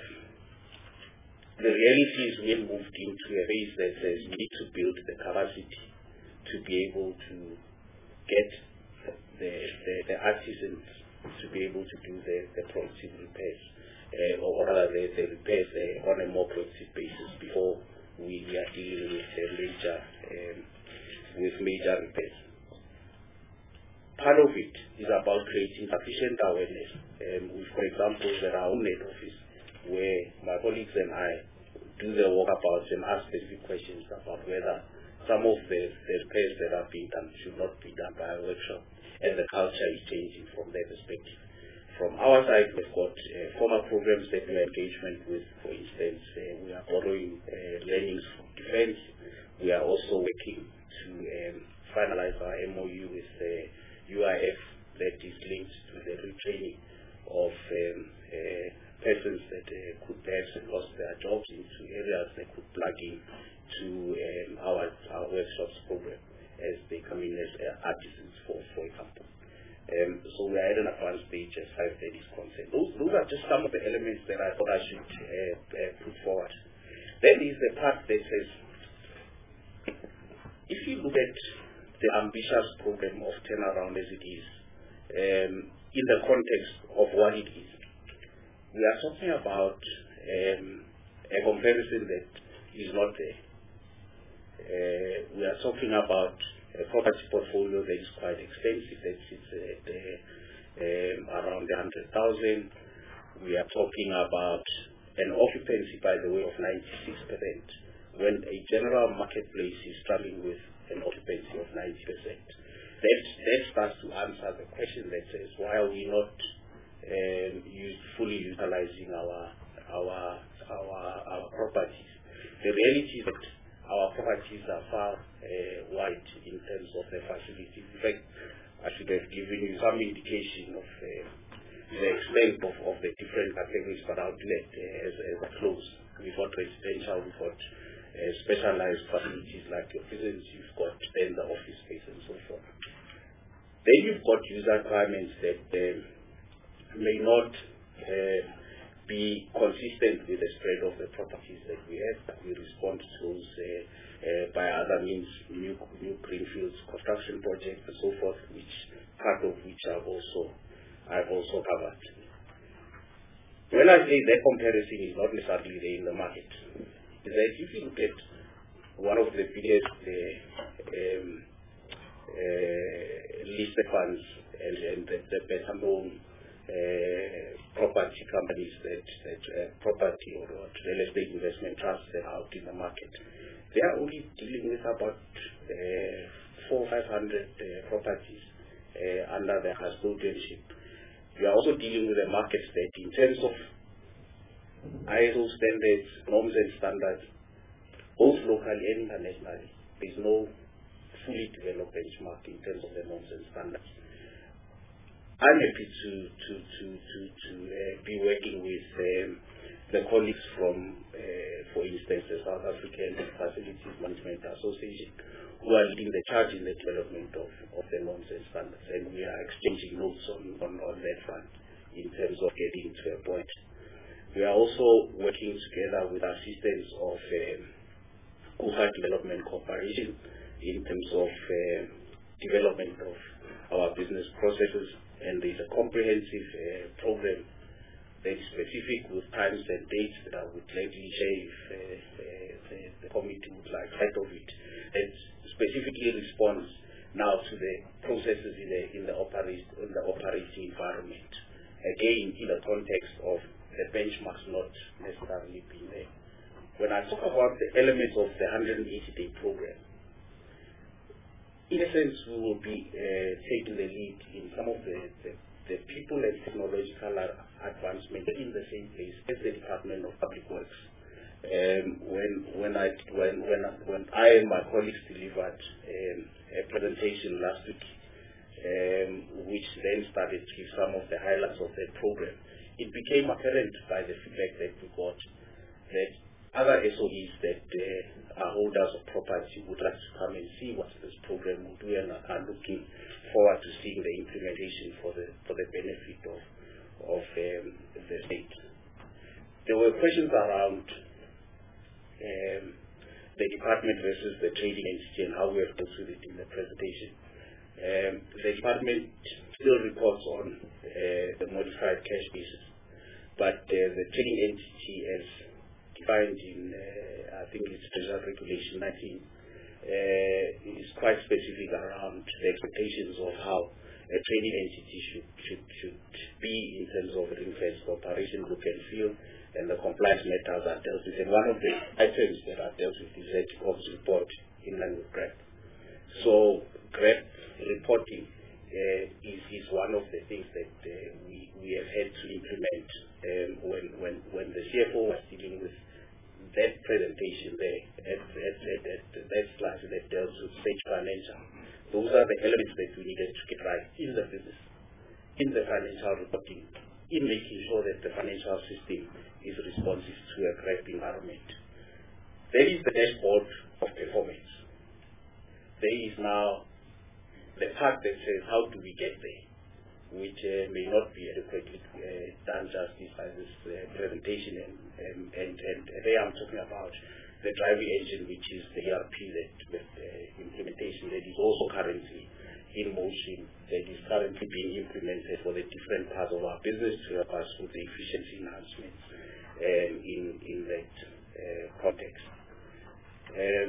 the reality is we have moved into a phase that says we need to build the capacity to be able to get the, the, the artisans to be able to do the, the proactive repairs, uh, or rather the, the repairs uh, on a more proactive basis before we are dealing with uh, major um, with major repairs. Part of it is about creating sufficient awareness. Um, with, for example, there are own head office where my colleagues and I do the walkabouts and ask specific questions about whether some of the, the repairs that are being done should not be done by a workshop, and the culture is changing from their perspective. From our side, we've got uh, formal programs that we are engagement with. For instance, uh, we are borrowing uh, learnings from defense. We are also working to um, finalize our M O U with uh, U I F that is linked to the retraining of um, uh, persons that uh, could perhaps have lost their jobs into areas that could plug in to um, our, our workshops program as they come in as uh, artisans, for, for example. Um, so we are at an advanced stage as far as that is concerned. Those, those are just some of the elements that I thought I should uh, uh, put forward. Then is the part that says, if you look at the ambitious program of turnaround as it is, um, in the context of what it is, we are talking about um, a comparison that is not there. Uh, we are talking about a property portfolio that is quite extensive, that sits at uh, um, around one hundred thousand. We are talking about an occupancy, by the way, of ninety-six percent, when a general marketplace is struggling with an occupancy of ninety percent. That, that starts to answer the question that says, why are we not um, use, fully utilizing our, our, our, our properties? The reality is that our properties are far uh, provide in terms of the facilities. In fact, I should have given you some indication of uh, the extent of, of the different categories per outlet uh, as, as a close. We've got residential, we've got uh, specialized facilities like your prisons, you've got then the office space and so forth. Then you've got user requirements that uh, may not uh, be consistent with the spread of the properties that we have, but we respond to those uh, uh, by other means, new new greenfields construction projects and so forth, which part of which I've also I've also covered. When I say that comparison is not necessarily there in the market, is that if you look at one of the biggest uh, um, uh, listed funds and, and the, the better known uh, property companies that, that uh, property or, or real estate investment trusts that are out in the market, they are only dealing with about uh, four five hundred uh, properties uh, under their custodianship. We are also dealing with a market that in terms of I S O standards, norms and standards, both locally and internationally, there is no fully developed benchmark in terms of the norms and standards. I'm happy to to to to, to uh, be working with um, the colleagues from, uh, for instance, the South African Facilities Management Association, who are leading the charge in the development of, of the norms and standards, and we are exchanging notes on, on, on that front in terms of getting to a point. We are also working together with assistance of um, Kuha Development Corporation in terms of uh, development of our business processes, and there is a comprehensive uh, program that is specific with times and dates that I would gladly share if uh, uh, the, the committee would like sight of it. It specifically responds now to the processes in the in the, operate, in the operating environment. Again, in the context of the benchmarks not necessarily being there. When I talk about the elements of the one hundred eighty day program, in a sense, we will be uh, taking the lead in some of the, the, the people and technological advancement in the same place as the Department of Public Works. Um, when when I when when when I and my colleagues delivered um, a presentation last week, um, which then started to give some of the highlights of the program, it became apparent by the feedback that we got that other S O Es that uh, are holders of property would like to come and see what this program will do and are looking forward to seeing the implementation for the for the benefit of of um, the state. There were questions around um, the department versus the trading entity and how we have dealt with it in the presentation. Um, the department still reports on uh, the modified cash basis, but uh, the trading entity as defined in, uh, I think it's Treasury Regulation nineteen, uh, is quite specific around the expectations of how a trading entity should should should be in terms of ring-fenced operation, look and feel, and the compliance matters are dealt with. And one of the items that are dealt with is that of report in line with GREP. So GREP reporting uh, is is one of the things that uh, we we have had to implement um, when when when the C F O was dealing with that presentation there at, at, at, at that slide that deals with stage financial. Those are the elements that we needed to get right in the business, in the financial reporting, in making sure that the financial system is responsive to a correct environment. There is the dashboard of performance. There is now the part that says how do we get there, which uh, may not be adequately uh, done justice by this uh, presentation, and, and, and, and there I'm talking about the driving engine, which is the E R P that, that uh, implementation that is also currently in motion, that is currently being implemented for the different parts of our business to help us with the efficiency enhancements um, in, in that uh, context. Um,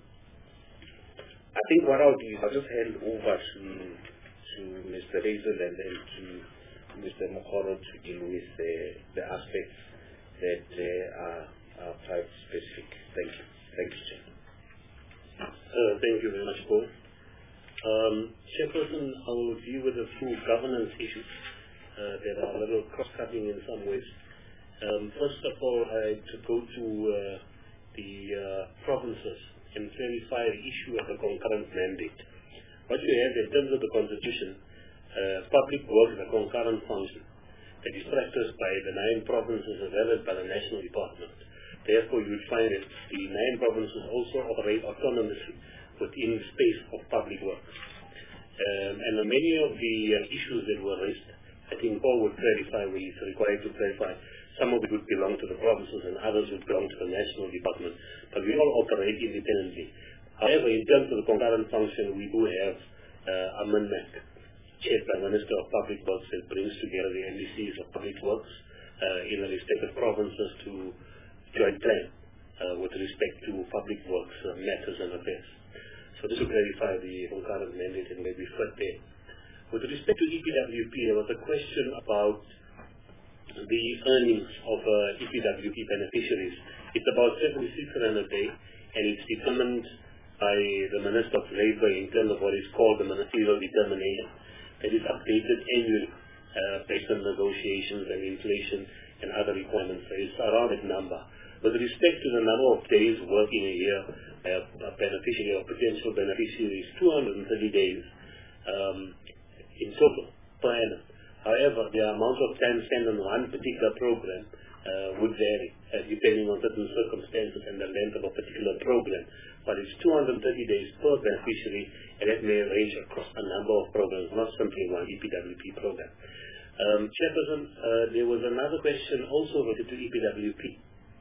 I think what I'll do is I'll just hand over to to Mister Razel and then to Mister Mokoro to deal with uh, the aspects that uh, are, are quite specific. Thank you. Thank you, Chair. Uh, thank you very much, Paul. Um, Chairperson, I will deal with a few governance issues uh, that are a little cross-cutting in some ways. Um, first of all, I to go to uh, the uh, provinces and clarify the issue of the concurrent mandate. What you have in terms of the Constitution, uh, public work is a concurrent function that is practiced by the nine provinces as well as by the national department. Therefore, you would find that the nine provinces also operate autonomously within the space of public works. Um, and many of the uh, issues that were raised, I think Paul would clarify where he's required to clarify. Some of it would belong to the provinces and others would belong to the national department. But we all operate independently. However, in terms of the concurrent function, we do have uh, a M N M A C, chaired by Minister of Public Works, that brings together the M D Cs of Public Works uh, in the respective provinces to joint plan uh, with respect to public works uh, matters and affairs. So this will clarify the concurrent mandate and maybe fit there. With respect to E P W P, there was a question about the earnings of uh, E P W P beneficiaries. It's about seventy-six rand a day, and it's determined by the Minister of Labour in terms of what is called the ministerial determination. That is updated annually uh, based on negotiations and inflation and other requirements. So it's around that number. With respect to the number of days working a year, uh, a beneficiary or potential beneficiary is two hundred thirty days um, in total per annum. However, the amount of time spent on one particular program uh, would vary uh, depending on certain circumstances and the length of a particular program. But it's two hundred thirty days per beneficiary, and that may range across a number of programs, not simply one E P W P program. Um, Chairperson, uh, there was another question also related to E P W P.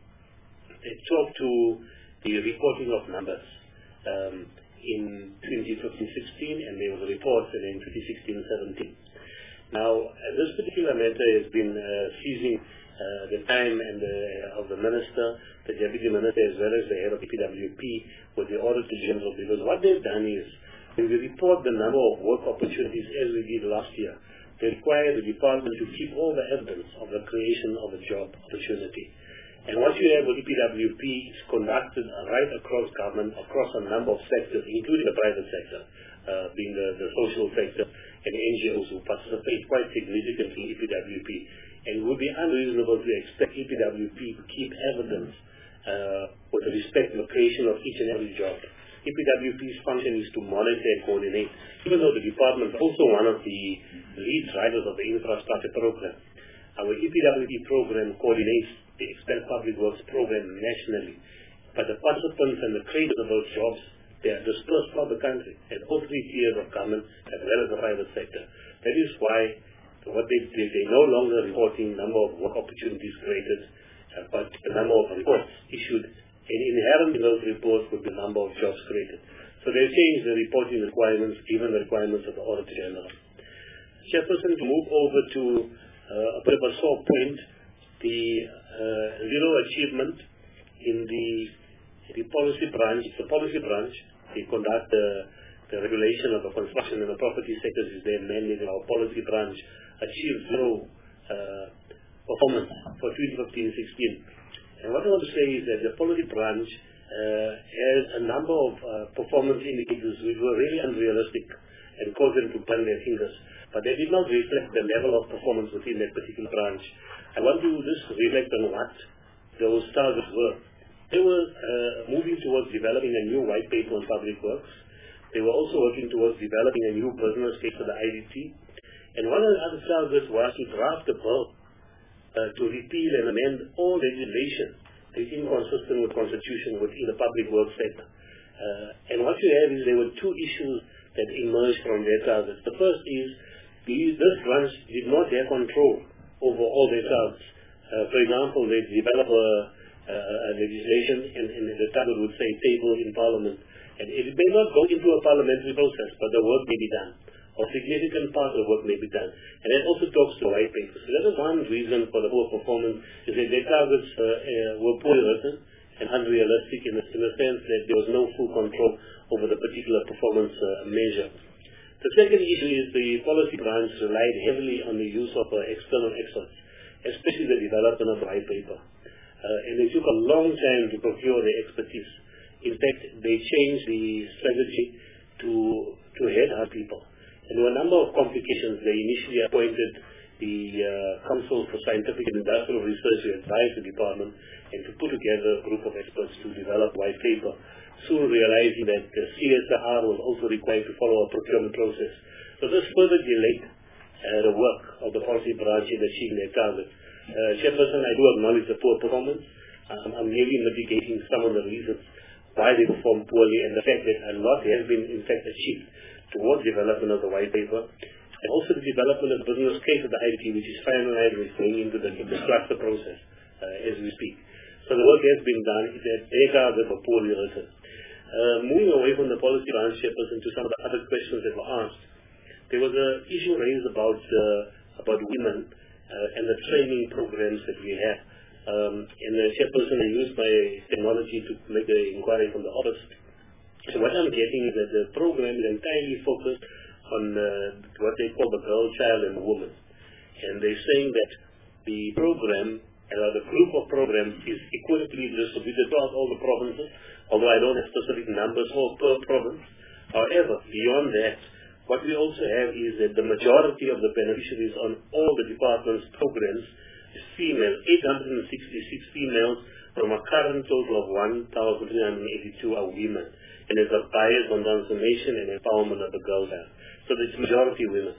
They talked to the reporting of numbers um, in twenty fifteen sixteen, and there was a report in twenty sixteen seventeen. Now, uh, this particular matter has been uh, seizing uh, the time and uh, of the Minister, the Deputy Minister, as well as the head of E P W P with the Auditor General, because what they've done is, when we report the number of work opportunities as we did last year, they require the department to keep all the evidence of the creation of a job opportunity. And what you have with E P W P is conducted right across government, across a number of sectors, including the private sector, uh, being the, the social sector, and N G Os who participate quite significantly in E P W P. And it would be unreasonable to expect E P W P to keep evidence uh, with respect to the creation of each and every job. E P W P's function is to monitor and coordinate, even though the department is also one of the lead drivers of the infrastructure program. Our E P W P program coordinates the Expand Public Works program nationally, but the participants and the creators of those jobs, they are dispersed throughout the country at all three tiers of government as well as the private sector. That is why what they they, they no longer reporting number of work opportunities created, uh, but the number of reports issued. And inherent in those reports would be the number of jobs created. So they changed the reporting requirements given the requirements of the Auditor General. Chairperson, to move over to uh, a bit of a sore point, the uh, zero achievement in the, the policy branch, the policy branch, they conduct the, the regulation of the construction and the property sectors is their mandate. Our policy branch achieved zero uh, performance for twenty fifteen sixteen. And what I want to say is that the policy branch uh, has a number of uh, performance indicators which were really unrealistic and caused them to burn their fingers. But they did not reflect the level of performance within that particular branch. I want to just reflect on what those targets were. They were uh, moving towards developing a new white paper on public works. They were also working towards developing a new business case for the I D T. And one of the other targets was to draft a bill uh, to repeal and amend all legislation that is inconsistent with Constitution within the public works sector. Uh, and what you have is there were two issues that emerged from their targets. The first is the, this branch did not have control over all their targets. Uh, for example, they develop a, a, a legislation and, and the target would say table in Parliament. And it may not go into a parliamentary process, but the work may be done, or significant part of the work may be done. And that also talks to white papers. So that is one reason for the poor performance, is that their targets uh, uh, were poorly written and unrealistic in the, in the sense that there was no full control over the particular performance uh, measure. The second issue is the policy branch relied heavily on the use of uh, external experts, especially the development of white paper. Uh, and it took a long time to procure the expertise. In fact, they changed the strategy to to headhunt people. And there were a number of complications. They initially appointed the uh, Council for Scientific and Industrial Research to advise the department and to put together a group of experts to develop white paper. soon realizing that the C S R was also required to follow a procurement process. So this further delayed uh, the work of the policy branch in achieving their targets. Uh, Chairperson, I do acknowledge the poor performance. Um, I'm merely mitigating some of the reasons why they performed poorly and the fact that a lot has been in fact achieved towards development of the white paper and also the development of the business case of the I D T, which is finalized and is going into the, the cluster process uh, as we speak. So the work has been done. It has taken for poorly written. Uh, moving away from the policy branch, Chairperson, to some of the other questions that were asked, there was an issue raised about uh, about women uh, and the training programs that we have. Um, and the Chairperson, I used my technology to make the inquiry from the office. So what I'm getting is that the program is entirely focused on uh, what they call the girl, child, and woman. And they're saying that the program, uh, the group of programs is equitably distributed across all the provinces, although I don't have specific numbers for per province. However, beyond that, what we also have is that the majority of the beneficiaries on all the department's programs is female, eight hundred sixty-six females from a current total of one thousand three hundred eighty-two are women. And there's a bias on transformation and empowerment of the girl child. So it's majority women.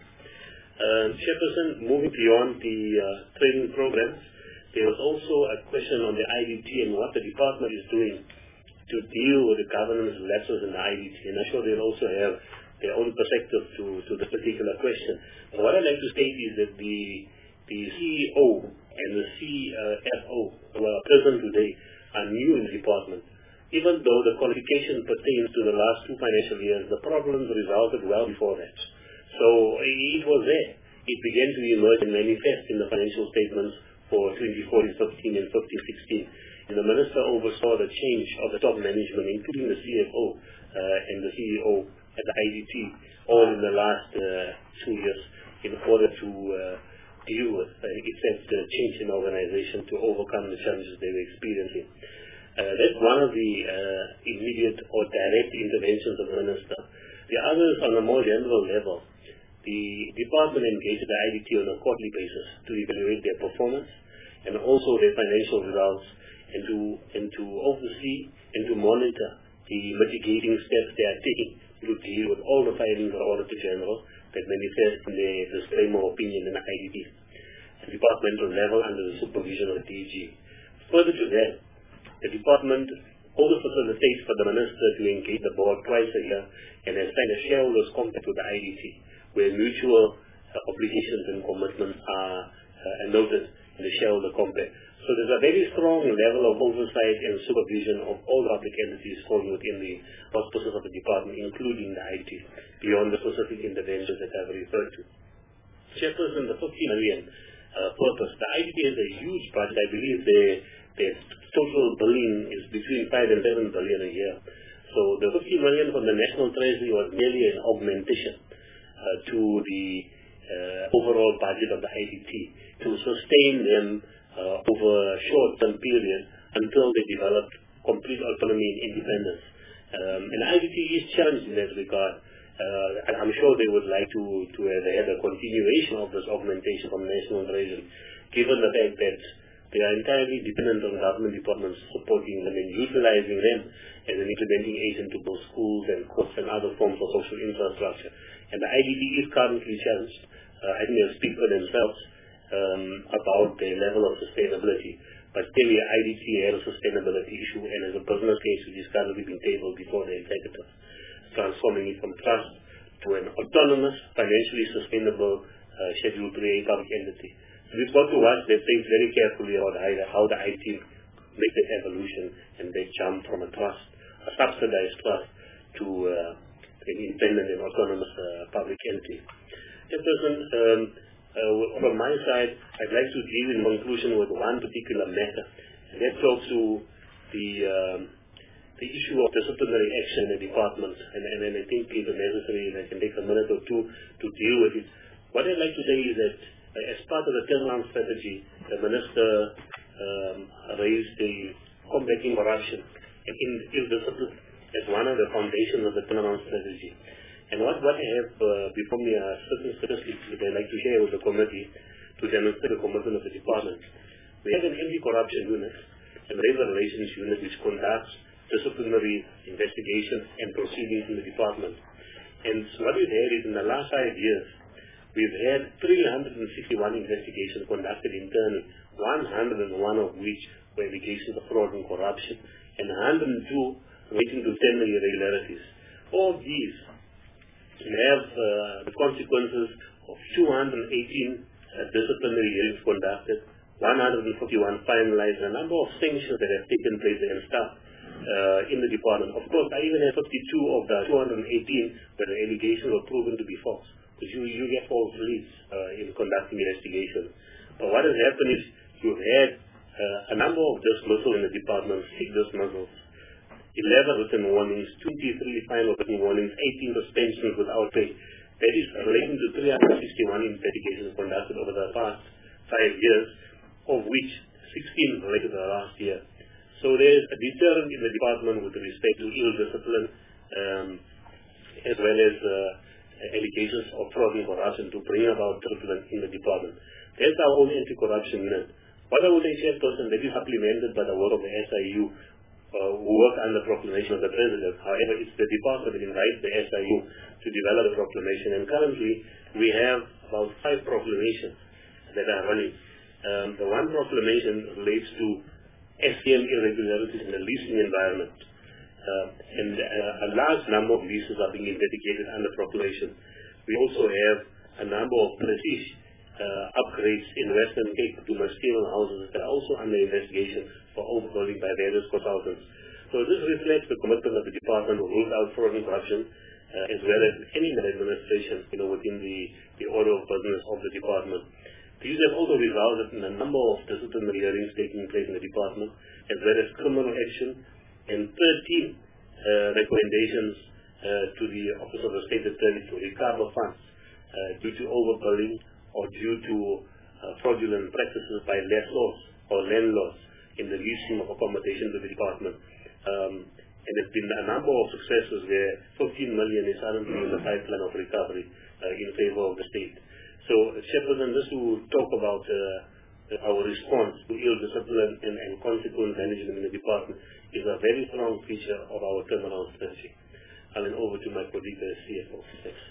Uh, Chairperson, moving beyond the uh, training programs, there was also a question on the I D T and what the department is doing to deal with the governance lapses in the I D T. And I'm sure they'll also have their own perspective to, to the particular question. But what I'd like to state is that the, the C E O and the C F O who are present today are new in the department. Even though the qualification pertains to the last two financial years, the problems resulted well before that. So it was there. It began to emerge and manifest in the financial statements for twenty fourteen fifteen and fifteen sixteen. And the Minister oversaw the change of the top management, including the C F O uh, and the C E O at the I D T, all in the last uh, two years in order to uh, deal with uh, effect the change in organization to overcome the challenges they were experiencing. Uh, that's one of the uh, immediate or direct interventions of the Minister. The others, on a more general level, the department engaged the I D T on a quarterly basis to evaluate their performance and also their financial results and to, and to oversee and to monitor the mitigating steps they are taking to deal with all the findings of the Auditor General that manifest in the disclaimer opinion in the I D T at departmental level under the supervision of the D G. Further to that, the department also facilitates for the Minister to engage the board twice a year and has signed a shareholders' compact with the I D T, where mutual uh, obligations and commitments are uh, noted in the shareholder compact. So there's a very strong level of oversight and supervision of all the public entities falling within the auspices of the department, including the I D T, beyond the specific interventions that I've referred to. Chairperson, the fifty million uh, purpose, the I D T has a huge budget. I believe the their total billing is between five and seven billion a year. So the fifty million from the National Treasury was merely an augmentation uh, to the uh, overall budget of the I D T to sustain them uh, over a short-term period until they develop complete autonomy and independence. Um, and I D T is challenged in that regard. Uh, and I'm sure they would like to, to have had a continuation of this augmentation from National Treasury, given the fact that they are entirely dependent on government departments supporting them and utilizing them as an implementing agent to both schools and courts and other forms of social infrastructure. And the I D T is currently challenged. Uh, I think they'll speak for themselves um, about their level of sustainability. But clearly, I D T had a sustainability issue, and as a business case which is currently being tabled before the executive, transforming it from trust to an autonomous, financially sustainable uh, Schedule three A public entity. We've got to watch that things very carefully about how the I T make that evolution and they jump from a trust, a subsidized trust, to uh, an independent and autonomous uh, public entity. Chairperson, um, uh, from my side, I'd like to deal in conclusion with one particular matter, and that talks to the um, the issue of disciplinary action in the department, and, and, and I think if necessary, I can take a minute or two to deal with it. What I'd like to say is that as part of the turnaround strategy, the Minister um, raised the combating corruption and ill-discipline as one of the foundations of the turnaround strategy. And what, what I have uh, before me are certain statistics that I'd like to share with the committee to demonstrate the commitment of the department. We have an anti-corruption unit, and labor relations unit which conducts disciplinary investigations and proceedings in the department. And so what we've had is in the last five years, we've had three hundred sixty-one investigations conducted internally, one hundred one of which were allegations of fraud and corruption, and one hundred two relating to tender irregularities. All these have uh, the consequences of two hundred eighteen uh, disciplinary hearings conducted, one hundred forty-one finalized, a number of sanctions that have taken place and staff uh, in the department. Of course, I even have fifty-two of the two hundred eighteen where the allegations were proven to be false, because you, you get false leads uh, in conducting investigations. But what has happened is you've had uh, a number of dismissals in the department, six dismissals, eleven written warnings, twenty-three final written warnings, eighteen suspensions without pay. That is relating to three hundred sixty-one investigations conducted over the past five years, of which sixteen related to the last year. So there is a deterrent in the department with respect to ill discipline, um, as well as uh, allegations of fraud and corruption to bring about discipline in the department. That's our own anti-corruption unit. What I would say, Chairperson, that is supplemented by the work of the S I U, uh, who work under proclamation of the President. However, it's the department that invites the S I U to develop a proclamation. And currently, we have about five proclamations that are running. Um, the one proclamation relates to S C M irregularities in the leasing environment. Uh, and uh, a large number of leases are being investigated under proclamation. We also have a number of prestige uh, upgrades in Western Cape to Muskegon houses that are also under investigation for overhauling by various consultants. So this reflects the commitment of the department to rule out fraud and corruption, uh, as well as any administration, you know, within the, the order of business of the department. These have also resulted in a number of disciplinary hearings taking place in the department, as well as criminal action, and thirteen uh, recommendations uh, to the Office of the State Attorney to recover funds uh, due to overbilling or due to uh, fraudulent practices by lessors or landlords in the leasing of accommodation to the department. Um, and there's been a number of successes where fifteen million is currently in the pipeline of recovery uh, in favor of the state. So, Chairperson, this will talk about uh, our response to ill discipline and, and consequent management in the department is a very strong feature of our turnaround strategy. I'll hand over to my colleague, the C F O. Thanks.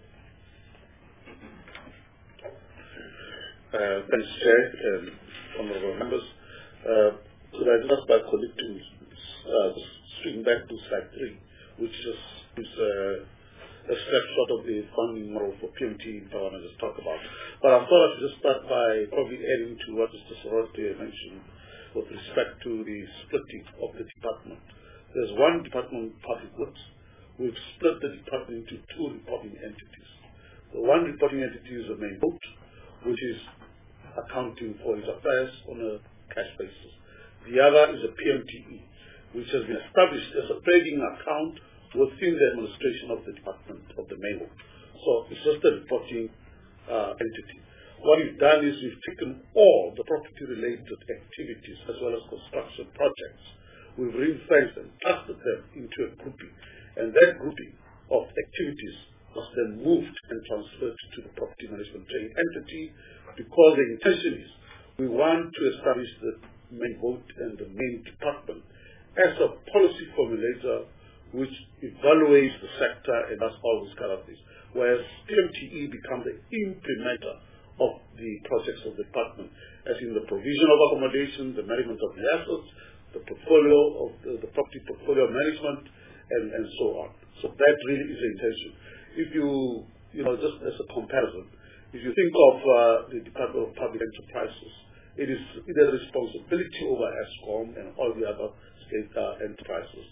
Uh, thanks, Chair, and honorable members. Uh, could I ask my colleague to uh, swing back to slide three, which is, is uh, a snapshot of the funding model for P M T I want to just talk about. But I thought I'd just start by probably adding to what Mister Sorority mentioned with respect to the splitting of the department. There's one department, public works. We've split the department into two reporting entities. The one reporting entity is the main boat, which is accounting for its affairs on a cash basis. The other is a P M T E, which has been established as a trading account within the administration of the department of the main boat. So it's just a reporting uh, entity. What we've done is we've taken all the property-related activities as well as construction projects. We've ring-fenced and clustered them into a grouping. And that grouping of activities was then moved and transferred to the property management training entity, because the intention is we want to establish the main boat and the main department as a policy formulator which evaluates the sector and does all those kind of things, whereas P M T E becomes the implementer of the projects of the department, as in the provision of accommodation, the management of the assets, the portfolio of the, the property portfolio management, and, and so on. So that really is the intention. If you, you know, just as a comparison, if you think of uh, the Department of Public Enterprises, it is it has responsibility over ESCOM and all the other state uh, enterprises.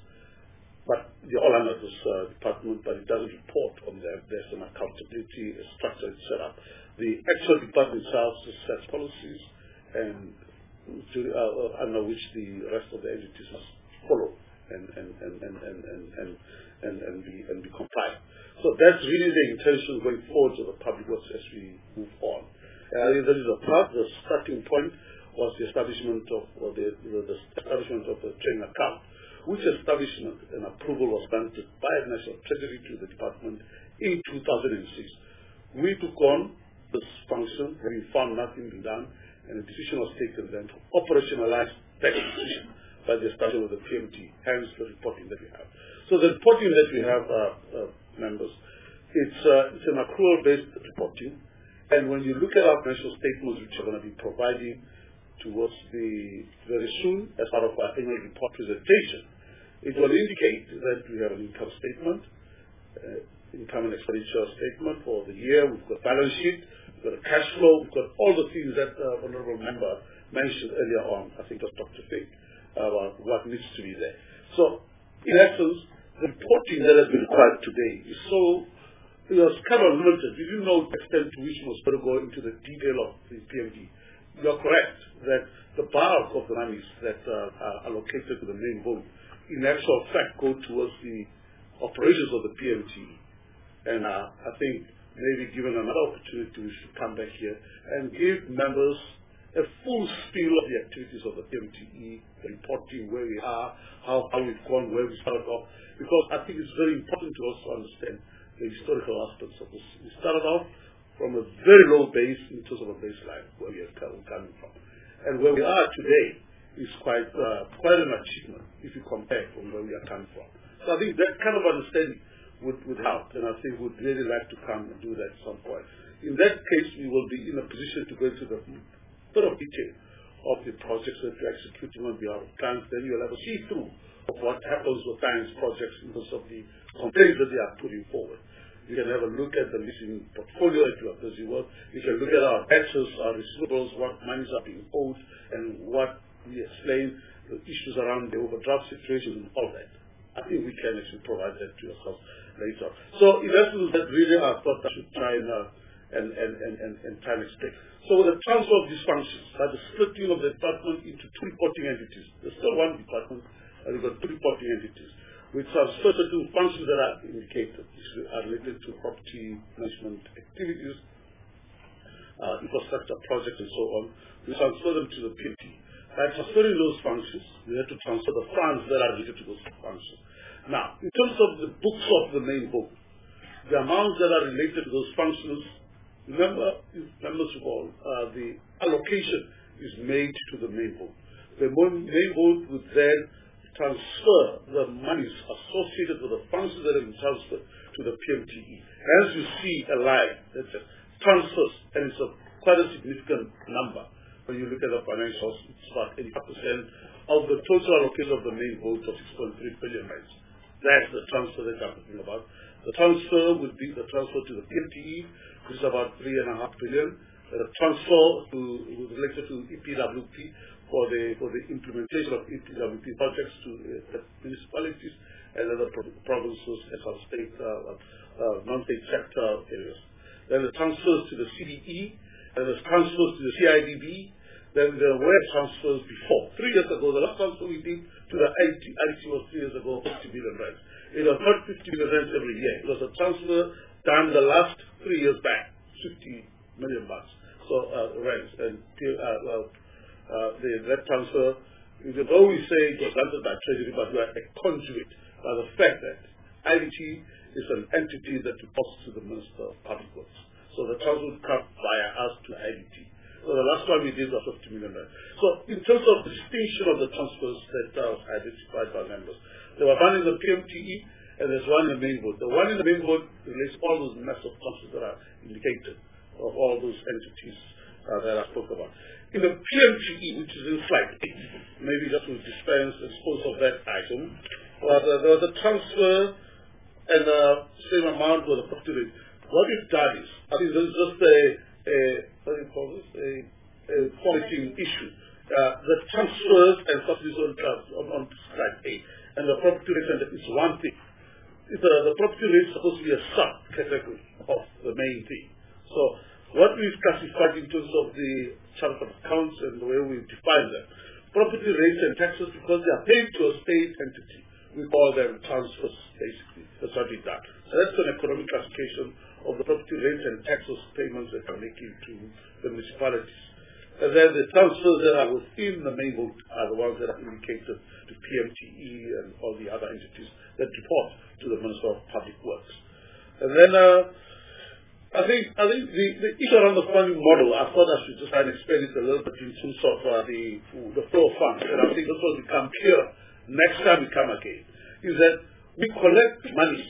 But they all under this uh, department, but it doesn't report on them. There's an accountability, a structure is set up. The actual department itself sets policies and to, uh, under which the rest of the entities must follow and and and and and and and, and, and be and be compliant. So that's really the intention going forward of the public works as we move on. Uh, that is a part. The starting point was the establishment of or the, the, the establishment of the training account, which establishment and approval was granted by the National Treasury to the department in two thousand six. We took on this function when we found nothing being done, and a decision was taken then to operationalize that decision by the establishment of the P M T, hence the reporting that we have. So the reporting that we have, uh, uh, members, it's, uh, it's an accrual-based reporting, and when you look at our financial statements, which are going to be providing towards the very soon as part of our annual report presentation, it will indicate that we have an income statement, uh, income and expenditure statement for the year. We've got balance sheet, we've got a cash flow, we've got all the things that the uh, honourable member mentioned earlier on. I think it was Doctor Fink, about what needs to be there. So, in essence, the reporting that has been required today is so, it was kind of limited. We didn't know the extent to which we was going to go into the detail of the P M D. You are correct that the bulk of the monies that uh, are allocated to the main vote in actual fact go towards the operations of the P M T. And uh, I think maybe given another opportunity, we should come back here and give members a full spiel of the activities of the P M T E, reporting where we are, how, how we've gone, where we started off, because I think it's very important to also understand the historical aspects of this. We started off from a very low base in terms of a baseline, where we are coming from. And where we are today is quite, uh, quite an achievement if you compare from where we are coming from. So I think that kind of understanding would, would help, and I think we'd really like to come and do that at some point. In that case, we will be in a position to go into the bit of detail of the projects that we're executing on behalf of clients. Then you'll have a see-through of what happens with clients' projects in terms of the complaints that they are putting forward. You can have a look at the leasing portfolio that you are busy with. You can look at our debtors, our receivables, what monies are being owed, and what we explain, the issues around the overdraft situation and all that. I think we can actually provide that to yourself later. So in essence, that really I thought I should try and, uh, and, and, and, and, and try and explain. So with the transfer of these functions, by the splitting of the department into two reporting entities, there's still one department, and we've got two reporting entities, which are split into functions that are indicated, which are related to property management activities, uh, infrastructure projects, and so on. We transfer them to the P M T. By transferring those functions, we have to transfer the funds that are related to those functions. Now, in terms of the books of the main book, the amounts that are related to those functions, remember, members of all, uh, the allocation is made to the main book. The main book would then transfer the monies associated with the functions that have been transferred to the P M T E. As you see a line that says transfers, and it's a quite a significant number. When you look at the financials, it's about eighty-five percent of the total allocation of the main vote of six point three billion rands. That's the transfer that I'm talking about. The transfer would be the transfer to the P M T E, which is about three and a half billion. The transfer to related to E P W P for the for the implementation of E P W P projects to uh, municipalities and other pro provinces and some state uh, uh, non-state sector areas. Then the transfers to the C D E. Then the transfers to the C I D B, then there were transfers before. Three years ago, the last transfer we did to the I T, I T was three years ago, fifty billion rands. It was not fifty billion rands every year. It was a transfer done the last three years back, fifty million bucks. So, uh, rands. And uh, uh, uh, the, that transfer, though we say it was granted by Treasury, but we are a conduit by the fact that I D T is an entity that reports to the Minister of Public Works. So the transfer would come via us to I D T. So the last one we did was fifty million rand. So in terms of the distinction of the transfers that are identified by members, there were one in the P M T E and there's one in the main board. The one in the main board relates all those massive transfers that are indicated of all those entities uh, that I spoke about. In the P M T E, which is in slide eight, maybe just to dispense and dispose of that item, was, uh, there was a transfer and the uh, same amount for the property rate. What we've done is, I think there's just a, a what do you call this, a, a formatting issue. Uh, the transfers and subsidies on, on, on slide eight, and the property rate is one thing. It's a, the property rate is supposed to be a sub-category of the main thing. So what we've classified in terms of the chart of accounts and the way we define them, property rates and taxes, because they are paid to a state entity, we call them transfers, basically. That's what we've done. So that's an economic classification of the property rates and taxes payments that are making to the municipalities. And then the transfers that are within the main vote are the ones that are indicated to P M T E and all the other entities that report to the Minister of Public Works. And then uh, I think I think the, the issue around the funding model, I thought I should just try and explain it a little bit in terms of uh, the the flow of funds, and I think this will become clearer next time we come again. Is that we collect money,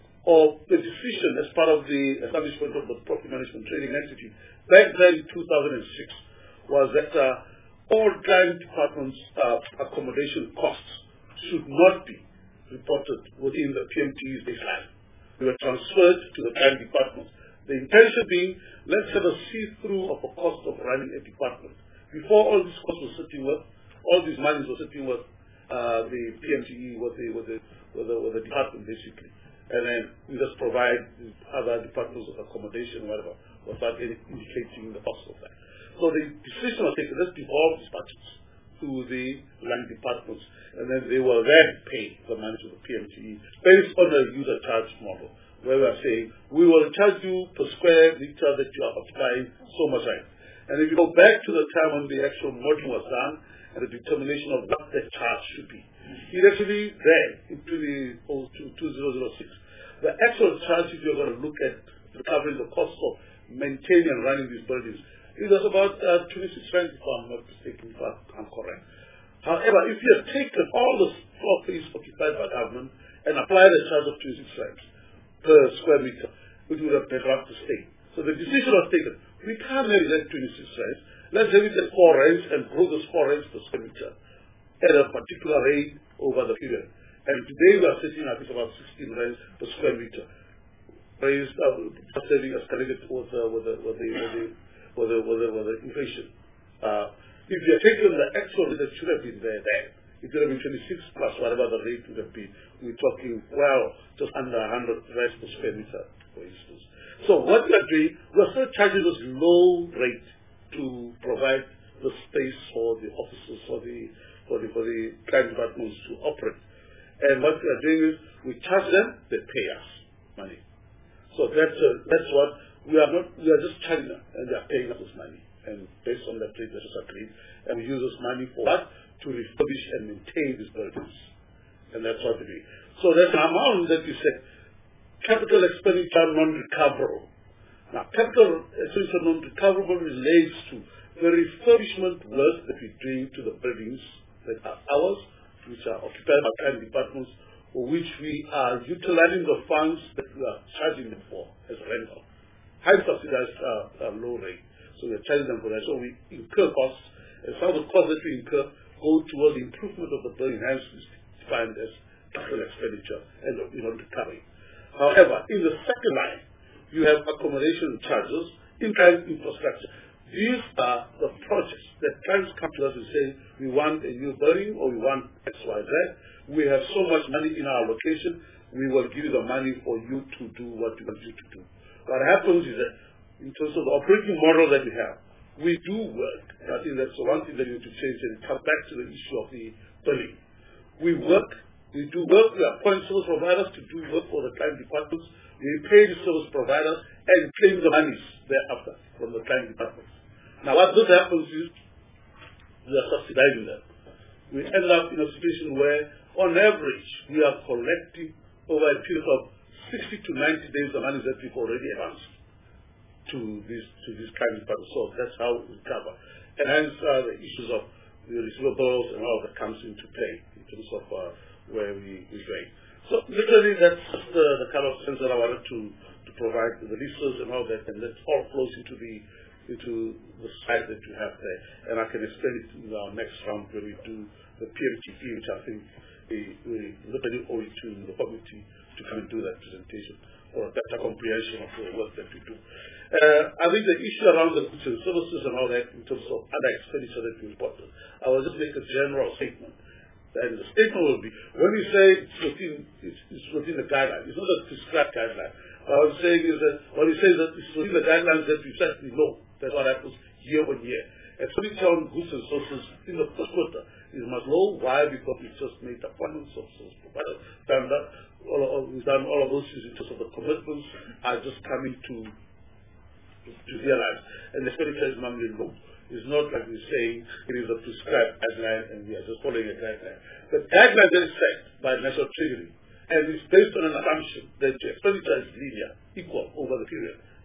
or the decision as part of the establishment of the Profit Management Trading Entity back then in two thousand six was that uh, all client departments' uh, accommodation costs should not be reported within the P M T's baseline. They were transferred to the client department. The intention being, let's have a see-through of the cost of running a department. Before all these costs were sitting with, all these monies were sitting with uh, the P M T E, with the, with, the, with, the, with the department basically. And then we just provide other departments of accommodation, whatever, without any indicating the cost of that. So the decision was taken, let's devolve these budgets to the land departments, and then they will then pay the money to the P M T E based on a user charge model, where we are saying, we will charge you per square meter that you are occupying so much rent. And if you go back to the time when the actual modeling was done, and the determination of what that charge should be, it actually there, into the two thousand six, the actual charge, if you're going to look at recovering the cost of maintaining and running these buildings, it was about uh, twenty-six rand, if I'm not mistaken, if I'm correct. However, if you have taken all the floor space occupied by government and applied a charge of twenty-six rand per square meter, it would have bankrupt the state. So the decision was taken. We can't have it at twenty-six rand. Let's have it at four rand and grow those four rand per square meter at a particular rate over the period. And today we are sitting at about sixteen rand per square meter. Raised, uh, saving escalated with, uh, with, the, with, the, with, the, with, the, with, the, with the inflation. Uh, if you have taken the actual rate that should have been there, there, it would have been twenty-six plus whatever the rate would have been. We're talking, well, just under one hundred rand per square meter, for instance. So what we are doing, we are still charging this low rate to provide the space for the offices, for the for the for the client departments to operate. And what we are doing is we charge them, they pay us money. So that's uh, that's what we are not. We are just charging them, and they are paying us this money. And based on that rate, they just agreed, and we use this money for what? To refurbish and maintain these buildings. And that's what we do. So there's an amount that we said, capital expenditure non-recoverable. Now, capital expenditure non-recoverable relates to the refurbishment work that we're doing to the buildings that are ours, which are occupied by client departments, for which we are utilizing the funds that we are charging them for as rental. High subsidized uh, uh, low rate. So we're charging them for that. So we incur costs, and some of the costs that we incur go towards the improvement of the building, hence we find as capital expenditure and you know recovery. However, in the second line, you have accommodation charges, in-kind infrastructure. These are the projects that clients come to us and say, we want a new building or we want X, Y, Z. We have so much money in our location, we will give you the money for you to do what we want you to do. What happens is that in terms of the operating model that we have, we do work. I think that's the one thing that we need to change, and come back to the issue of the building. We work, we do work, we appoint service providers to do work for the client departments. We pay the service providers and claim the monies thereafter from the client departments. Now what this happens is we are subsidizing them. We end up in a situation where on average we are collecting over a period of sixty to ninety days the money that we've already advanced to these to these client departments. So that's how we cover. And hence uh, the issues of the receivables and all that comes into play in terms of uh, where we, we going. So literally that's just uh, the kind of sense that I wanted to, to provide the leases and all that, and that all flows into the into the slide that you have there. And I can explain it in our next round when we do the P M T E, which I think we, we literally owe it to the committee to come and do that presentation or a better comprehension of the work that we do. Uh, I think the issue around the goods and services and all that in terms of other expenditure that we reported, I will just make a general statement. And the statement will be, when we say it's within, it's, it's within the guidelines, it's not a prescribed guideline. What I'm saying is that, when we say that it's within the guidelines that we said we know, that's what happens year on year. Expenditure on goods and services in the first quarter is much low. Why? Because we just made appointments of service providers, done that, all of, we've done all of those things in terms of the commitments are just coming to to realize. And the expenditure is normally low. It's not like we're saying it is a prescribed guideline and we are just following a guideline. The guideline that is set by National Treasury and it's based on an assumption that the expenditure is linear, equal over the period.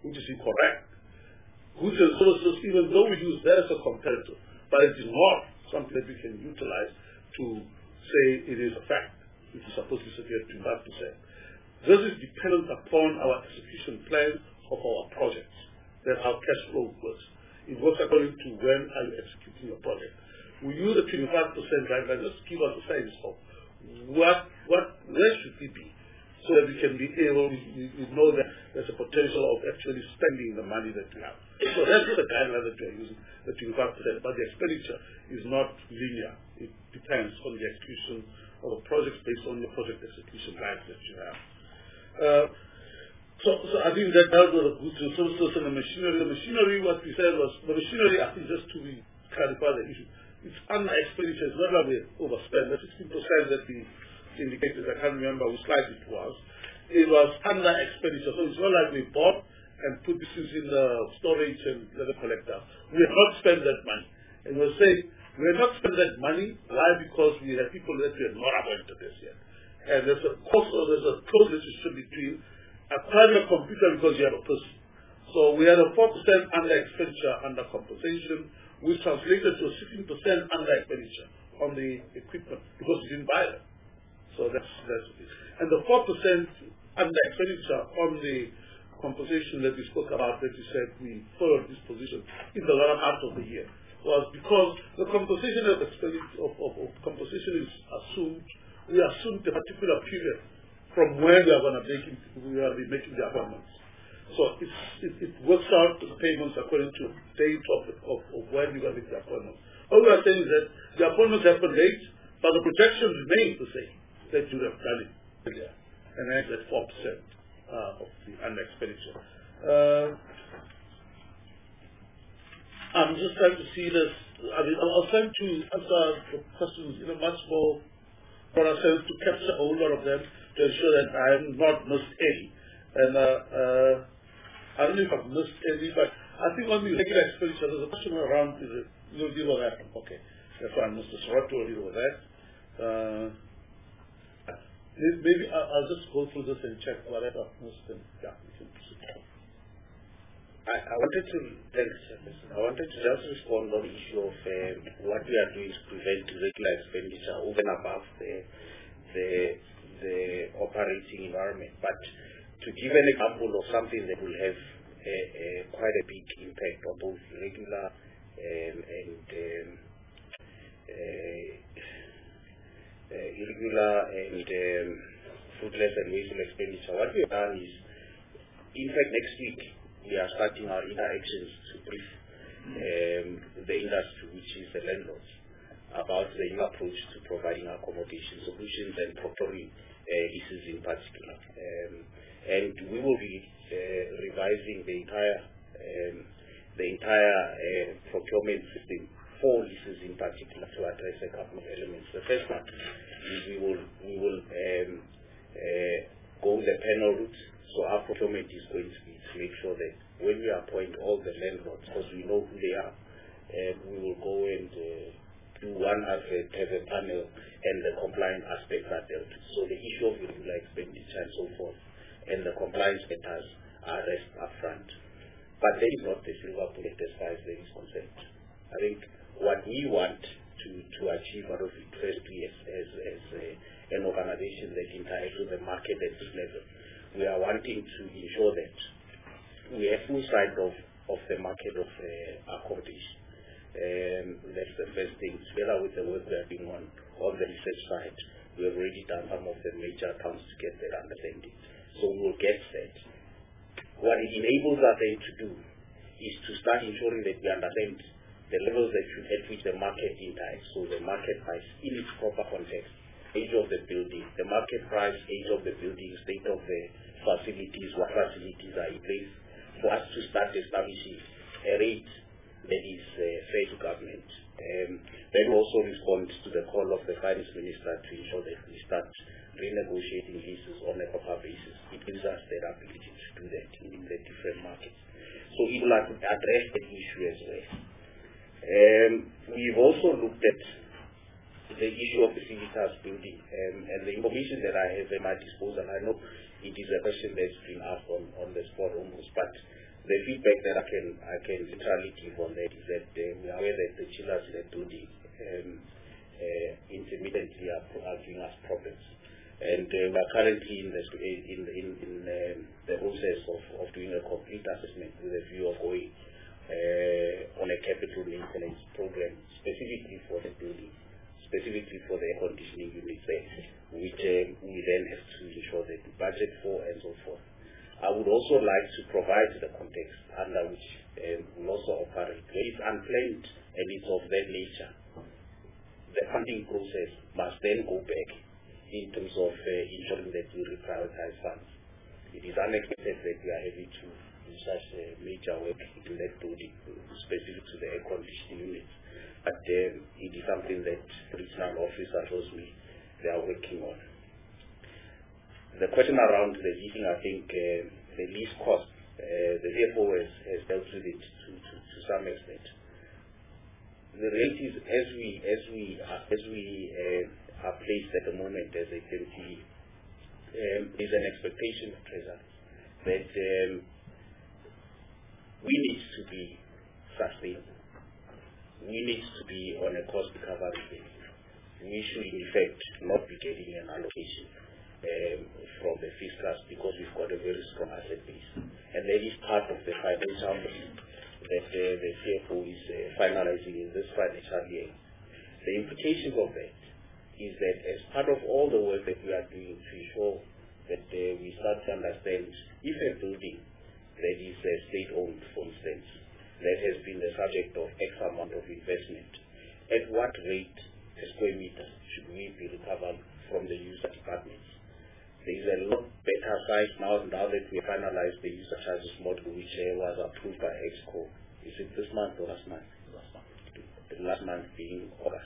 which is incorrect. Goods and services, even though we use that as a comparator, but it is not something that we can utilize to say it is a fact. It is supposed to be at twenty-five percent. This is dependent upon our execution plan of our projects. That's how cash flow works. It works according to when are you executing your project. We use the twenty-five percent guideline just to give us a sense of what, what, where should we be, so that we can be able, we, we know that there's a potential of actually spending the money that we have. So that's the guideline that we are using, the twenty-five percent, but the expenditure is not linear. It depends on the execution of the projects based on the project execution plans that you have. Uh, so, so I think that that was the goods and services and the machinery. The machinery, what we said was, the machinery, I think just to be, clarify the issue, it's under expenditure, it's not like we overspend. The sixteen percent that we indicated, I can't remember which slide it was, it was under expenditure. So it's not like we bought and put this in the storage and let it collect that. We have not spent that money. And we're saying, we have not spent that money. Why? Because we have people that we have not appointed this yet. And there's a cost, or there's a close relationship between acquiring a computer because you have a person. So we had a four percent under expenditure under compensation, which translated to a sixteen percent under expenditure on the equipment because we didn't buy it. So that's, that's it. And the four percent under expenditure on the compensation that we spoke about, that we said we followed this position in the latter part of the year, was because the composition of, of, of, of composition is assumed, we assumed a particular period from where we are going to make it, we are making the appointments. So it's, it, it works out the payments according to date of, of, of when we are going to make the appointments. All we are saying is that the appointments happen late, but the projections remain the same that you have done it earlier, and that's at four percent uh, of the under expenditure. Uh, I'm just trying to see this. I mean, I was trying to answer the questions in a much more for ourselves to capture a whole lot of them to ensure that I have not missed any. And uh, uh, I don't know if I've missed any, but I think on the regular expenditure, there's a question around, is it, you'll deal with that. Okay. That's why Mister Sorato will deal with that. Uh, maybe I'll, I'll just go through this and check whatever I've missed. And, yeah, we can proceed. I, I wanted to, thanks, I wanted to just respond on the issue of um, what we are doing to prevent irregular expenditure over and above the, the, the operating environment. But to give an example of something that will have a, a, quite a big impact on both irregular um, and um, uh, uh, irregular and um, fruitless and wasteful expenditure. What we have done is, in fact, next week, we are starting our interactions to brief um, the industry, which is the landlords, about the new approach to providing accommodation solutions and procuring uh, leases in particular. Um, and we will be uh, revising the entire um, the entire uh, procurement system for leases in particular to address a couple of elements. The first one is we will we will um, uh, go the panel route. So our procurement is going to be to make sure that when we appoint all the landlords, because we know who they are, uh, we will go and uh, do one advert, have a panel, and the compliance aspects are dealt with. So the issue of irregular expenditure and so forth, and the compliance matters are addressed up front. But that is not the silver bullet as far as there is concerned. I think what we want to, to achieve out of it, firstly, as, as, as a, an organization that interacts with the market at this level, we are wanting to ensure that we have full sight of, of the market of uh, accommodation. Um, that's the first thing. Together with the work we are doing on, on the research side, we have already done some of the major accounts to get that understanding. So we will get that. What it enables us then to do is to start ensuring that we understand the levels that you at which the market interacts. So the market price in its proper context, age of the building, the market price, age of the building, state of the facilities, what facilities are in place, for us to start establishing a rate that is uh, fair to government. Um, then also respond to the call of the finance minister to ensure that we start renegotiating leases on a proper basis. It gives us that ability to do that in the different markets. So it will address that issue as well. Um, we've also looked at the issue of the Civitas building, um, and the information that I have at my disposal, I know it is a question that's been asked on, on the spot almost, but the feedback that I can I can literally give on that is that uh, we are aware that the chillers in the building um, uh, intermittently are, are giving us problems, and uh, we are currently in the in in, in um, the process of, of doing a complete assessment with a view of going uh, on a capital maintenance program specifically for the building, specifically for the air conditioning units there, which um, we then have to ensure that we budget for and so forth. I would also like to provide the context under which um, we also operate. Where it's unplanned and it's of that nature, the funding process must then go back in terms of uh, ensuring that we reprioritize funds. It is unexpected that we are having to do such uh, major work in that building, specific to the air conditioning units. But um, it is something that the regional officer tells me they are working on. The question around the leasing, I think uh, the lease cost, uh, the C F O has, has dealt with it to, to, to some extent. The rate is, as we as we uh, as we uh, are placed at the moment as a T M T, um, is an expectation of Treasury that um, we need to be sustainable. We need to be on a cost recovery basis. We should, in effect, not be getting an allocation Um, from the fiscus because we've got a very strong asset base, and that is part of the financial that uh, the C F O is uh, finalizing in this financial year. The implications of that is that as part of all the work that we are doing to ensure that uh, we start to understand if a building that is uh, state-owned, for instance, that has been the subject of X amount of investment, at what rate per square meter should we be recovered from the user departments? There is a lot better size now, now that we finalized the user charges model, which uh, was approved by EXCO. Is it this month or last month? Last month. The last month being August.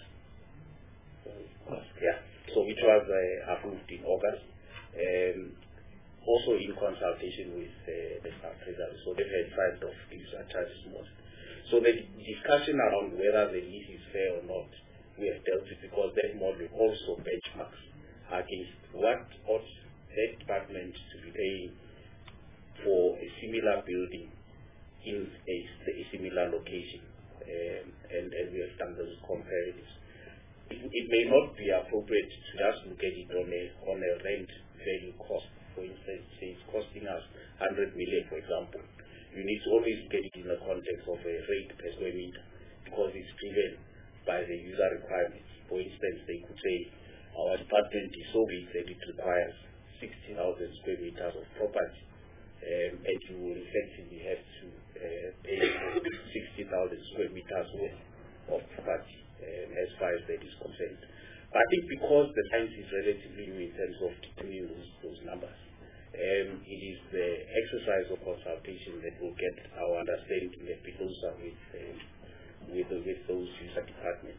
August. Yeah. So which was uh, approved in August, um, also in consultation with uh, the Staff Treasury. So they've had signed off the user charges model. So the discussion around whether the lease is fair or not, we have dealt with, because that model also benchmarks against what ought that department to be paying for a similar building in a, a similar location, um, and, and we have done those comparisons. It, it may not be appropriate to just look at it on a on a rent value cost. For instance, say it's costing us one hundred million, for example. You need to always get it in the context of a rate per square meter, because it's driven by the user requirements. For instance, they could say our department is so big that it requires sixty thousand square meters of property, um, and you will effectively have to uh, pay sixty thousand square meters worth of property um, as far as that is concerned. But I think because the science is relatively new in terms of determining those, those numbers, um, it is the exercise of consultation that will get our understanding a bit closer with, um, with, with those user departments.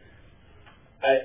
I,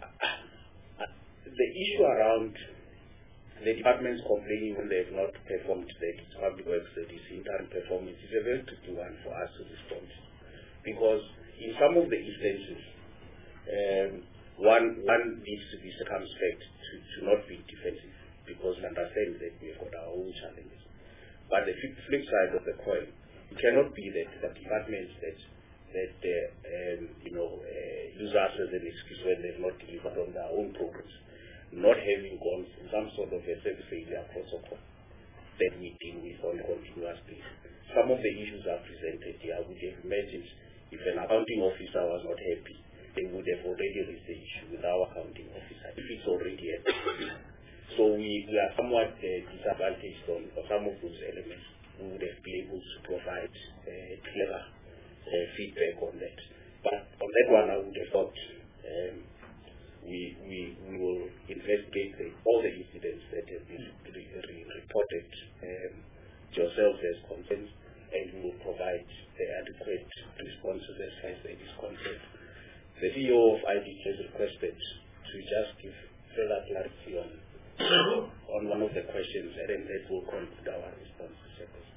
I, the issue around the departments complaining when they have not performed that it's public works, that is interim performance, is a very tricky one for us to respond to. Because in some of the instances, um, one one needs to be circumspect to, to not be defensive, because we understand that we've got our own challenges. But the flip side of the coin, it cannot be that the departments that that uh, um, you know uh, use us as an excuse when they've not delivered on their own programs, not having gone through some sort of a service failure protocol that we deal with on a continuous basis. Some of the issues are presented here. I would have imagined if an accounting officer was not happy, they would have already raised the issue with our accounting officer, if it's already happened. So we, we are somewhat uh, disadvantaged on some of those elements. We would have been able to provide uh, clearer uh, feedback on that. But on that one, I would have thought um, we, we, we will investigate the, all the incidents that have been re re reported um, to yourselves as concerns, and we will provide the adequate responses as far as that is concerned. The C E O of I D T has requested to just give further clarity on on one of the questions, and then that will conclude our response to the question.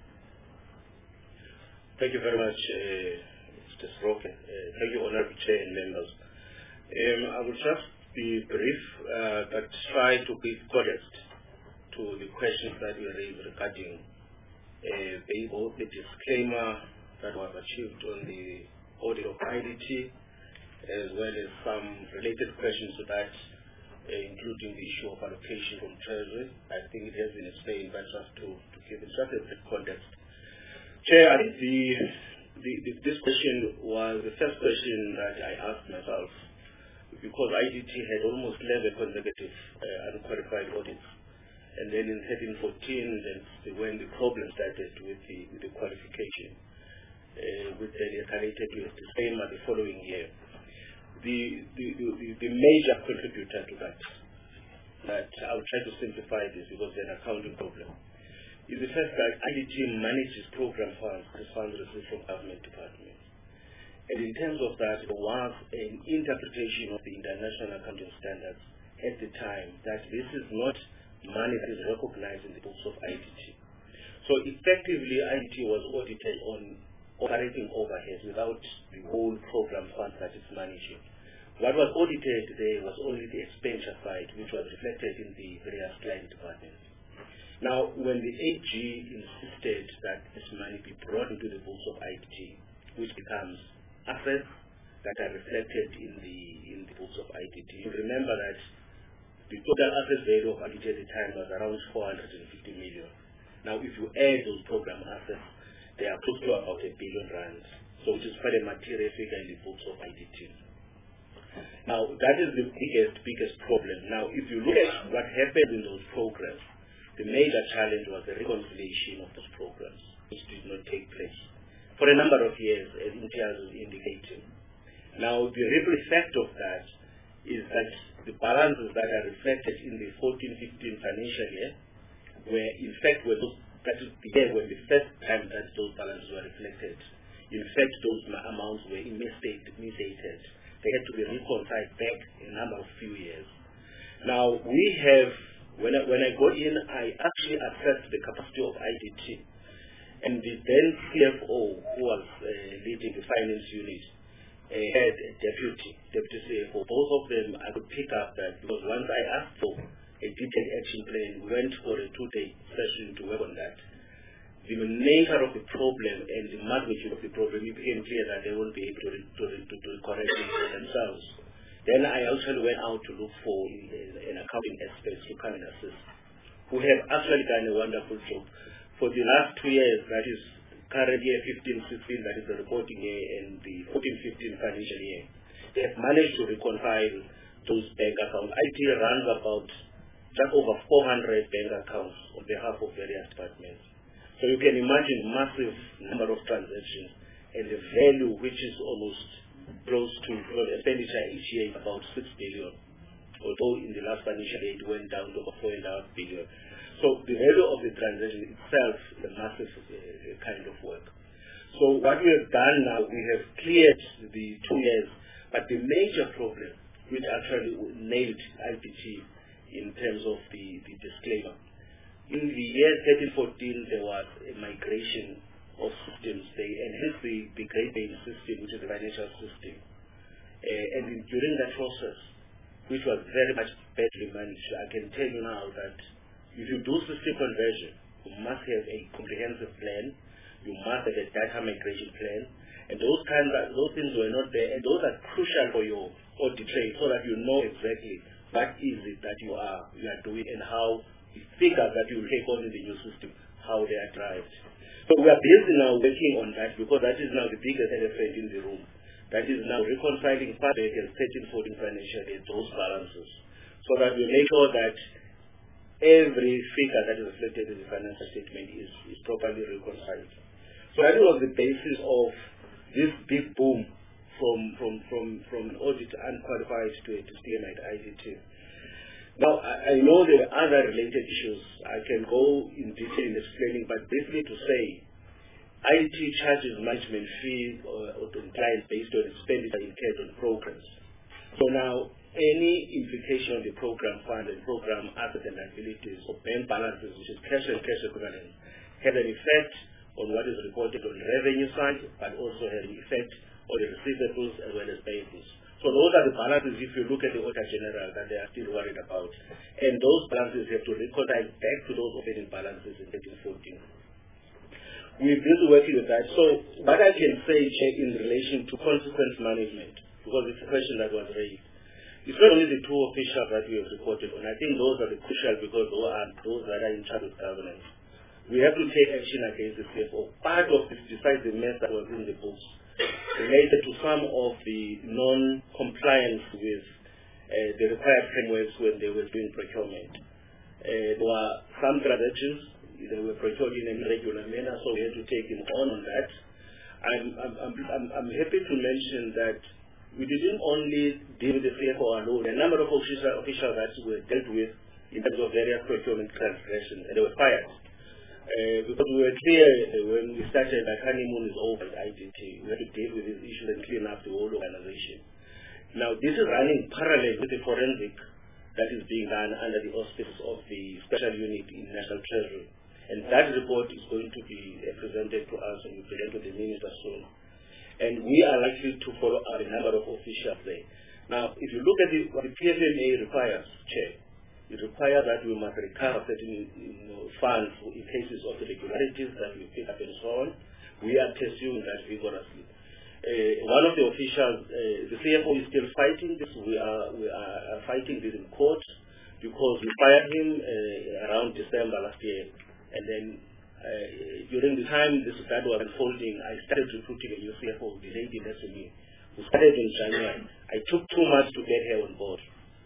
Thank you very much, uh, Mister Sroke. Uh, thank you, Honorable Chair and members. Um, I will just be brief, uh, but try to give context to the questions that we raised regarding uh, both the disclaimer that was achieved on the audit of I D T, as well as some related questions to that, uh, including the issue of allocation from Treasury. I think it has been explained, but just to, to give it just a bit context. Chair, I think the, the, the, this question was the first question that I asked myself, because I D T had almost eleven consecutive uh, unqualified audits. And then in thirteen fourteen, that's when the problem started with the, with the qualification, uh, with the escalated with the same the following year. The, the, the, the major contributor to that, that I'll try to simplify this because it's an accounting problem, is the fact that I D T manages program funds, the funds received from government departments. And in terms of that, there was an interpretation of the international accounting standards at the time that this is not money that is recognized in the books of I D T. So effectively, I D T was audited on operating overheads without the whole program fund that it's managing. What was audited there was only the expenditure side, which was reflected in the various client departments. Now, when the A G insisted that this money be brought into the books of I D T, which becomes assets that are reflected in the in the books of I D T, you remember that the total asset value of I D T at the time was around four hundred fifty million. Now, if you add those program assets, they are close to about a billion rands, so which is quite a material figure in the books of I D T. Now, that is the biggest, biggest problem. Now, if you look at what happened in those programs, the major challenge was the reconciliation of those programs, which did not take place for a number of years, as Imtiaz was indicating. Now, the ripple effect of that is that the balances that are reflected in the fourteen fifteen financial year were, in fact, were those, that is the year when the first time that those balances were reflected. In fact, those amounts were misstated. They had to be reconciled back a number of few years. Now, we have, when I, when I got in, I actually assessed the capacity of I D T. And the then C F O, who was uh, leading the finance unit, uh, had a deputy, deputy C F O. Both of them, I could pick up that, because once I asked for a detailed action plan, we went for a two-day session to work on that. The nature of the problem and the magnitude of the problem, it became clear that they won't be able to, to, to, to correct it for themselves. Then I actually went out to look for an accounting expert to come and assist, who have actually done a wonderful job. For the last two years, that is current year fifteen sixteen, that is the reporting year, and the fourteen fifteen financial year, they have managed to reconcile those bank accounts. I T runs about just over four hundred bank accounts on behalf of various departments. So you can imagine massive number of transactions and the value, which is almost close to well, expenditure each year is about six billion, although in the last financial year it went down to about four and a half billion. So the value of the transaction itself is a massive uh, kind of work. So what we have done now, we have cleared the two years, but the major problem, which actually nailed I P T in terms of the, the disclaimer. In the year thirteen fourteen, there was a migration of systems. They enhanced the, the Great Bay system, which is the financial system. Uh, and in, during that process, which was very much badly managed, I can tell you now that if you do system conversion, you must have a comprehensive plan, you must have a data migration plan, and those kinds of, those things were not there, and those are crucial for your audit trail, so that you know exactly what is it that you are you are doing and how the figures that you take on in the new system, how they are derived. So we are busy now working on that, because that is now the biggest elephant in the room. That is now reconciling part against thirteen fourteen financial year, those balances, so that we make sure that every figure that is reflected in the financial statement is, is properly reconciled. So that was the basis of this big boom from from from from an audit unqualified to a disclaimer at I D T. Now, I, I know there are other related issues. I can go in detail in explaining, but basically to say, I D T charges management fee or, or to clients based on expenditure incurred on programs. So now, any implication on the program fund and program assets and liabilities or bank balances, which is cash and cash equivalents, has an effect on what is reported on the revenue side, but also has an effect on the receivables as well as payables. So those are the balances, if you look at the Auditor General, that they are still worried about. And those balances have to reconcile back to those opening balances in thirteen fourteen. we're busy working with that. So what I can say, Chair, in relation to consequence management, because it's a question that was raised, it's not only the two officials that we have reported on. I think those are the crucial because those are those that are in charge of governance. We have to take action against the C F O. Part of this, besides the mess that was in the books, related to some of the non-compliance with uh, the required frameworks when they were doing procurement. Uh, there were some transactions, they were procured in a regular manner, so we had to take him on on that. I'm, I'm, I'm, I'm, I'm happy to mention that we didn't only deal with the C F O alone. A number of official, officials that were dealt with in terms of various procurement transgressions, and they were fired. Uh, because we were clear uh, when we started that honeymoon is over at I D T. We had to deal with these issues and clean up the whole organization. Now, this is running parallel with the forensic that is being done under the auspices of the special unit in National Treasury. And that report is going to be uh, presented to us and we present to the minister soon. And we are likely to follow up a number of officials there. Now, if you look at the, what the P F M A requires, Chair, it requires that we must recover certain you know, funds in cases of irregularities that we pick up and so on. We are pursuing that vigorously. Uh, one of the officials, uh, the C F O is still fighting this. We are, we are fighting this in court because we fired him uh, around December last year. And then uh, during the time this that was unfolding, I started recruiting a new C F O, the lady next to me, who started in January. I took two months to get her on board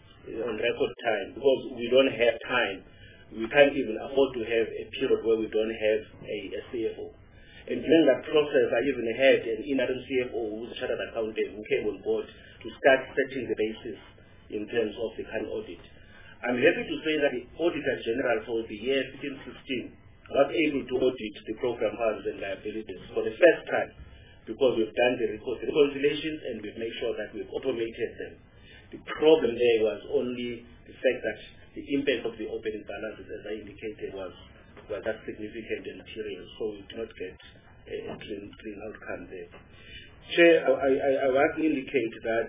on record time because we don't have time. We can't even afford to have a period where we don't have a, a C F O. And during that process, I even had an interim C F O who's a chartered accountant who came on board to start setting the basis in terms of the current audit. I'm happy to say that the Auditor General for the year fifteen sixteen was able to audit the program funds and liabilities for the first time because we've done the reconciliations and we've made sure that we've automated them. The problem there was only the fact that the impact of the opening balances, as I indicated, was, was that significant and material, so we did not get a, a clean, clean outcome there. Chair, I, I, I want to indicate that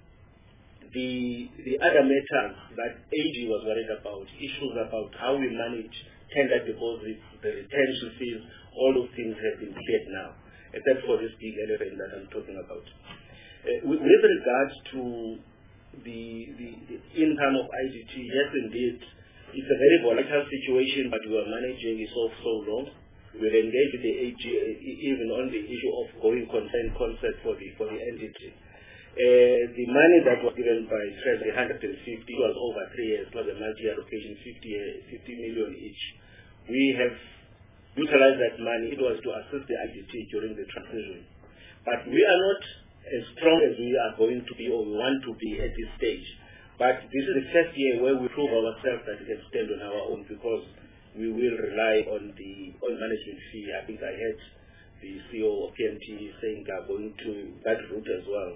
the, the other matters that A G was worried about, issues about how we manage tender deposits, the retention fees, all those things have been cleared now, except for this big elephant that I'm talking about. Uh, with, with regards to The, the, the income of I D T, yes indeed, it's a very volatile situation, but we are managing it so, so long. We're engaged with the A G even on the issue of going concern concept for the for the entity. Uh, the money that was given by Treasury, one hundred fifty, was over three years, plus a multi-year allocation, fifty million each. We have utilized that money. It was to assist the I D T during the transition. But we are not as strong as we are going to be or we want to be at this stage. But this is the first year where we prove ourselves that we can stand on our own because we will rely on the on management fee. I think I heard the C E O of P M T saying they are going to that route as well.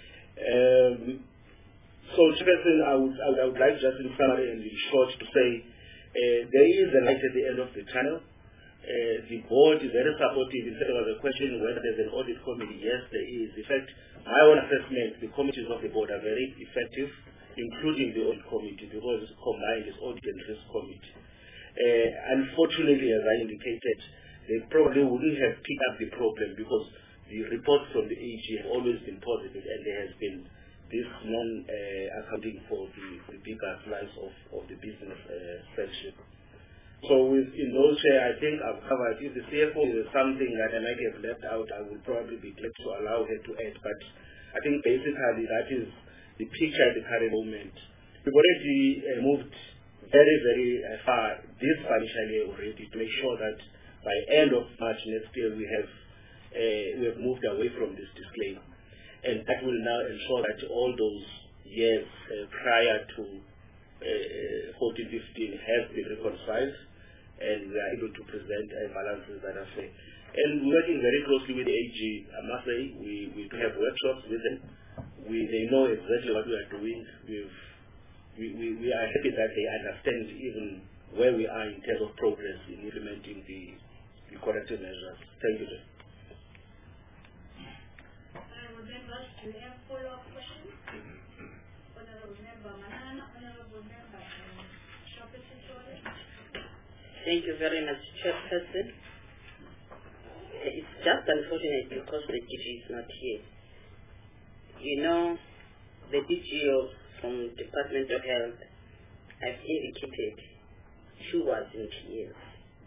Um, so, Chairperson, I would, I would, I would like just in summary and in short to say uh, there is a light at the end of the tunnel. Uh, the board is very supportive. Instead of a question whether there's an audit committee, yes, there is. In fact, my own assessment, the committees of the board are very effective, including the audit committee, because it's combined as audit and risk committee. Uh, unfortunately, as I indicated, they probably wouldn't have picked up the problem because the reports from the A G have always been positive and there has been this non-accounting uh, for the, the bigger slice of, of the business uh, section. So with, in those share, I think I've covered. If the C F O is something that I might have left out, I would probably be glad to allow her to add. But I think basically that is the picture at the current moment. We've already uh, moved very, very uh, far this financial year already to make sure that by end of March next year we have uh, we have moved away from this disclaimer. And that will now ensure that all those years uh, prior to uh, fourteen fifteen have been reconciled and we are able to present uh, balances that are fair. And we're working very closely with the A G. I must say, we, we do have workshops with them. We, they know exactly what we are doing. We've, we, we, we are happy that they understand even where we are in terms of progress in implementing the, the corrective measures. Thank you, sir. Honourable members, do you have follow-up questions? Honourable Member Manana, Honourable Member Shopper. Thank you very much, Chairperson. just unfortunate because the D G is not here. You know, the D G O from Department of Health, I've indicated she was in tears.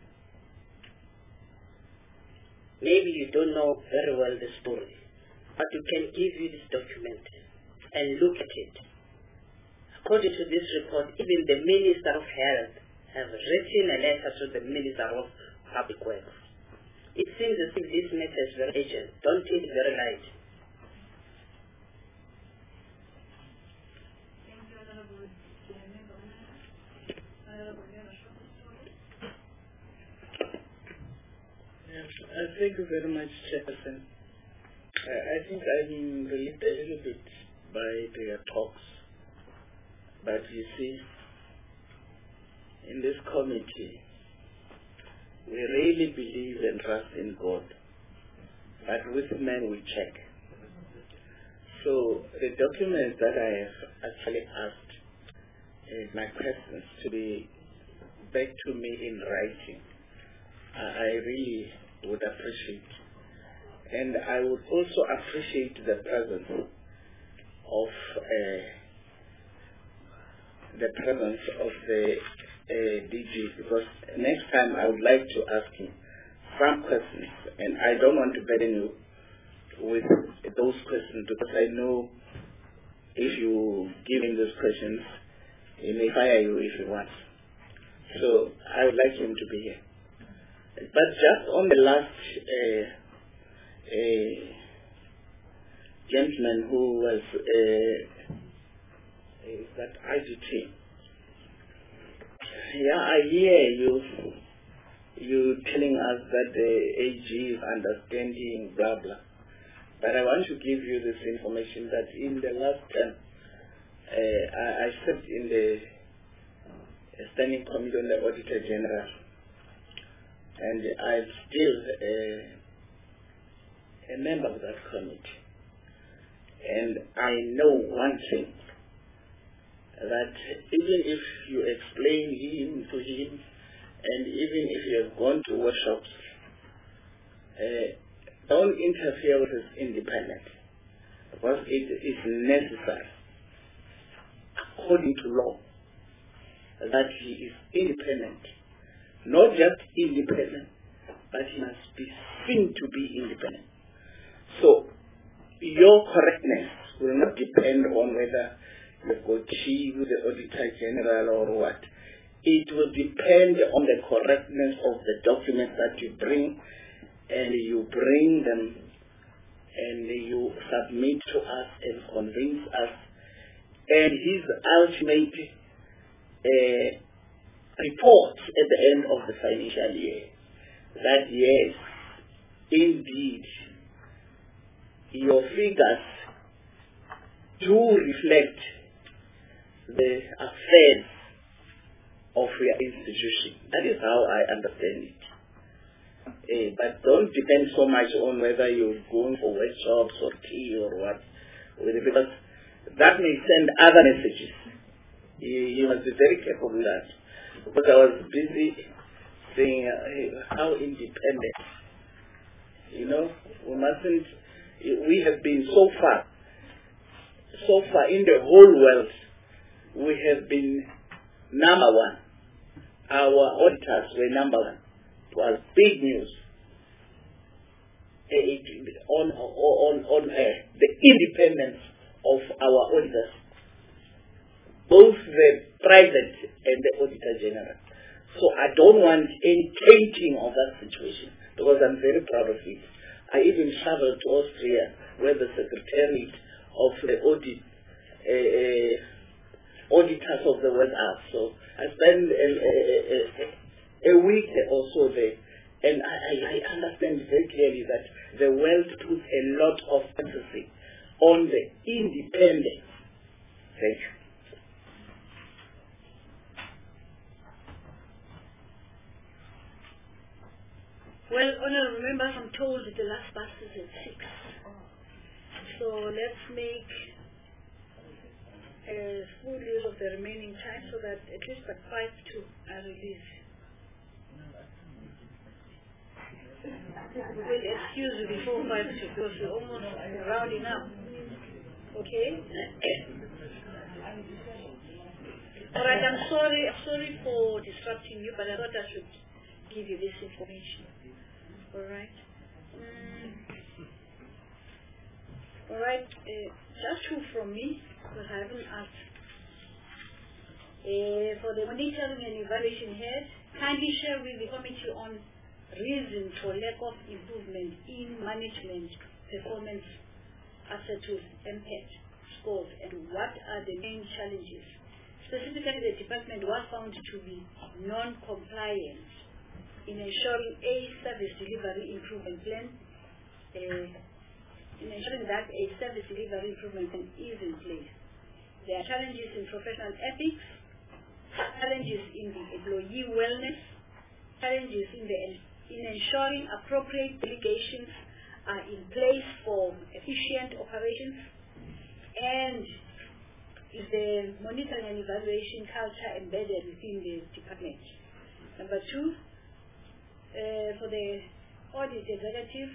Maybe you don't know very well the story, but we can give you this document and look at it. According to this report, even the Minister of Health has written a letter to the Minister of Public Works. It seems as if this matter is very urgent. Don't take it very light. Uh, thank you very much, Chairperson. Uh, I think I've been relieved a little bit by their talks. But you see, in this committee, we really believe and trust in God. But with men we check. So the documents that I have actually asked uh, my questions to be back to me in writing, uh, I really would appreciate. And I would also appreciate the presence of uh, the presence of the uh, D G, because next time I would like to ask him some questions, and I don't want to burden you with those questions, because I know if you give him those questions, he may fire you if he wants. So I would like him to be here. But just on the last uh, uh, gentleman who was uh, uh, that I D T, yeah, I hear you you telling us that the A G is understanding, blah blah. But I want to give you this information that in the last term, uh, I, I sat in the Standing Committee on the Auditor General, and I'm still uh, a member of that committee. And I know one thing, that even if you explain him to him, and even if you have gone to workshops, uh, don't interfere with his independence, because it is necessary, according to law, that he is independent. Not just independent, but he must be seen to be independent. So, your correctness will not depend on whether you've got chief, the Auditor General, or what. It will depend on the correctness of the documents that you bring, and you bring them, and you submit to us and convince us, and his ultimate uh, report at the end of the financial year, that yes, indeed, your figures do reflect the affairs of your institution. That is how I understand it. Uh, but don't depend so much on whether you're going for workshops or tea or what, because that may send other messages. You, you must be very careful with that. Because I was busy saying uh, how independent. You know, we mustn't, we have been so far, so far in the whole world, we have been number one. Our auditors were number one. It was big news. It, on on, on uh, the independence of our auditors, both the private and the Auditor General. So I don't want any tainting of that situation, because I'm very proud of it. I even traveled to Austria, where the Secretariat of the audit uh, uh, auditors of the world are. So I spent a, a, a, a week or so there, and I, I, I understand very clearly that the world puts a lot of emphasis on the independence. Thank you. Well, honorable members, I'm told that the last bus is at six. So let's make a full use of the remaining time so that at least at five to I release. We'll excuse you before five to because we're almost rounding up. Okay? Alright, I'm sorry, I'm sorry for disrupting you, but I thought I should give you this information. Alright? Mm. Alright, uh, just two from me, because I haven't asked. Uh, for the monitoring and evaluation head, kindly share with the committee on reasons for lack of improvement in management performance asset tools, M P E T scores, and what are the main challenges. Specifically, the department was found to be non-compliant in ensuring a service delivery improvement plan, uh, in ensuring that a service delivery improvement plan is in place. There are challenges in professional ethics, challenges in the employee wellness, challenges in the in ensuring appropriate delegations are in place for efficient operations, and is the monitoring and evaluation culture embedded within the department. Number two, uh, for the audit executive,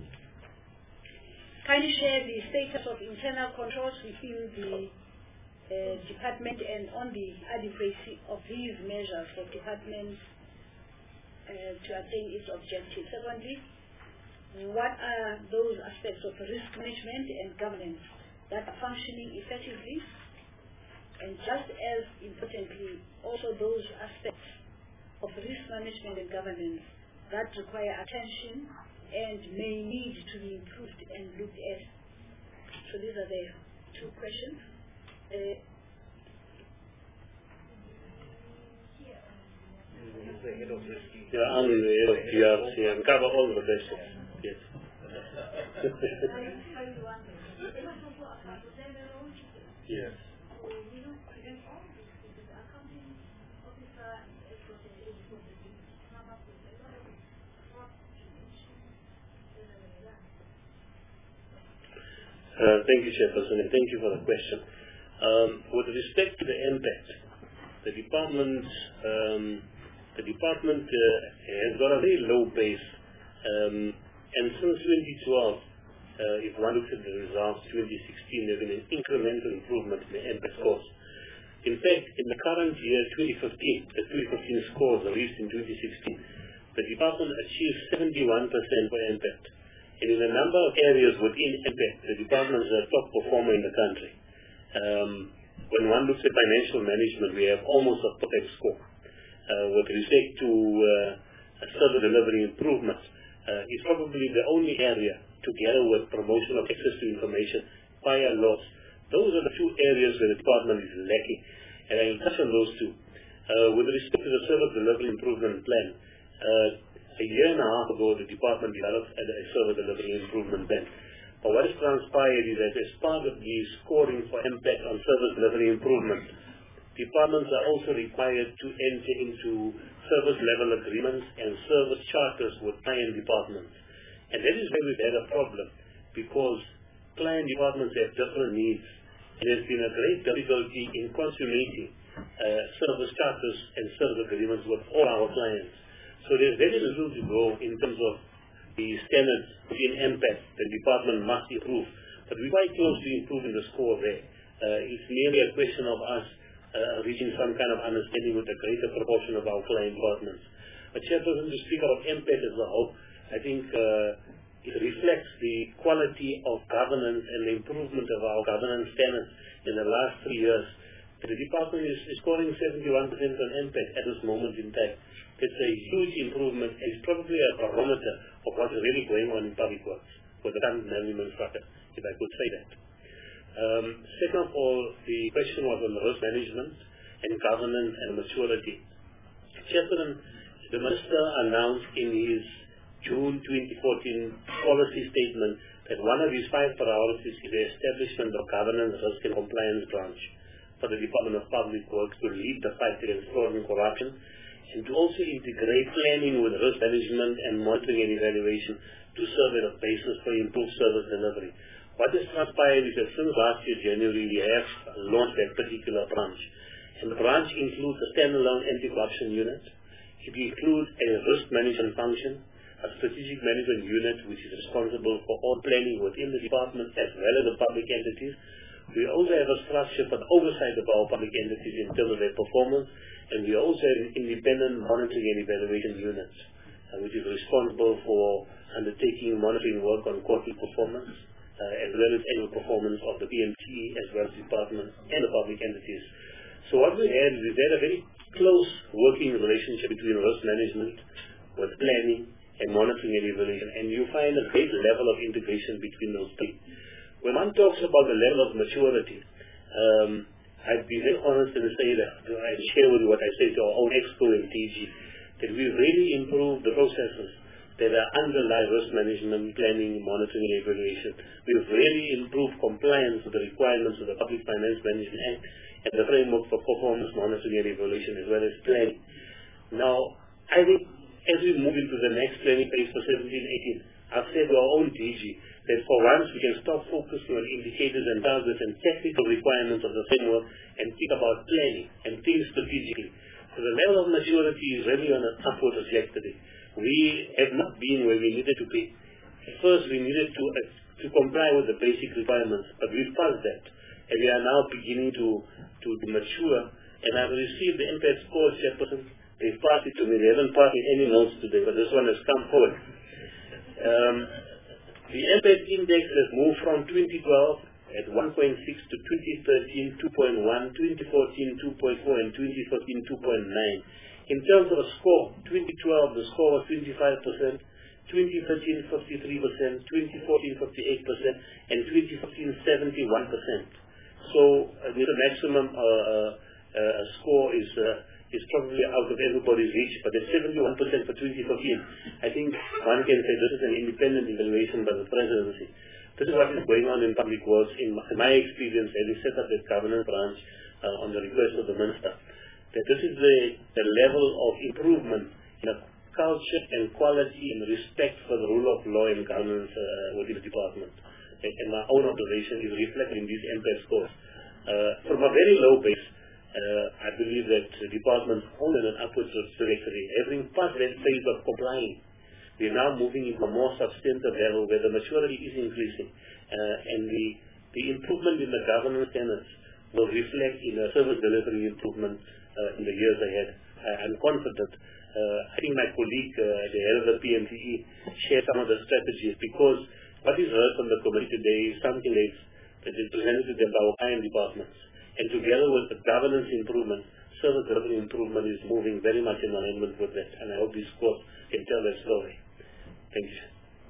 kindly share the status of internal controls within the uh, department and on the adequacy of these measures for department uh, to attain its objectives. Secondly, what are those aspects of risk management and governance that are functioning effectively? And just as importantly, also those aspects of risk management and governance that require attention and may need to be improved and looked at. So these are the two questions. Uh, yeah, I'm the head of P R C and cover all the bases. Yes. Yes. Uh, thank you, Chairperson, and thank you for the question. Um, with respect to the impact, the department, um, the department uh, has got a very low base, um, and since twenty twelve, uh, if one looks at the results, twenty sixteen, there's been an incremental improvement in the impact scores. In fact, in the current year, twenty fifteen, the twenty fifteen scores released in twenty sixteen, the department achieved seventy-one percent for impact. And in a number of areas within impact, the department is a top performer in the country. Um, when one looks at financial management, we have almost a perfect score. Uh, with respect to uh, service delivery improvements, uh, it's probably the only area, together with promotion of access to information, fire loss. Those are the two areas where the department is lacking. And I will touch on those two. Uh, with respect to the service delivery improvement plan, uh, a year and a half ago, the department developed a service delivery improvement plan. But what has transpired is that as part of the scoring for impact on service delivery improvement, departments are also required to enter into service level agreements and service charters with client departments. And that is where we've had a problem, because client departments have different needs, and there's been a great difficulty in consummating uh, service charters and service agreements with all our clients. So there's very little to go in terms of the standards in impact the department must improve. But we're quite close to improving the score there. Uh, it's merely a question of us uh, reaching some kind of understanding with a greater proportion of our client departments. But Chairperson, to speak about impact as a whole, I think uh, it reflects the quality of governance and the improvement of our governance standards in the last three years. The department is, is scoring seventy-one percent on impact at this moment in time. It's a huge improvement. It's probably a barometer of what's really going on in public works for the current management structure, if I could say that. Um, second of all, the question was on risk management and governance and maturity. Chairperson, the Minister announced in his June twenty fourteen policy statement that one of his five priorities is the establishment of governance, risk and compliance branch for the Department of Public Works to lead the fight against fraud and corruption, and to also integrate planning with risk management and monitoring and evaluation to serve as a basis for improved service delivery. What has transpired is that since last year, January, we have launched that particular branch. And the branch includes a standalone anti-corruption unit. It includes a risk management function, a strategic management unit which is responsible for all planning within the department as well as the public entities. We also have a structure for the oversight of our public entities in terms of their performance, and we also have an independent monitoring and evaluation unit, uh, which is responsible for undertaking monitoring work on quarterly performance, uh, as well as annual performance of the P M T as well as departments and the public entities. So what we had is we had a very close working relationship between risk management with planning and monitoring and evaluation, and you find a great level of integration between those three. When one talks about the level of maturity, um, I'd be very honest and say that I share with you what I say to our own exco in T G, that we really improved the processes that are underlie risk management, planning, monitoring, and evaluation. We've really improved compliance with the requirements of the Public Finance Management Act and the framework for performance monitoring and evaluation as well as planning. Now, I think as we move into the next planning phase for seventeen eighteen, I've said to our own D G that for once we can stop focusing on indicators and targets and technical requirements of the framework and think about planning and think strategically. So the level of maturity is really on an upward trajectory. We have not been where we needed to be. First, we needed to uh, to comply with the basic requirements, but we've passed that, and we are now beginning to to, to mature. And I've received the impact score chairperson. They've passed it to me. They haven't passed it any notes today, but this one has come forward. Um, the impact index has moved from twenty twelve at one point six to twenty thirteen two point one, twenty fourteen two point four, and twenty fifteen two point nine. In terms of a score, twenty twelve the score was twenty-five percent, twenty thirteen fifty-three percent, twenty fourteen fifty-eight percent, and twenty fifteen seventy-one percent. So uh, the maximum uh, uh, uh, score is uh, is probably out of everybody's reach, but at seventy-one percent for twenty fifteen, I think one can say this is an independent evaluation by the presidency. This is what is going on in public works. In my, my experience, having set up this governance branch uh, on the request of the minister, that this is the, the level of improvement in a culture and quality and respect for the rule of law and governance uh, within the department. And, and my own observation is reflected in these M P E scores. Uh, from a very low base, uh, I believe that the department is on an upward trajectory. Having passed that phase of complying, we are now moving into a more substantive level where the maturity is increasing, uh, and the, the improvement in the governance standards will reflect in a service delivery improvement uh, in the years ahead. I, I'm confident. Uh, I think my colleague, uh, the head of the P M T E, shared some of the strategies, because what is heard from the committee today is something that is, that is presented to them by our client departments. And together with the governance improvement, service delivery improvement is moving very much in alignment with that. And I hope this court can tell that story. Thank you.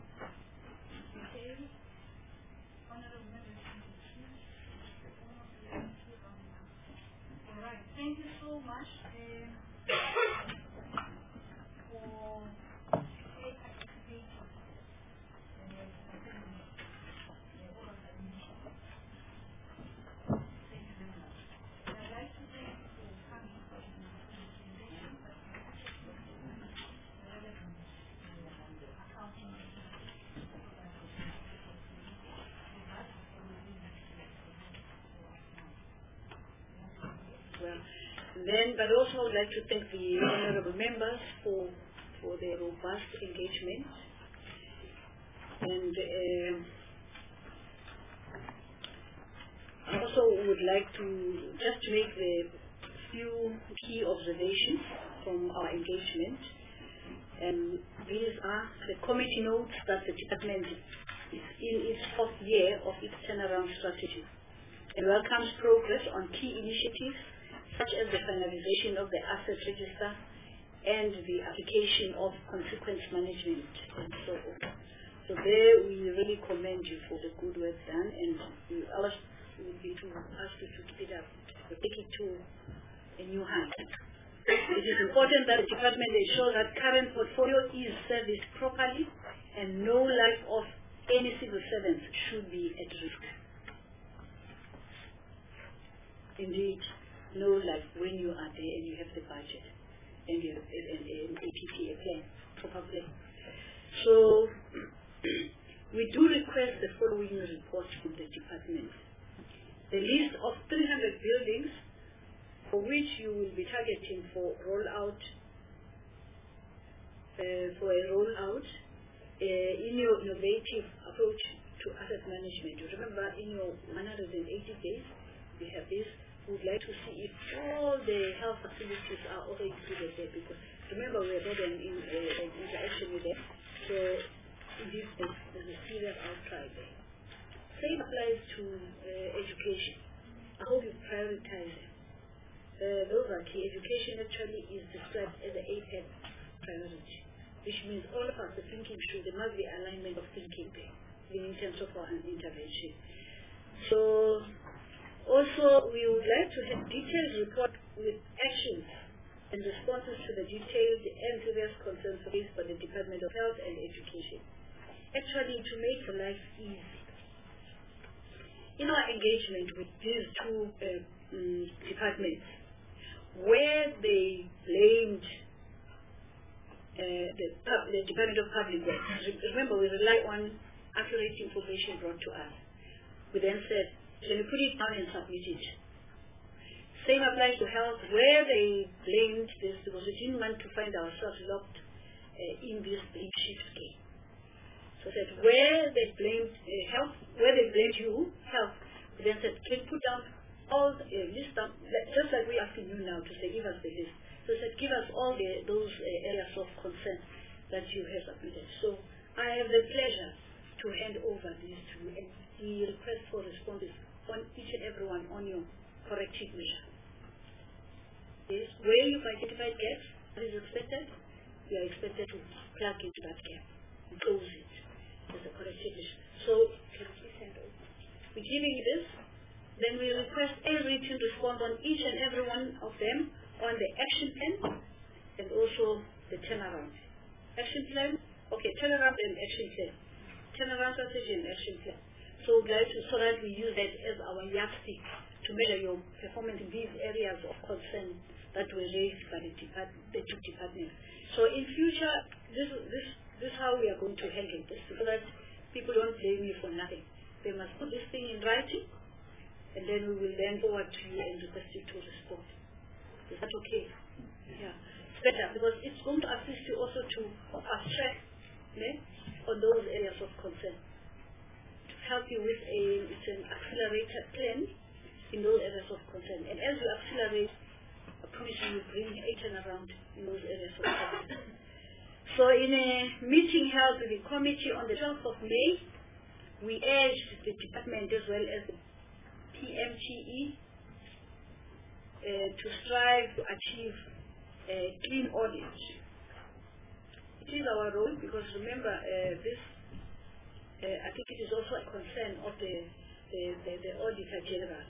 All right. Thank you so much. Then, but also I'd like to thank the honorable members for for their robust engagement. And uh, I also would like to just make the few key observations from our engagement. And these are the committee notes that the department is in its fourth year of its turnaround strategy and welcomes progress on key initiatives such as the finalization of the asset register and the application of consequence management and so on. So there we really commend you for the good work done, and we also would be to ask you to keep it up, to take it to a new height. It is important that the department ensures that current portfolio is serviced properly and no life of any civil servant should be at risk. Indeed, know like when you are there and you have the budget and you have an A P P, a plan, proper plan. So we do request the following reports from the department. The list of three hundred buildings for which you will be targeting for rollout uh, for a rollout uh, in your innovative approach to asset management. You remember in your one hundred eighty days, we have this. We would like to see if all the health facilities are also included there, because remember we have had an, in, uh, an interaction with them. So indeed there's, there's a serious outcry there. Same applies to uh, education. I hope you prioritize it. Uh, those are key. Education actually is described as the apex priority, which means all of us are thinking through. There must be alignment of thinking there in terms of our intervention. So also we would like to have detailed report with actions and responses to the detailed and serious concerns raised by the Department of Health and Education. Actually to make life easy. In our engagement with these two uh, um, departments, where they blamed uh, the, the Department of Public Works, remember we rely on accurate information brought to us. We then said, can you put it down and submit it? Same applies to health, where they blamed this because we didn't want to find ourselves locked uh, in this big shift game. So that where they blamed uh, health, where they blamed you, health, we then said, can you put down all the uh, list down, just like we're asking you now to say, give us the list. So said, give us all the, those uh, areas of concern that you have submitted. So I have the pleasure to hand over these to you and the request for responses on each and every one on your corrective measure. Yes, where you've identified gaps, what is expected, you are expected to plug into that gap and close it as a corrective measure. So, can you please hand over? We're giving you this, then we request a written response on each and every one of them on the action plan and also the turnaround. Action plan, okay, turnaround and action plan. Turnaround strategy and action plan. So we'd like to, so that we use that as our yardstick to measure your performance in these areas of concern that were raised by the, depart the two departments. So in future, this this this is how we are going to handle this, so that people don't blame you for nothing. They must put this thing in writing, and then we will then forward to you and request you to respond. Is that okay? Yeah. It's better because it's going to assist you also to fast track yeah, on those areas of concern. To help you with a, it's an accelerated plan in those areas of concern. And as you accelerate, I promise you will bring a turnaround in those areas of concern. So in a meeting held with the committee on the twelfth of May, we urged the department as well as the P M T E uh, to strive to achieve a clean audit. It is our role because remember uh, this, uh, I think it is also a concern of the, the, the, the Auditor General.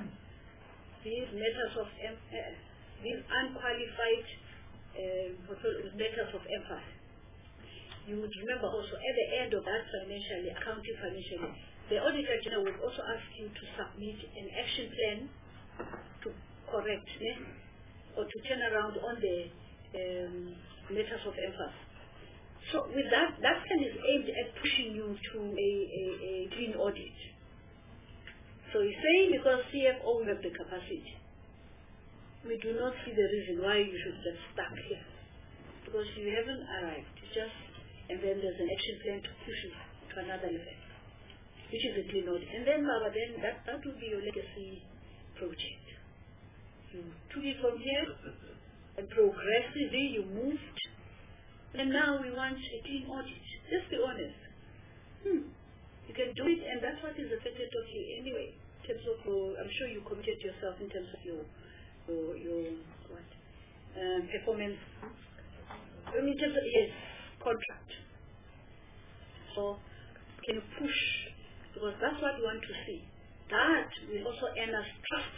These matters of, uh, these unqualified uh, matters of emphasis. You would remember also at the end of that financially, accounting financially, the Auditor General will also ask you to submit an action plan to correct eh, or to turn around on the um, matters of emphasis. So with that, that plan is aimed at pushing you to a, a, a clean audit. So he's saying because C F O will have the capacity, we do not see the reason why you should get stuck here. Because you haven't arrived, just, and then there's an action plan to push you to another level, which is a clean audit. And then, Baba, then that, that will be your legacy project. You took it from here, and progressively you moved, and now we want a clean audit. Just be honest. Hmm. You can do it, and that's what is affected of you anyway. In terms of your, I'm sure you committed yourself in terms of your, your, your what, um, performance. I mean, in terms of yes, contract. So, can you push? Because that's what we want to see. That will also earn us trust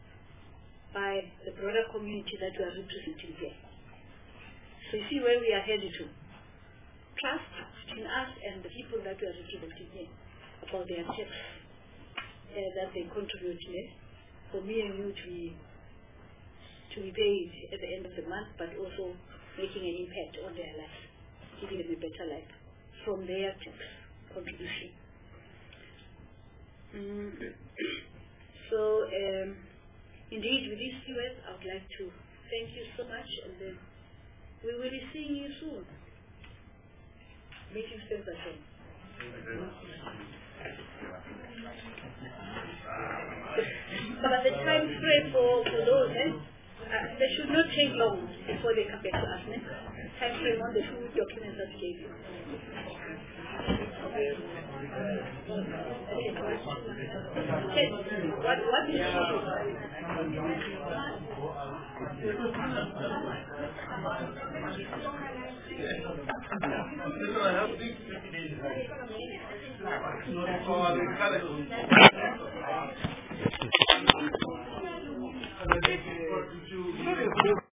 by the broader community that we are representing here. So you see where we are headed to. Trust between us and the people that we are representing here about their tips uh, that they contribute to for me and you to be, to be paid at the end of the month, but also making an impact on their lives, giving them a better life from their tips contribution. Mm. So um, indeed, with these few words, I would like to thank you so much, and then we will be seeing you soon. Meeting stands adjourned. But the time frame for, for those, eh, uh, they should not take long before they come back to us. Eh? Time frame on the two documents that we gave you. Okay. What, what is Thank you.